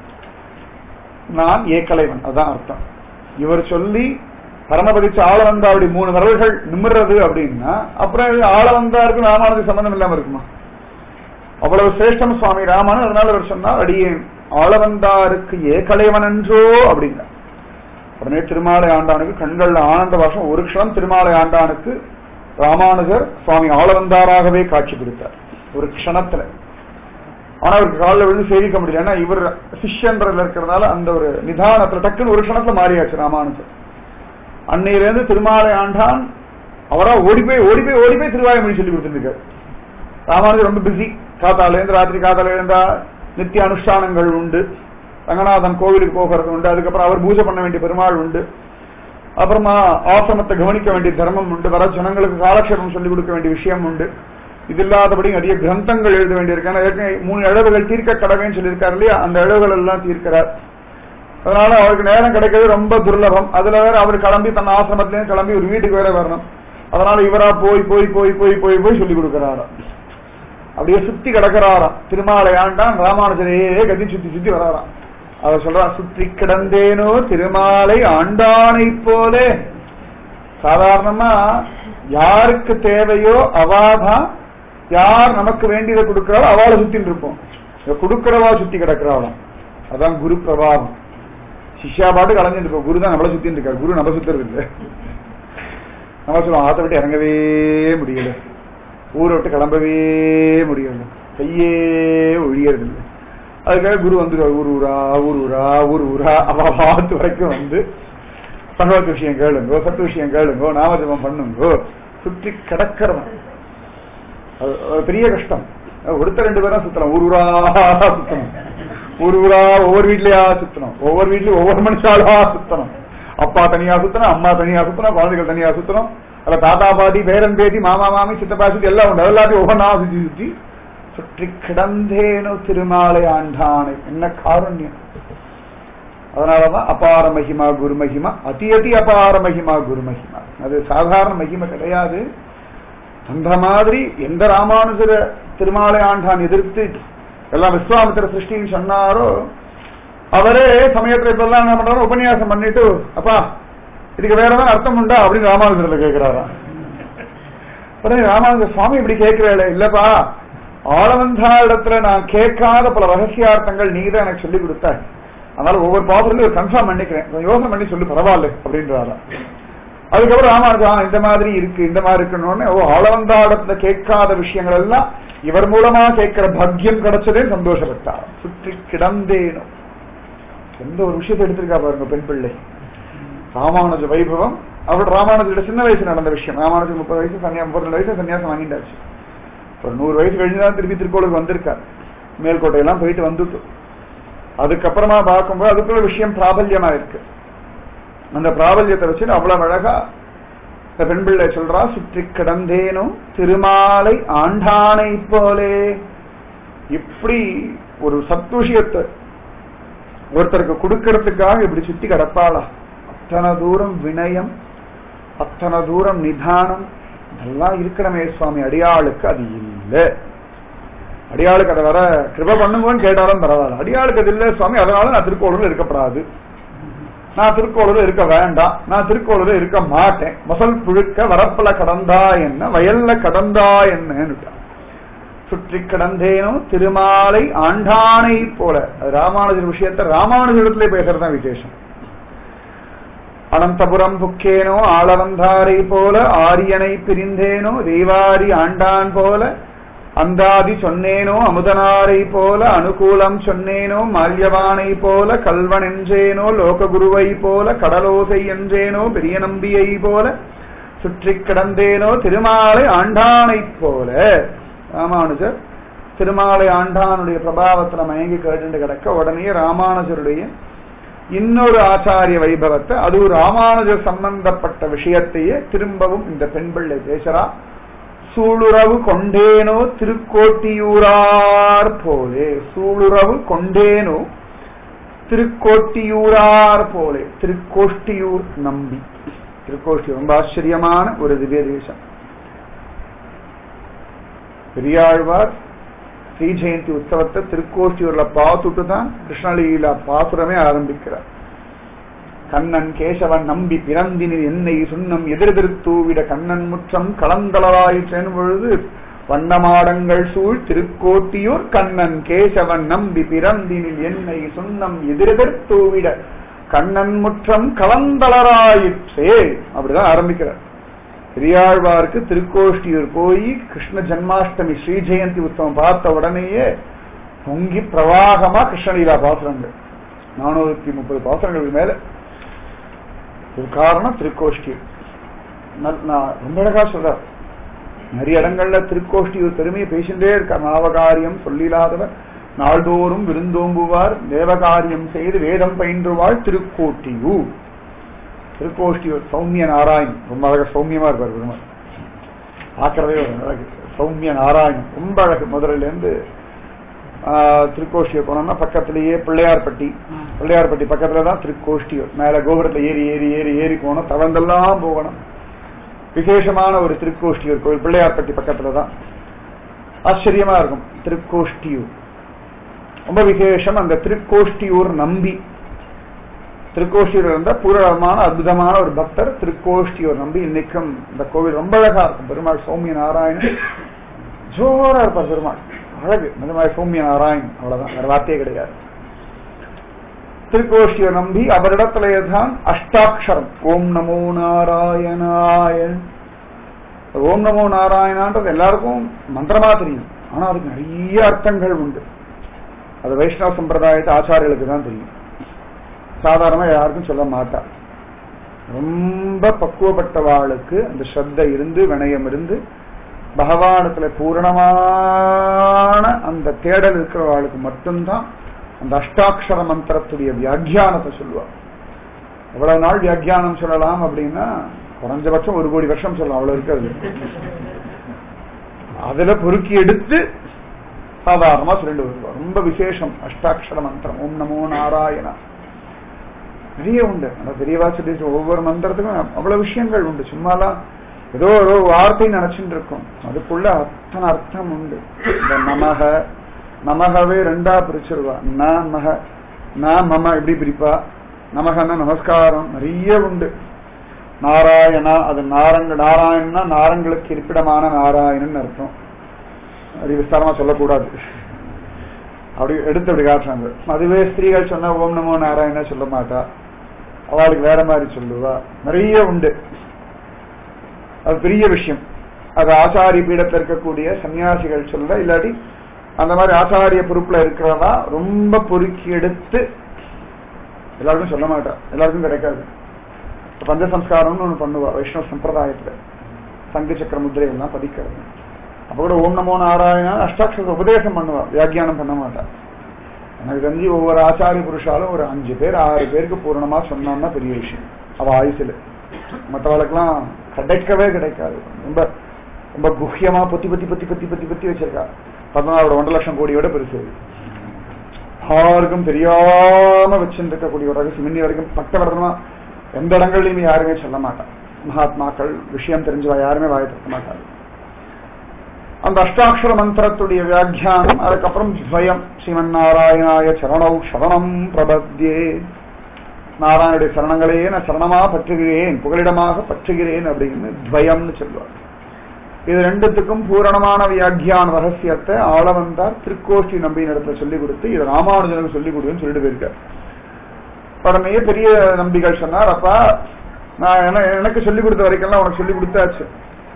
நான் ஏக்கலைவன், அதான் அர்த்தம். இவர் சொல்லி பரமபதிச்ச ஆளவந்தாருடைய மூணு வரல்கள் நிமிர்றது அப்படின்னா அப்புறம் ஆளவந்தாருக்கு ராமானுஜ சம்பந்தம் இல்லாம இருக்குமா? அவ்வளவு சிரேஷ்டம் சுவாமி ராமானு. அதனால அவர் சொன்னார், அடியேன் ஆளவந்தாருக்கு ஏகலைவன் என்றோ அப்படின்னா. உடனே திருமாலை ஆண்டானுக்கு கண்கள்ல ஆனந்த பாஷம். ஒரு க்ஷணம் திருமாலை ஆண்டானுக்கு ராமானுஜர் சுவாமி ஆளவந்தாராகவே காட்சி கொடுத்தார் ஒரு க்ஷணத்துல. ஆனா அவருக்கு காலில் விழுந்து சேவிக்க முடியல. ஏன்னா இவர் சிஷ்யன்றதுல இருக்கிறதுனால அந்த ஒரு நிதானத்துல டக்குன்னு ஒரு க்ஷணத்துல மாறியாச்சு ராமானுஜர். அன்னையிலிருந்து திருமாலை ஆண்டான் அவரா ஓடி போய் ஓடி போய் ஓடி போய் திருவாய்மொழி சொல்லி கொடுத்துருக்காரு. ராமானுஜர் ரொம்ப பிஸி. காத்தால இருந்து ராத்திரி காத்தால இருந்தா நித்திய அனுஷ்டானங்கள் உண்டு. ரங்கநாதன் கோவிலுக்கு போகிறது உண்டு. அதுக்கப்புறம் அவர் பூஜை பண்ண வேண்டிய பெருமாள் உண்டு. அப்புறமா ஆசிரமத்தை கவனிக்க வேண்டிய தர்மம் உண்டு. வர ஜனங்களுக்கு காலக்ஷேபம் சொல்லிக் கொடுக்க வேண்டிய விஷயம் உண்டு. இது இல்லாதபடி நிறைய கிரந்தங்கள் எழுத வேண்டியிருக்கு. மூணு இழவுகள் தீர்க்க கடவேன்னு சொல்லியிருக்காரு இல்லையா, அந்த இழவுகள் எல்லாம் தீர்க்கிறார். அதனால அவருக்கு நேரம் கிடைக்கிறது ரொம்ப துர்லபம். அதுல வேற அவர் கிளம்பி தன் ஆசிரமத்திலேயும் கிளம்பி ஒரு வீட்டுக்கு வேற வரணும். அதனால இவரா போய் போய் போய் போய் போய் போய் சொல்லிக் கொடுக்கிறாராம். அப்படியே சுத்தி கிடக்கிறாராம். திருமாலை ஆண்டான் ராமானுஜரையே கதி சுத்தி சுத்தி வராராம். அவர் சொல்றா, சுற்றி கிடந்தேனோ திருமாலை ஆண்டானை போலே. சாதாரணமா யாருக்கு தேவையோ அவாதான், யார் நமக்கு வேண்டியதை கொடுக்கிறாளோ அவளை சுத்தின்னு இருப்போம். கொடுக்கிறவா சுத்தி கிடக்கிறாளாம். அதான் குரு பிரபாவம். சிஷ்யா பாட்டு கலைஞ்சிட்டு இருக்கோம். குரு தான் நம்மளை சுத்தின்னு இருக்காரு. குரு நம்ம சுத்துறது இல்லை. நம்ம சொல்லுவோம், ஆத்த விட்டு இறங்கவே முடியல, ஊரை விட்டு கிளம்பவே முடியல, கையே ஒழியறது இல்லை. அதுக்காக குரு வந்துருவார். ஊர் ஊரா ஊர் ஊரா ஊர் ஊரா அவாத்து வரைக்கும் வந்து பகவத் விஷயம் கேளுங்கோ, சத்து விஷயம் கேளுங்கோ, நாமஜபம் பண்ணுங்கோ. சுற்றி கிடக்கிறவன் பெரிய கஷ்டம். ஒருத்தர் ரெண்டு பேரும் சுத்தணும். ஊர் ஊரா சுத்தணும். ஊர் ஊரா ஒவ்வொரு வீட்லயா சுத்தணும். ஒவ்வொரு வீட்லயும் ஒவ்வொரு மனுஷாலா சுத்தணும். அப்பா தனியா சுத்தணும், அம்மா தனியா சுத்தணும், குழந்தைகள் தனியா சுத்தணும். அல்ல தாத்தா பாட்டி பேரன் பேட்டி மாமா மாமி சித்தப்பா சுத்தி எல்லாம் உண்டு. எல்லாத்தையும் ஒவ்வொன்றா சுத்தி சுத்தி சுற்றி கிடந்தேனோ திருமாலை ஆண்டானை. என்ன காருண்யம்! அதனாலதான் அபார மகிமா குரு மகிமா, அதி அதி அபார மகிமா குரு மகிமா. அது சாதாரண மகிமை கிடையாது. அந்த மாதிரி எந்த ராமானுஜர திருமாலை ஆண்டான் எதிர்த்து எல்லாம் விஸ்வாமித்திர சிருஷ்டின்னு சொன்னாரோ அவரே சமயத்துல இப்ப எல்லாம் என்ன பண்றாரு, உபன்யாசம் பண்ணிட்டு அப்பா இதுக்கு வேற ஏதாவது அர்த்தம் உண்டா அப்படின்னு ராமானுஜர்ல கேட்கிறாரா. உடனே ராமானுஜர் சுவாமி இப்படி கேட்கிறேன். இல்லப்பா, ஆளவந்தா இடத்துல நான் கேட்காத பல ரகசியார்த்தங்கள் நீ தான் எனக்கு சொல்லி கொடுத்த. அதனால ஒவ்வொரு பாத்திரத்தையும் ஒரு கன்ஃபார்ம் பண்ணிக்கிறேன், யோசனை பண்ணி சொல்லி பரவாயில்ல அப்படின்றாரா. அதுக்கப்புறம் ராமானுஜா இந்த மாதிரி இருக்கு இந்த மாதிரி இருக்குன்னு ஓ ஆளவந்தா இடத்துல கேட்காத விஷயங்கள் எல்லாம் இவர் மூலமா கேட்கிற பாக்கியம் கிடைச்சதே சந்தோஷப்பட்டார். சுற்றி கிடந்தேனும் எந்த ஒரு விஷயத்தை எடுத்திருக்கா பாருங்க பெண் பிள்ளை. ராமானுஜ வைபவம். அவர் ராமானுஜோட சின்ன வயசு நடந்த விஷயம். ராமானுஜர் முப்பது வயசு சன்னியா முப்பத்தி ரெண்டு வயசு சன்னியாசம் வாங்கிட்டாச்சு. ஒரு நூறு வயசு கழிஞ்சுதான் திருப்பி திருக்கோளுக்கு வந்திருக்கார். மேல்கோட்டையெல்லாம் போயிட்டு வந்துட்டு அதுக்கப்புறமா பார்க்கும்போது அதுக்குள்ள விஷயம் பிராபல்யமா இருக்கு. அந்த பிராபல்யத்தை வச்சு அவ்வளவு அழகா இந்த பெண் பிள்ளை சொல்றா, சுற்றி கிடந்தேனும் திருமாலை ஆண்டானை போலே. இப்படி ஒரு சத்விஷயத்தை ஒருத்தருக்கு கொடுக்கறதுக்காக இப்படி சுத்தி கிடப்பாளா? அத்தனை தூரம் வினயம், அத்தனை தூரம் நிதானம் இதெல்லாம் இருக்கணுமே சுவாமி. அடியாளுக்கு அது இல்லை. அடியாளுக்கு அதை வர கிருப பண்ணுங்கன்னு கேட்டாலும் பரவாயில்ல. அடியாளுக்கு அது இல்லை சுவாமி, அதனால நான் திருக்கோளூர்ல இருக்கப்படாது, நான் திருக்கோளூர்ல இருக்க வேண்டாம், நான் திருக்கோளூர்ல இருக்க மாட்டேன். மசல் புழுக்க வரப்பல கடந்தா என்ன, வயல்ல கடந்தா என்னன்னு சுற்றி கிடந்தேனும் திருமாலை ஆண்டானை போல. ராமானுஜர் விஷயத்தை ராமானுஜரிடத்திலே பேசுறதுதான் விசேஷம். அனந்தபுரம் புக்கேனோ ஆளவந்தாரை போல, ஆரியனை பிரிந்தேனோ தேவாரி ஆண்டான் போல, அந்தாதி சொன்னேனோ அமுதனாரை போல அனுகூலம் சொன்னேனோ மால்யவானை போல கல்வன் என்றேனோ லோககுருவை போல கடலோசை என்றேனோ பெரிய நம்பியை போல சுற்றி கிடந்தேனோ திருமாலை ஆண்டானை போல. ராமானுஜர் திருமாலை ஆண்டானுடைய பிரபாவத்துல மயங்கி கேட்டு கிடக்க உடனே ராமானுஜருடைய இன்னொரு ஆச்சாரிய வைபவத்தை, அது ஒரு ராமானுஜர் சம்பந்தப்பட்ட விஷயத்தையே திரும்பவும் இந்த பெண் பிள்ளை பேசுறா. சூளுறவு கொண்டேனோ திருக்கோட்டியூரார் போலே, சூளுறவு கொண்டேனோ திருக்கோட்டியூரார் போலே. திருக்கோஷ்டியூர் நம்பி, திருக்கோஷ்டியூர் ரொம்ப ஆச்சரியமான ஒரு திவ்ய தேசம். பெரியாழ்வார் ஸ்ரீ ஜெயந்தி உற்சவத்தை திருக்கோஷ்டியூர்ல பார்த்துட்டு தான் கிருஷ்ணலீலா பாசுரமே ஆரம்பிக்கிறார். கண்ணன் கேசவன் நம்பி பிறந்தினில் என்னை சுண்ணம் எதிர்திருத்தூவிட கண்ணன் முற்றம் கலந்தளவாயிற்றேன் பொழுது வண்ணமாடங்கள் சூழ் திருக்கோட்டியூர் கண்ணன் கேசவன் நம்பி பிறந்தினில் என்னை சுண்ணம் எதிர்திருத்தூவிட கண்ணன் முற்றம் கலந்தளராயிற்றே. அப்படிதான் ஆரம்பிக்கிறார். பெரியாழ்வாருக்கு திருக்கோஷ்டியூர் போய் கிருஷ்ண ஜன்மாஷ்டமி ஸ்ரீ ஜெயந்தி உற்சவம் பார்த்த உடனேயே பொங்கி பிரவாகமா கிருஷ்ணலீலா பாசுரங்கள், நானூத்தி முப்பது பாசுரங்களுக்கு மேல. ஒரு காரணம் திருக்கோஷ்டியூர். ரொம்ப அழகா சொல்றார். நிறைய இடங்கள்ல திருக்கோஷ்டியூர் பெருமையை பேசிட்டே இருக்கார். நாவகாரியம் சொல்லிலாதவர் நாள்தோறும் விருந்தோம்புவார், தேவகாரியம் செய்து வேதம் பயின்றுவாள் திருக்கோட்டியூர். திருக்கோஷ்டியூர் சௌமிய நாராயண், ரொம்ப அழக சௌமியமா இருப்பார் பெருமாள். ஆக்கிறதே ஒரு அழகு. சௌமிய நாராயண் ரொம்ப அழகு. மதுரையில இருந்து திருக்கோஷ்டியூர் போனோம்னா பக்கத்திலேயே பிள்ளையார்பட்டி, பிள்ளையார்பட்டி பக்கத்துலதான் திருக்கோஷ்டியூர். மேல கோபுரத்துல ஏறி ஏறி ஏறி ஏறி போகணும், தவந்தெல்லாம் போகணும். விசேஷமான ஒரு திருக்கோஷ்டியூர் கோவில் பிள்ளையார்பட்டி பக்கத்துலதான். ஆச்சரியமா இருக்கும் திருக்கோஷ்டியூர், ரொம்ப விசேஷம். அந்த திருக்கோஷ்டியூர் நம்பி, திருக்கோஷ்டியூர் இருந்த பூரணமான அற்புதமான ஒரு பக்தர் திருக்கோஷ்டியூர் நம்பி. இன்னைக்கும் இந்த கோவில் ரொம்ப அழகா இருக்கும். பெருமாள் சௌமிய நாராயணன் ஜோரா இருப்பார். பெருமாள் அழகு, இந்த மாதிரி சௌமிய நாராயண், அவ்வளவுதான், வேற வார்த்தையே கிடையாது. திருக்கோஷ்டியூர் நம்பி அவரிடத்துலதான் அஷ்டாட்சரம் ஓம் நமோ நாராயணாய. ஓம் நமோ நாராயணான்றது எல்லாருக்கும் மந்திரமா தெரியும், ஆனா அதுக்கு நிறைய அர்த்தங்கள் உண்டு. அது வைஷ்ணவ சம்பிரதாயத்தை ஆச்சாரியர்களுக்கு தான் தெரியும், சாதாரணமா யாருக்கும் சொல்ல மாட்டார். ரொம்ப பக்குவப்பட்டவாளுக்கு அந்த ஸ்ரத்த இருந்து வினயம் இருந்து பகவானத்துல பூரணமான அந்த தேடல் இருக்கிறவாளுக்கு மட்டும்தான் அந்த அஷ்டாட்சர மந்திரத்துடைய வியாக்கியானத்தை சொல்லுவார். எவ்வளவு நாள் வியாக்கியானம் சொல்லலாம் அப்படின்னா குறைஞ்சபட்சம் ஒரு கோடி வருஷம் சொல்லலாம், அவ்வளவு இருக்காது. அதுல பொறுக்கி எடுத்து சாதாரணமா சொல்லிட்டு வருவார். ரொம்ப விசேஷம் அஷ்டாட்சர மந்திரம். ஓம் நமோ நாராயணா நிறைய உண்டு. அந்த பெரியவா சொல்லி ஒவ்வொரு மந்திரத்துக்கும் அவ்வளவு விஷயங்கள் உண்டு. சும்மாலாம் ஏதோ ஒரு வார்த்தை நினைச்சுட்டு இருக்கும், அதுக்குள்ள அத்தனை அர்த்தம் உண்டு. இந்த நமக, நமகவே ரெண்டா பிரிச்சிருவா. ந மக, ந மம எப்படி பிரிப்பா. நமகன்னா நமஸ்காரம், நிறைய உண்டு. நாராயணா, அது நாரங்க, நாராயணன்னா நாரங்களுக்கு இருப்பிடமான நாராயணன் அர்த்தம். அது விஸ்தாரமா சொல்லக்கூடாது, அப்படி எடுத்து அப்படி காட்டுறாங்க. அதுவே ஸ்திரீகள் சொன்னா ஓம் நமோ நாராயண சொல்ல மாட்டா, அவளுக்கு வேற மாதிரி சொல்லுவா. நிறைய உண்டு, அது பெரிய விஷயம். அது ஆச்சாரிய பீடத்தில் இருக்கக்கூடிய சன்னியாசிகள் சொல்ல, இல்லாட்டி அந்த மாதிரி ஆச்சாரிய பொறுப்புல இருக்கிறவா ரொம்ப பொறுக்கி எடுத்து எல்லாருக்கும் சொல்ல மாட்டா, எல்லாருக்கும் கிடைக்காது. பஞ்ச சம்ஸ்காரம்னு ஒண்ணு பண்ணுவா வைஷ்ணவ சம்பிரதாயத்துல, சங்கு சக்கர முத்திரை எல்லாம் பதிக்கிறது. அப்ப கூட ஓம் நமோ நாராயணா அஷ்டாட்சர உபதேசம் பண்ணுவா, வியாக்கியானம் பண்ண மாட்டா. எனக்கு தெரிஞ்சு ஒவ்வொரு ஆச்சாரிய புருஷாலும் ஒரு அஞ்சு பேர் ஆறு பேருக்கு பூரணமா சொன்னான்னா பெரிய விஷயம் அவ ஆயுசுல. மற்றவளுக்கெல்லாம் கிடைக்கவே கிடைக்காது. ரொம்ப ரொம்ப குஹ்யமா பொத்தி பத்தி பத்தி பத்தி பத்தி பத்தி வச்சிருக்கா. பதினாலோட ஒன்றரை லட்சம் கோடியோட பெருசு. யாருக்கும் தெரியாம வச்சிருக்கக்கூடிய ஒரு ரகசியம் இன்னி வரைக்கும் பட்டவர்தமா எந்த இடங்கள்லயுமே யாருமே சொல்ல மாட்டான். மகாத்மாக்கள் விஷயம் தெரிஞ்சவா யாருமே வாய திறக்க மாட்டாங்க. அந்த அஷ்டாட்சர மந்திரத்துடைய வியாக்கியானம், அதுக்கப்புறம் துவயம் ஸ்ரீமன் நாராயணாய சரணௌ சரணம் பிரபத்யே. நாராயணுடைய சரணங்களையே நான் சரணமா பற்றுகிறேன், புகலிடமாக பற்றுகிறேன் அப்படின்னு துவயம்னு சொல்லுவார். இது ரெண்டுத்துக்கும் பூரணமான வியாக்கியான ரகசியத்தை ஆளவந்தார் திருக்கோஷ்டி நம்பியின் இடத்துல சொல்லிக் கொடுத்து இது ராமானுஜனுக்கு சொல்லிக் கொடுன்னு சொல்லிட்டு போயிருக்கார். உடனே பெரிய நம்பிகள் சொன்னார், அப்பா நான் எனக்கு சொல்லிக் கொடுத்த வரைக்கும் உனக்கு சொல்லிக் கொடுத்தாச்சு,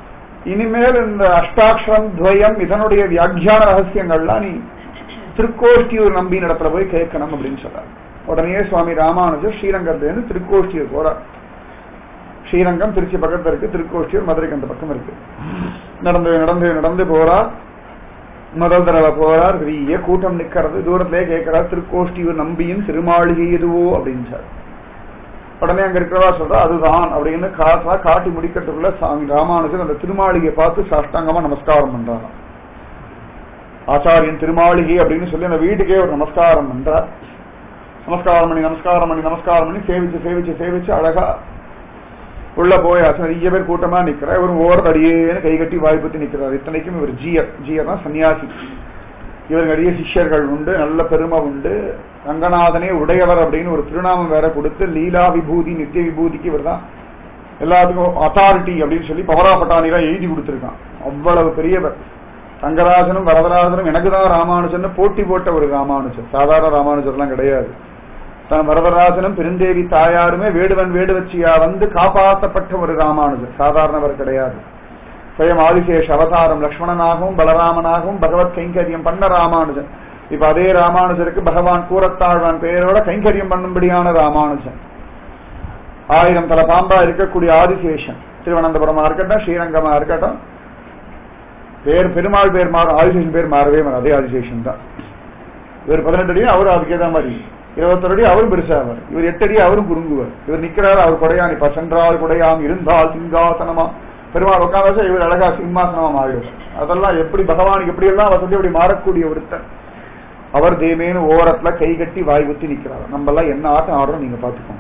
இனிமேல் இந்த அஷ்டாட்சரம் துவயம் இதனுடைய வியாக்கியான ரகசியங்கள்லாம் நீ திருக்கோஷ்டியூர் நம்பியின் இடத்துல போய் கேட்கணும் அப்படின்னு சொல்றாரு. உடனே சுவாமி ராமானுஜர் ஸ்ரீரங்கத்திலிருந்து திருக்கோஷ்டியூர் போறார். ஸ்ரீரங்கம் திருச்சி பக்கத்துல இருக்கு, திருக்கோஷ்டியூர் மதுரைக்கு அந்த பக்கம் இருக்கு. நடந்து நடந்து நடந்து போறார். முதல் தடவை போறார், பெரிய கூட்டம் நிக்கிறது. தூரத்திலே கேட்கிறார், திருக்கோஷ்டியூர் நம்பியின் திருமாளிகை எதுவோ அப்படின்னு சார். உடனே அங்க இருக்கிறவா சொல்றா அதுதான் அப்படின்னு காசா காட்டி முடிக்கிறதுக்குள்ள சுவாமி ராமானுஜர் அந்த திருமாளிகையை பார்த்து சாஷ்டாங்கமா நமஸ்காரம் பண்றாராம். ஆச்சாரியன் திருமாளிகை அப்படின்னு சொல்லி அந்த வீட்டுக்கே ஒரு நமஸ்காரம் பண்றார். நமஸ்காரம் பண்ணி நமஸ்காரம் பண்ணி நமஸ்காரம் பண்ணி சேவிச்சு சேவிச்சு சேவிச்சு அழகா உள்ள போயாச்சு. நிறைய பேர் கூட்டமா நிக்கிறார். இவரும் ஓரத்து அடியேன்னு கை கட்டி வாய்ப்புத்தி நிக்கிறார். இத்தனைக்கும் இவர் ஜீயர் ஜீயர்னா சன்னியாசி. இவர் நிறைய சிஷ்யர்கள் உண்டு, நல்ல பெருமை உண்டு. ரங்கநாதனே உடையவர் அப்படின்னு ஒரு திருநாமம் வேற கொடுத்து லீலா விபூதி நித்திய விபூதிக்கு இவர் தான் எல்லாத்துக்கும் அத்தாரிட்டி அப்படின்னு சொல்லி பவரா பட்டாணிலாம் எழுதி கொடுத்திருக்கான். அவ்வளவு பெரியவர். ரங்கராஜனும் வரதராஜனும் எனக்குதான் ராமானுஜன் போட்டி போட்ட ஒரு ராமானுஜர், சாதாரண ராமானுஜர் எல்லாம் கிடையாது. தான் வரதராஜனும் பெருந்தேவி தாயாருமே வேடுவன் வேடுவச்சியா வந்து காப்பாற்றப்பட்ட ஒரு ராமானுஜர், சாதாரணவர் கிடையாது. சுயம் ஆதிசேஷ அவதாரம் லக்ஷ்மணனாகவும் பலராமனாகவும் பகவத் கைங்கரியம் பண்ண ராமானுஜன். இப்ப அதே ராமானுஜருக்கு பகவான் கூரத்தாழ்வான் பெயரோட கைங்கரியம் பண்ணும்படியான ராமானுஜன். ஆயிரம் தல பாம்பா இருக்கக்கூடிய ஆதிசேஷன் திருவனந்தபுரமா இருக்கட்டும், ஸ்ரீரங்கமா இருக்கட்டும், பேர் பெருமாள் பேர் மாறும், ஆதிசேஷன் பேர் மாறவே மாறும், அதே ஆதிசேஷன் தான். இவர் பதினெட்டு அடியும் அவரும் அதுக்கேற்ற மாதிரி, இருபத்தொரு அடி அவரும் பெருசாவார், இவர் எட்டு அடி அவரும் குறுங்குவார். இவர் நிக்கிறாரு, அவர் கொடையான் இப்ப சென்றால் கொடையாம் இருந்தால் சிங்காசனமா, பெருமாள் உட்காந்து இவர் அழகா சிம்மாசனமா மாறிடுவார். அதெல்லாம் எப்படி பகவானுக்கு எப்படி எல்லாம் வசதி அப்படி மாறக்கூடிய ஒருத்தர். அவர் தேமேனு ஓரத்துல கை கட்டி வாய் ஊத்தி நிக்கிறார். நம்ம எல்லாம் என்ன ஆட்டம் ஆடுறோம் நீங்க பாத்துக்கோங்க.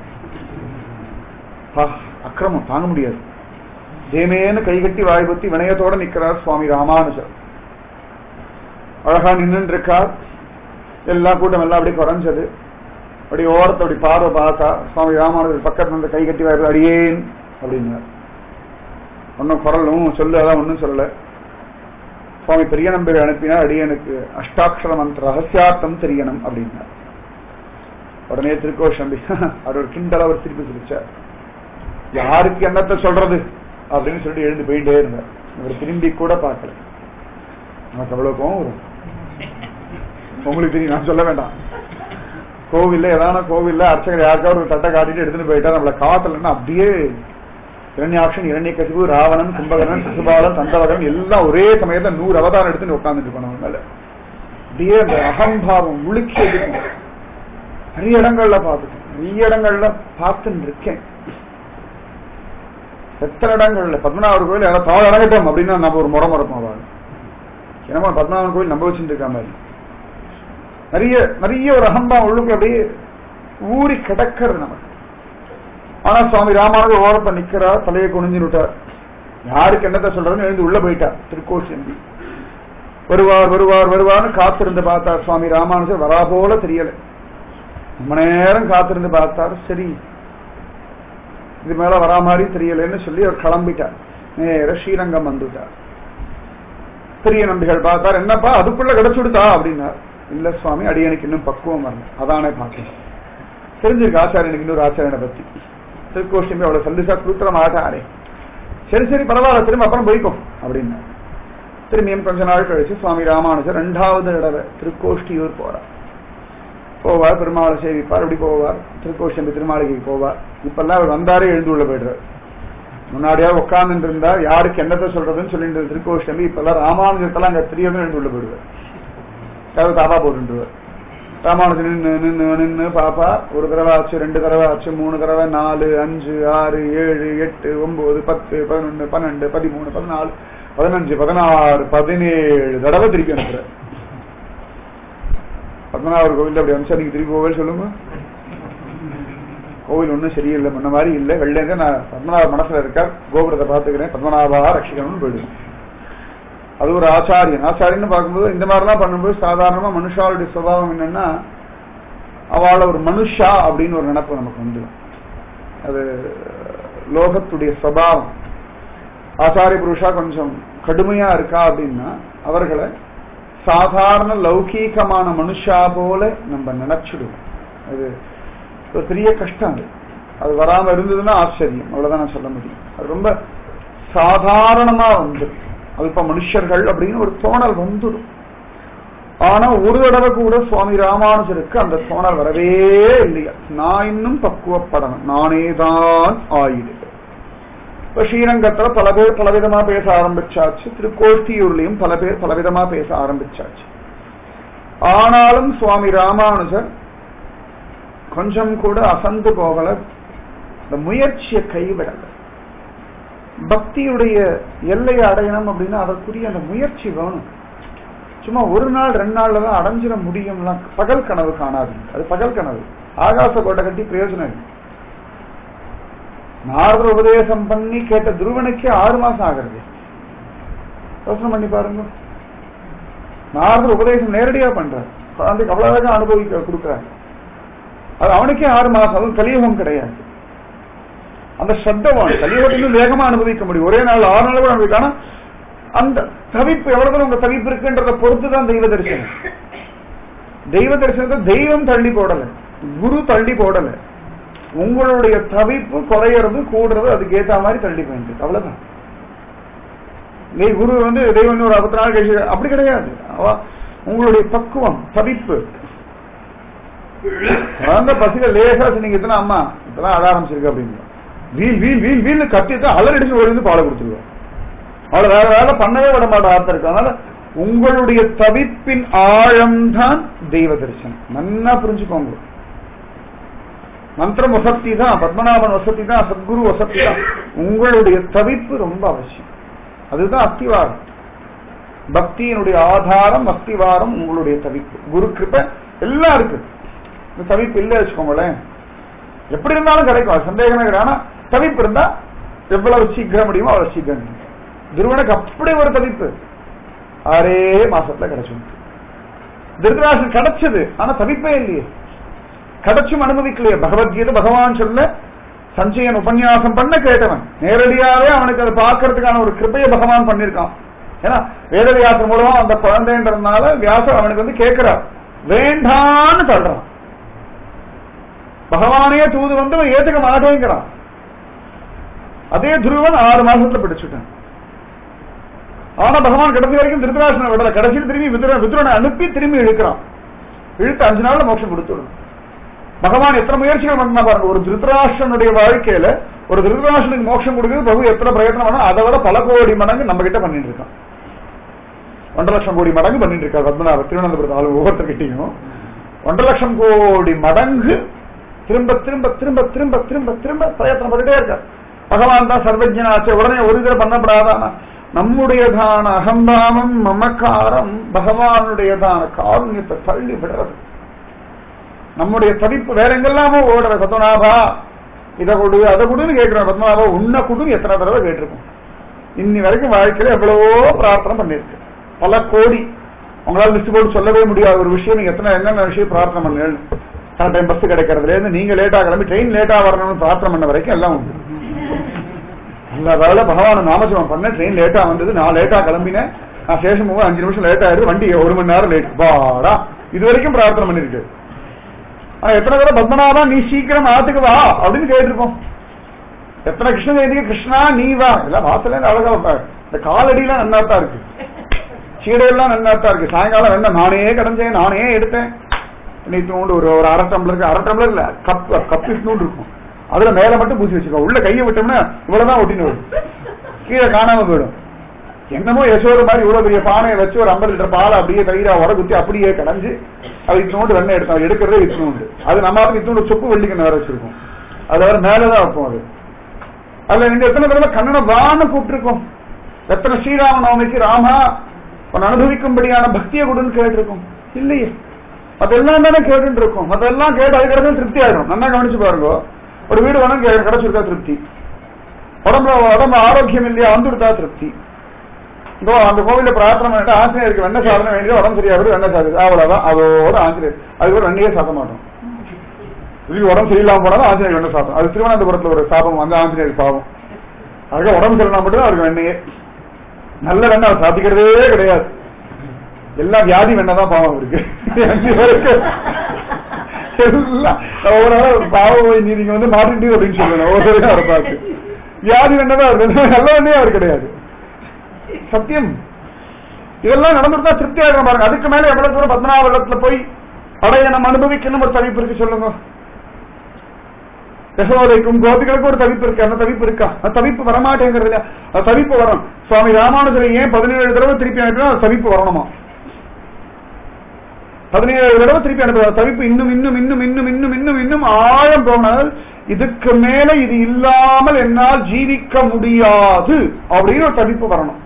அக்கிரமம் தாங்க முடியாது. தேமேனு கை கட்டி வாய் ஊத்தி வினயத்தோட நிக்கிறார் சுவாமி ராமானுஜர். அழகா நின்று இருக்கார். எல்லா கூட்டம் எல்லாம் அப்படி குறைஞ்சது. அப்படி ஓரத்தை அப்படி பார்வை பார்த்தா சுவாமி ராமானுஜர் பக்கத்துல இருந்து கை கட்டி வாய் அடியேன் அப்படின்னார். ஒன்னும் குரலும் சொல்லு அதான் ஒன்னும் சொல்லல. சுவாமி பெரிய நம்பரை அனுப்பினா அடியனுக்கு அஷ்டாட்சர மந்திர ரகசியார்த்தம் தெரியணும் அப்படின்னார். உடனே திருக்கோஷம்பி அவர் ஒரு கிண்டல் அவர் திருப்பி சிரிச்சார். யாருக்கு என்னத்தை சொல்றது அப்படின்னு சொல்லிட்டு எழுந்து போயிட்டே இருந்தார். இவர் திரும்பி கூட பார்க்கல. நமக்கு அவ்வளவு கோவம் வரும். உங்களுக்கு தெரியும், நான் சொல்ல வேண்டாம். கோவில்ல ஏதான கோவில்ல அர்ச்சகர் யாருக்காவது ஒரு தட்டை காட்டிட்டு எடுத்துட்டு போயிட்டா நம்மள காத்தலன்னா அப்படியே இரண்யாட்சன் இரண்யகசிபு ராவணன் கும்பகர்ணன் சிசுபாலன் தந்தவகன் எல்லாம் ஒரே சமயத்துல நூறு அவதாரம் எடுத்துட்டு உட்கார்ந்துட்டு இருக்கணும். மேல அப்படியே அந்த அகம்பாவம் உளுக்கி எடுக்கும். நிறைய இடங்கள்ல பார்த்துட்டேன், நிறைய இடங்கள்ல பார்த்துட்டு இருக்கேன். எத்தனை இடங்கள்ல பத்மநாபர் கோயில் யாராவது தாழ இறங்கட்டும் அப்படின்னா நம்ம ஒரு முறை முறைப்போம். அவள் என்னமோ பத்மநாபன் கோயில் நம்ப வச்சுட்டு இருக்கா மாதிரி நிறைய நிறைய ஒரு அகம்பாவம் உள்ளுக்கு அப்படியே ஊறி கிடக்கிறது நமக்கு. ஆனா சுவாமி ராமானுஜர் ஓரத்தை நிக்கிறார், தலையை குனிஞ்சு விட்டார். யாருக்கு என்னத்தை சொல்றதுன்னு எழுந்து உள்ள போயிட்டார். திருக்கோஷம்பி வருவார் வருவார் வருவார்னு காத்திருந்து பார்த்தார். சுவாமி ராமானுஜர் வரா போல தெரியல. ரொம்ப நேரம் காத்திருந்து பார்த்தார். சரி இது மேல வரா மாதிரி தெரியலன்னு சொல்லி அவர் கிளம்பிட்டார். நேர ஸ்ரீரங்கம் வந்துட்டார். பெரிய நம்பிகள் பார்த்தார். என்னப்பா அதுக்குள்ள கிடைச்சுடுதா அப்படின்னார். இல்ல சுவாமி, அடியனுக்கு இன்னும் பக்குவம் வரல, அதானே பார்த்தேன். தெரிஞ்சிருக்கு ஆச்சாரியனுக்கு இன்னொரு ஆச்சாரியனை பத்தி. திருக்கோஷ்டமி அவ்வளவு சல்லிசா கொடுத்துட மாட்டாரே. சரி சரி பரவாயில்ல, திரும்ப அப்புறம் போய்க்கும் அப்படின்னா திரும்பியும் கொஞ்ச நாள் கழிச்சு சுவாமி ராமானுஜர் ரெண்டாவது தடவை திருக்கோஷ்டியூர் போறார். போவார், பெருமாளை சேவிப்பார், இப்படி போவார். திருக்கோஷ்டமி திருமாளிகைக்கு போவார். இப்பெல்லாம் அவர் வந்தாரே எழுந்து உள்ள போயிடுறார். முன்னாடியா உட்கார்ந்து இருந்தா யாருக்கு என்னத்தை சொல்றதுன்னு சொல்லிட்டு திருக்கோஷ்டமி இப்பெல்லாம் ராமானுஜத்தெல்லாம் அங்க தெரியாதுன்னு எழுந்து உள்ள போயிடுவார். யாராவது தாப்பா போட்டுருவார். ராமானுஜன் நின்று நின்று நின்று பாப்பா ஒரு தடவை ஆச்சு, ரெண்டு தடவை ஆச்சு, மூணு தடவை, நாலு, அஞ்சு, ஆறு, ஏழு, எட்டு, ஒன்பது, பத்து, பதினொன்னு, பன்னெண்டு, பதிமூணு, பதினாலு, பதினஞ்சு, பதினாறு, பதினேழு தடவை திருப்பி அனுப்புற. பத்மநாபர் கோவில் அப்படி அனுப்பிச்சா நீங்க திருப்பி கோவில் சொல்லுங்க. கோவில் ஒன்றும் சரியில்லை, முன்ன மாதிரி இல்லை. வெள்ளங்க நான் பத்மநாபர் மனசுல இருக்கார், கோபுரத்தை பார்த்துக்கிறேன், பத்மநாபா ரட்சிக்கணும்னு போயிடுவேன். அது ஒரு ஆச்சாரியன். ஆச்சாரியன்னு பார்க்கும்போது இந்த மாதிரிலாம் பண்ணும்போது சாதாரணமா மனுஷாவுடைய சுபாவம் என்னன்னா அவளை ஒரு மனுஷா அப்படின்னு ஒரு நினைப்பு நமக்கு வந்துடும். அது லோகத்துடைய சுபாவம். ஆச்சாரிய புருஷா கொஞ்சம் கடுமையா இருக்கா அப்படின்னா அவர்களை சாதாரண லௌகீகமான மனுஷா போல நம்ம நினைச்சிடுவோம். அது ஒரு பெரிய கஷ்டம். அது அது வராம இருந்ததுன்னா ஆச்சரியம், அவ்வளவுதான் நான் சொல்ல முடியும். அது ரொம்ப சாதாரணமா வந்து அல்ப மனுஷர்கள் அப்படின்னு ஒரு தோணல் வந்துடும். ஆனா ஒரு தடவை கூட சுவாமி ராமானுஜருக்கு அந்த தோணல் வரவே இல்லையா. நான் இன்னும் பக்குவப்படணும், நானேதான் ஆயிடு. இப்ப ஸ்ரீரங்கத்துல பல பேர் பலவிதமா பேச ஆரம்பிச்சாச்சு, திருக்கோஷ்டியூர்லயும் பல பேர் பலவிதமா பேச ஆரம்பிச்சாச்சு. ஆனாலும் சுவாமி ராமானுஜர் கொஞ்சம் கூட அசந்து போகல, இந்த முயற்சியை கைவிடல. பக்தியுடைய எல்லையை அடையணும் அப்படின்னா அதற்குரிய அந்த முயற்சி வேணும். சும்மா ஒரு நாள் ரெண்டு நாள்ல தான் அடைஞ்சிட முடியும்லாம் பகல் கனவு காணாது. அது பகல் கனவு. ஆகாச கோட்டை கட்டி பிரயோஜனம் இல்லை. நாரத உபதேசம் பண்ணி கேட்ட துருவனுக்கே ஆறு மாசம் ஆகிறது. யோசனை பண்ணி பாருங்க. நாரத உபதேசம் நேரடியா பண்றாரு, குழந்தைக்கு அவ்வளவு அனுபவிக்க கொடுக்குறாரு. அது அவனுக்கே ஆறு மாசம். அது கலியுகம் கிடையாது. அந்த ஸ்ரத்தவான் கலியுகத்திலும் வேகமா அனுபவிக்க முடியும். ஒரே நாள் ஆறு நாள் கூட அனுபவிக்கான அந்த தவிப்பு எவ்வளவு உங்க தவிப்பு இருக்குன்றத பொறுத்துதான் தெய்வ தரிசனம். தெய்வ தரிசனத்தை தெய்வம் தள்ளி போடல, குரு தள்ளி போடல. உங்களுடைய தவிப்பு குறையறது கூடுறது அதுக்கு ஏத்த மாதிரி தள்ளி போயிருக்கு. அவ்வளவுதான். குரு வந்து தெய்வம் ஒரு பத்து நாள் கழிச்சு அப்படி கிடையாது. உங்களுடைய பக்குவம் தவிப்பு அந்த பசில லேசா நீங்க இத்தனை அம்மா இப்பதான் அழ ஆரம்பிச்சிருக்கு அப்படின்னு வீல் வீல் வீல் வீல் கத்தித்தான் அலறடிச்சு ஓடி பாலை கொடுத்துருவோம். அவளை வேற வேலை பண்ணவே விட மாட்டா ஆர்த்தம் இருக்கு. அதனால உங்களுடைய தவிப்பின் ஆழம்தான் தெய்வ தரிசனம். நல்லா புரிஞ்சுக்கோங்க. மந்திரம் வசதி தான், பத்மநாபன் வசதி தான், சத்குரு வசதி தான். உங்களுடைய தவிப்பு ரொம்ப அவசியம். அதுதான் அஸ்திவாரம். பக்தியினுடைய ஆதாரம் அஸ்திவாரம் உங்களுடைய தவிப்பு. குரு கிருபை எல்லாம் இருக்கு. இந்த தவிப்பு இல்லை வச்சுக்கோங்களேன், எப்படி இருந்தாலும் கிடைக்கும், சந்தேகமே கிடையாது. ஆனா தவிப்பு இருந்தா எவ்வளவு சீக்கிரம் முடியுமோ அவ்வளவு சீக்கிரம். துருவனுக்கு அப்படி ஒரு தவிப்பு ஆறே மாசத்துல கிடைச்சு. திருதராசன் கிடைச்சது, ஆனா தவிப்பே இல்லையே. கிடைச்சும் அனுபவிக்கலையே. பகவத்கீதை பகவான் சொல்ல சஞ்சயன் உபன்யாசம் பண்ண கேட்டவன் நேரடியாவே அவனுக்கு அதை பார்க்கறதுக்கான ஒரு கிருபையை பகவான் பண்ணிருக்கான். ஏன்னா வேதவியாசம் மூலமா அந்த குழந்தைன்றதுனால வியாசர் அவனுக்கு வந்து கேட்கிறார், வேண்டான்னு சொல்றான். பகவானையே தூது வந்து ஏத்துக்க மாட்டேங்கிறான். அதே துருவன் ஆறு மாசத்துல பிடிச்சுட்டான். ஆனா பகவான் கடைசி வரைக்கும் திருதராசனை விடல. கடைசியில் திரும்பி விதுரனை அனுப்பி திரும்பி இழுக்கிறான். இழுத்து அஞ்சு நாள்ல மோட்சம் கொடுத்துடும். பகவான் எத்தனை முயற்சிகள் பண்ணா பாருங்க. ஒரு திருதராஷ்டனுடைய வாழ்க்கையில ஒரு திருதராஷ்டனுக்கு மோட்சம் கொடுக்கிறது பிரபு எத்தனை பிரயத்னம் பண்ணா அதை விட பல கோடி மடங்கு நம்ம கிட்ட பண்ணிட்டு இருக்கான். ஒன்றரை லட்சம் கோடி மடங்கு பண்ணிட்டு இருக்கா பத்மநாப திருவனந்தபுரத்து ஆளு ஒவ்வொருத்தர்கிட்டையும் ஒன்றரை லட்சம் கோடி மடங்கு திரும்ப திரும்ப திரும்ப திரும்ப திரும்ப திரும்ப பிரயத்னம் பண்ணிட்டே இருக்கார். பகவான் தான் சர்வஜனாச்சே, உடனே ஒரு இதில் பண்ணப்படாதான நம்முடையதான அகம்பாவம் மமக்காரம் பகவானுடையதான காருண்யத்தை தள்ளி விடுறது. நம்முடைய தவிப்பு வேற எங்கெல்லாமோ ஓடுற. பத்மநாபா இதை கொடு அதை கொடுன்னு கேட்கிறோம். பத்மநாபா உன்னை கொடு எத்தனை தடவை கேட்டிருக்கோம். இன்னி வரைக்கும் வாழ்க்கையில எவ்வளவோ பிரார்த்தனை பண்ணிருக்கு, பல கோடி. உங்களால் லிஸ்ட் போட்டு சொல்லவே முடியாத ஒரு விஷயம். நீங்க எத்தனை என்னென்ன விஷயம் பிரார்த்தனை பண்ணு. சில டைம் பஸ் கிடைக்கிறதுல இருந்து நீங்க லேட்டா கிளம்பி ட்ரெயின் லேட்டா வரணும்னு பிரார்த்தனை பண்ண வரைக்கும் எல்லாம் உண்டு. அதாவது பகவான நாமஜபம் பண்ண ட்ரெயின் லேட்டா வந்தது, நான் லேட்டா கிளம்பினேன், நான் சேஷம் போக அஞ்சு நிமிஷம் லேட் ஆயிடுது, வண்டி ஒரு மணி நேரம் லேட் பாடா, இது வரைக்கும் பிரார்த்தனை பண்ணிருக்கு. ஆனா எத்தனை தடவை பத்மநாபா நீ சீக்கிரம் ஆத்துக்கு வா அப்படின்னு கேட்டிருக்கோம். எத்தனை கிருஷ்ண ஜெயந்திக்கு கிருஷ்ணா நீ வா, எல்லாம் வாசல அழகா வைப்பாரு. இந்த காலடியெல்லாம் நன்னாத்தான் இருக்கு, சீடையெல்லாம் நன்னாத்தான் இருக்கு. சாயங்காலம் வேண்டாம் நானே கடைஞ்சேன், நானே எடுத்தேன். இன்னைக்கு ஒரு ஒரு அரை டம்ளருக்கு அரை டம்ளர் இல்ல கப் கப் இஷ்ணூண்டு இருக்கும். அதுல மேல மட்டும் பூசி வச்சுக்கோ. உள்ள கையை விட்டோம்னா இவ்வளவுதான் ஒட்டின்னு வரும், கீழே காணாம போயிடும். என்னமோ யசோர மாதிரி இவ்வளவு பெரிய பானையை வச்சு ஒரு ஐம்பது லிட்டர் பாலை அப்படியே தயிரா உட குத்தி அப்படியே கடைஞ்சு அது இத்தனோண்டு வெண்ணெய் எடுத்தோம். எடுக்கிறதே இத்தனோண்டு. அது நம்ம இத்தனோண்டு சொப்பு வெள்ளிக்கண்ண வேற வச்சிருக்கோம். அது வேற மேலதான் வைப்போம். அது அதுல நீங்க எத்தனை தடவை கண்ணனை வான்னு கூப்பிட்டுருக்கோம். எத்தனை ஸ்ரீராம நவமிக்கு ராமா உன் அனுபவிக்கும்படியான பக்தியை கொடுன்னு கேட்டிருக்கோம் இல்லையே. அதெல்லாம் தானே கேட்டு இருக்கோம். அதெல்லாம் கேட்டு அது கிடைச்சா திருப்தி ஆயிடும். நல்லா கவனிச்சு பாருங்க. ஒரு வீடு வேணும் கிடைச்சிருக்கா திருப்தி, உடம்புல உடம்பு ஆரோக்கியம் இல்லையா வந்துடுதா திருப்தி. இதோ அந்த கோவில பிரார்த்தனை பண்ணிட்டு ஆசிரியருக்கு வெண்ணெய் சாதனை வேண்டியது உடம்பு சரியாவது வெண்ணெய் சாதனை அவ்வளவுதான். அதோட ஆசிரியர் அதுக்கு ஒரு வெண்ணையே சாப்பிட மாட்டோம். இதுக்கு உடம்பு சரியில்லாம போனாலும் ஆசிரியர் வெண்ணெய் சாப்பிடும். அது திருவனந்தபுரத்துல ஒரு சாபம், அந்த ஆசிரியருக்கு பாவம். அதுக்கு உடம்பு சரியில்லாம மட்டும் அவருக்கு வெண்ணையே, நல்ல வெண்ணெய் அவர் சாப்பிக்கிறதே கிடையாது. எல்லா வியாதி வெண்ணெய் தான் பாவம் இருக்கு. பாவம் நீங்க வந்து மாட்டிட்டு அப்படின்னு சொல்லணும். ஒவ்வொரு அவரை பார்த்து வியாதி என்னதான் வருது, நல்ல எண்ணெயே அவர் கிடையாது. சத்தியம். இதெல்லாம் நடந்துருந்தா திருப்தி ஆகிற பாருங்க. அதுக்கு மேல எவ்வளவு தூரம் பத்மநாபத்துல போய் அடைய நம்ம அனுபவிக்கணும் ஒரு தவிப்பு இருக்கு சொல்லுங்க. யசோதைக்கும் கோபிகளுக்கும் ஒரு தவிப்பு இருக்கு. அந்த தவிப்பு இருக்கா? அந்த தவிப்பு வரமாட்டேங்கிறது இல்லையா? அந்த தவிப்பு வரும். சுவாமி ராமானுஜரை ஏன் பதினேழு தடவை திருப்பி அனுப்பினா அந்த தவிப்பு வரணுமா? பதினேழு தடவை திருப்பி அனுப்புற தவிப்பு இன்னும் இன்னும் இன்னும் இன்னும் இன்னும் இன்னும் இன்னும் ஆழம் போனால் இதுக்கு மேல இது இல்லாமல் என்னால் ஜீவிக்க முடியாது அப்படின்னு ஒரு தவிப்பு வரணும்.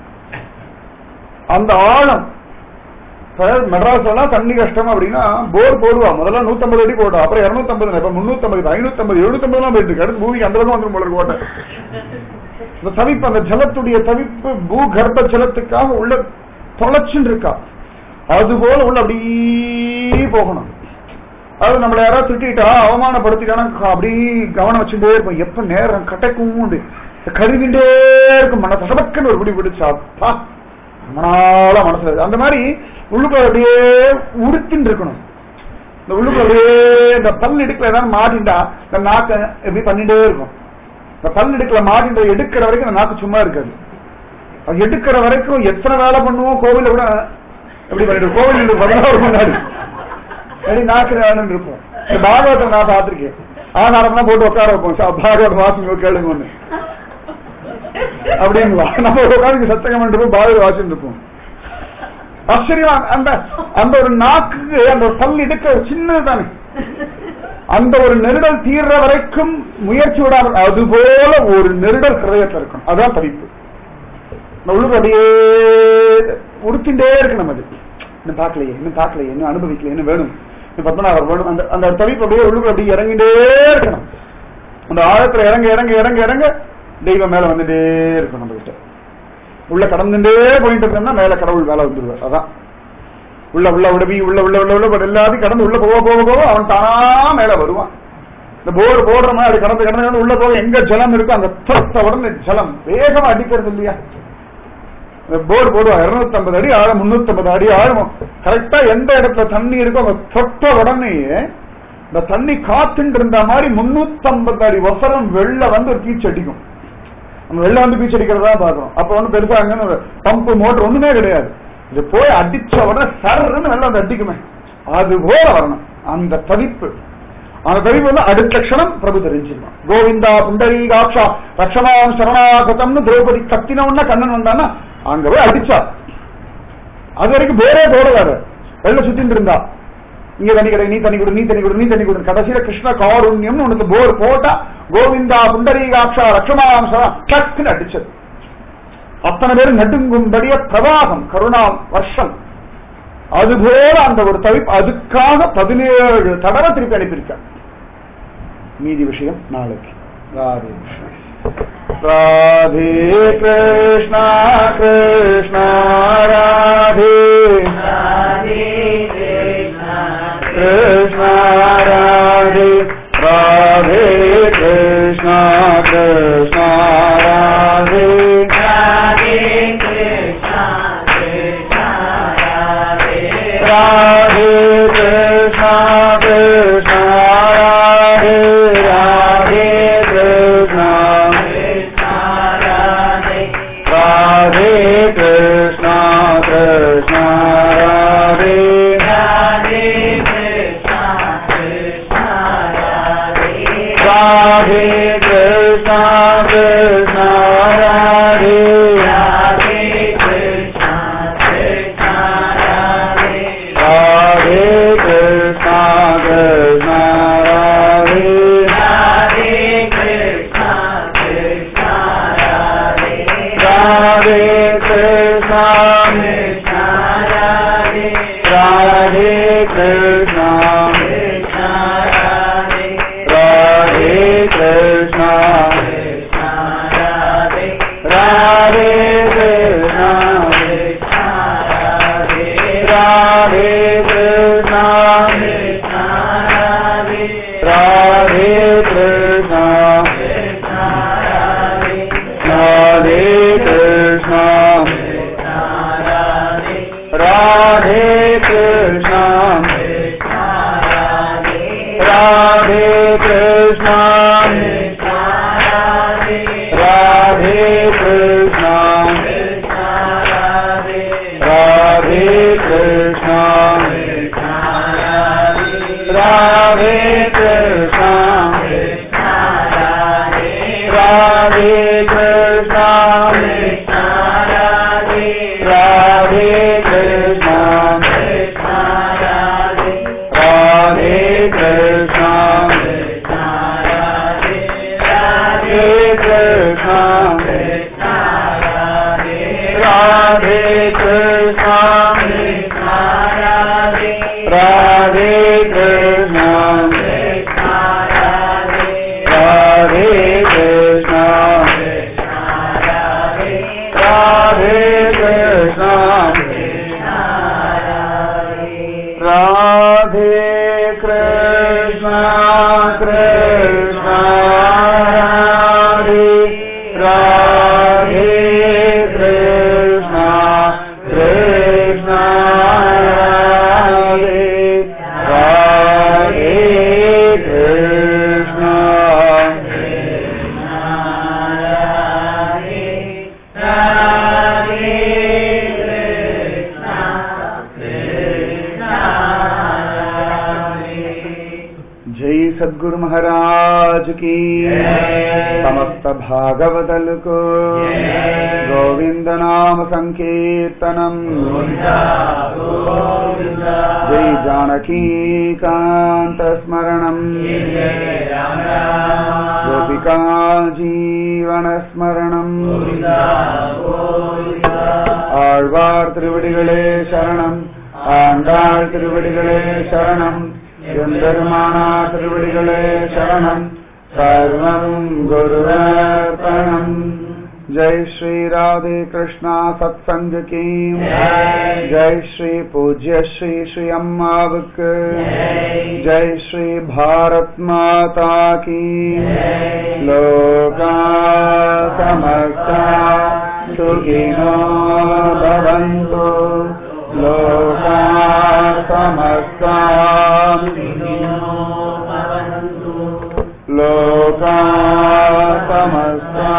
அந்த ஆழம். மெட்ராஸ் எல்லாம் தண்ணி கஷ்டம் அப்படின்னா போர் போடுவா. முதல்ல நூத்தி ஐம்பது அடி போட்டா, அப்புறம் இருநூத்தி ஐம்பது, இப்ப முன்னூத்தி ஐம்பது, ஐநூத்தி ஐம்பது, எழுநூத்தி ஐம்பது எல்லாம் போயிட்டு இருக்கு. அடுத்து பூமிக்கு அந்த அளவுக்கு வந்துடும் போல கோட்டை. இந்த தவிப்பு, அந்த ஜலத்துடைய தவிப்பு பூகர்ப்ப ஜலத்துக்காக உள்ள தொலைச்சுன்னு இருக்கா. அது போல உள்ள அப்படியே போகணும். அது நம்மள யாராவது திட்டா அவமானப்படுத்திட்டானா அப்படி கவனம் வச்சுட்டே இருப்போம். எப்ப நேரம் கட்டைக்கும் கருவிண்டே இருக்கும். மன சடக்குன்னு ஒரு பிடி பிடிச்சா மனால மனசுல அந்த மாதிரி உள்ளுக்குள்ள அப்படியே உறுத்தின்னு இருக்கணும். இந்த உள்ளுக்குள்ள அப்படியே இந்த பல் இடுக்குல ஏதாவது மாட்டின்டா இந்த நாக்க எப்படி பண்ணிட்டே இருக்கும். இந்த பல் இடுக்குல மாட்டின்ற எடுக்கிற வரைக்கும் இந்த நாக்கு சும்மா இருக்காது. அது எடுக்கிற வரைக்கும் எத்தனை வேலை பண்ணுவோம். கோவில கூட எப்படி பண்ணிட்டு கோவில் பதினாறு முன்னாடி எப்படி நாக்கு வேணும்னு இருப்போம். பாகவத்தை நான் பார்த்திருக்கேன். ஆதாரம் தான் போட்டு உட்கார வைப்போம். பாகவத வாசம் கேளுங்க ஒண்ணு அப்படிங்களா? நம்ம உட்காந்து சத்தகம் பண்ணிட்டு பாகவத வாசிட்டு இருப்போம். ஆச்சரியம். அந்த அந்த ஒரு நாக்கு அந்த ஒரு பல் எடுக்க சின்னது தானே. அந்த ஒரு நெருடல் தீர்ற வரைக்கும் முயற்சி விடாமல் அது போல ஒரு நெருடல் ஹிருதயத்தில் இருக்கணும். அதான் தவிப்பு. உள்ளுக்கு அப்படியே உடுத்திண்டே இருக்கணும். அது இன்னும் பார்க்கலையே, இன்னும் பார்க்கலையே, இன்னும் அனுபவிக்கல, இன்னும் வேணும், பத்மநாபர் வேணும். அந்த அந்த தவிப்பு அப்படியே உள்ளுக்கு அப்படியே இறங்கிட்டே இருக்கணும். அந்த ஆழத்துல இறங்க இறங்க இறங்க இறங்க தெய்வம் மேல வந்துட்டே இருக்கும். நம்ம கிட்ட உள்ள கடந்துட்டே போயிட்டு இருக்கோம்னா மேல கடவுள் மேல வந்துடுவார். அதான் உள்ள உள்ள உடவி உள்ள உள்ள உள்ள உள்ள எல்லாத்தையும் கடந்து உள்ள போக போக போக அவன் தானா மேல வருவான். இந்த போர் போடுற மாதிரி கடந்து கடந்து உள்ள போக எங்க ஜலம் இருக்கோ அந்த தொட்ட உடனே ஜலம் வேகமா அடிக்கிறது இல்லையா? போர் போடுவா இருநூத்தி ஐம்பது அடி ஆழம், முன்னூத்தி ஐம்பது அடி ஆழம். கரெக்டா எந்த இடத்துல தண்ணி இருக்கோ அந்த தொட்ட உடனே இந்த தண்ணி காத்துட்டு இருந்த மாதிரி முன்னூத்தி ஐம்பது அடி வசரம் வெள்ள வந்து ஒரு பீச்சு அடிக்கும். நம்ம வெள்ள வந்து பீச்சு அடிக்கிறதா பாக்குறோம். அப்ப வந்து பெருசா அங்க பம்பு மோட்டர் ஒண்ணுமே கிடையாது. இது போய் அடிச்ச உடனே சர்ன்னு வெள்ள வந்து அடிக்குமே, அது போல வரணும் அந்த தவிப்பு. அந்த தவிப்பு வந்து அடுத்த க்ஷணம் பிரபு தெரிஞ்சிருவான். கோவிந்தா புண்டரீகாட்சா ரக்ஷமாம் சரணாகதம்னு திரௌபதி கத்தினவுன்னா கண்ணன் வந்தான்னா அங்க போய் அடிச்சா. அது வரைக்கும் போரே போடலாரு. வெள்ள சுத்திட்டு இருந்தா இங்க தண்ணி கிடையாது, நீ தண்ணி கொடு, நீ தண்ணி கொடு, நீ தண்ணி கொடு. கடைசியில கிருஷ்ண காருண்யம்னு உனக்கு போர் போட்டா கோவிந்தா புண்டரீகாட்சா ரக்ஷமாம் சரணாகன்னு அடிச்சது. அத்தனை பேரும் நடுங்கும்படிய பிரவாகம் கருணா வருஷம். அதுபோல அந்த ஒரு தவிப்பு. அதுக்காக பதினேழு தடவை திருப்பி அனுப்பியிருக்க. மீதி விஷயம் நாளைக்கு. ராதே ராதே கிருஷ்ணா கிருஷ்ணா ராதே கிருஷ்ணா ராதே ராதே கிருஷ்ணா கிருஷ்ணா ராதே ராதே கிருஷ்ணா கிருஷ்ணா ராதே ராதே கிருஷ்ணா கிருஷ்ணா ராதே ராதே கிருஷ்ணா கிருஷ்ணா ராதே ராதே கிருஷ்ணா கிருஷ்ணா ராதே ராதே கிருஷ்ணா கிருஷ்ணா ராதே ராதே கிருஷ்ணா கிருஷ்ணா ராதே ராதே கிருஷ்ணா கிருஷ்ணா ராதே ராதே கிருஷ்ணா கிருஷ்ணா ராதே ராதே கிருஷ்ணா கிருஷ்ணா ராதே ராதே கிருஷ்ணா महाराज की समस्त भागवतल को गोविंद नाम संकीर्तनम जय जानकी कांत स्मरणम गोपिका जीवन स्मरणम ஆழ்வார் திருவடிகளே சரணம் ஆண்டாள் திருவடிகளே சரணம் எம்பெருமானா திருவடிகளே சரணம் சர்வம் குருவர்ப்பணம் जय श्री राधे कृष्णा सत्संग की जय श्री पूज्य श्री श्री अम्मावक जय श्री भारत माता की लोका समस्ता सुखिनो भवन्तु लोका समस्ता लोका समस्ता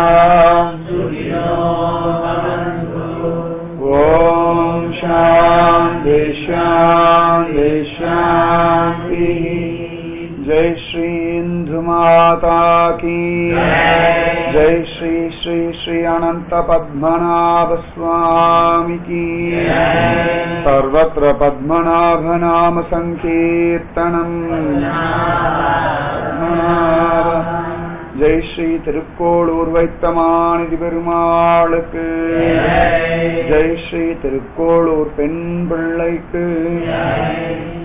ओम शांति शांति शांति जय श्री इंदु माता की जय श्री श्री श्री अनंत पद्मनाभ स्वामी की सर्वत्र पद्मनाभ नाम संकीर्तनम जय श्री तिरुक्कोडूर வைத்தமாநிதி பெருமாளுக்கு जय श्री तिरुक्कोडूर பெண் பிள்ளைக்கு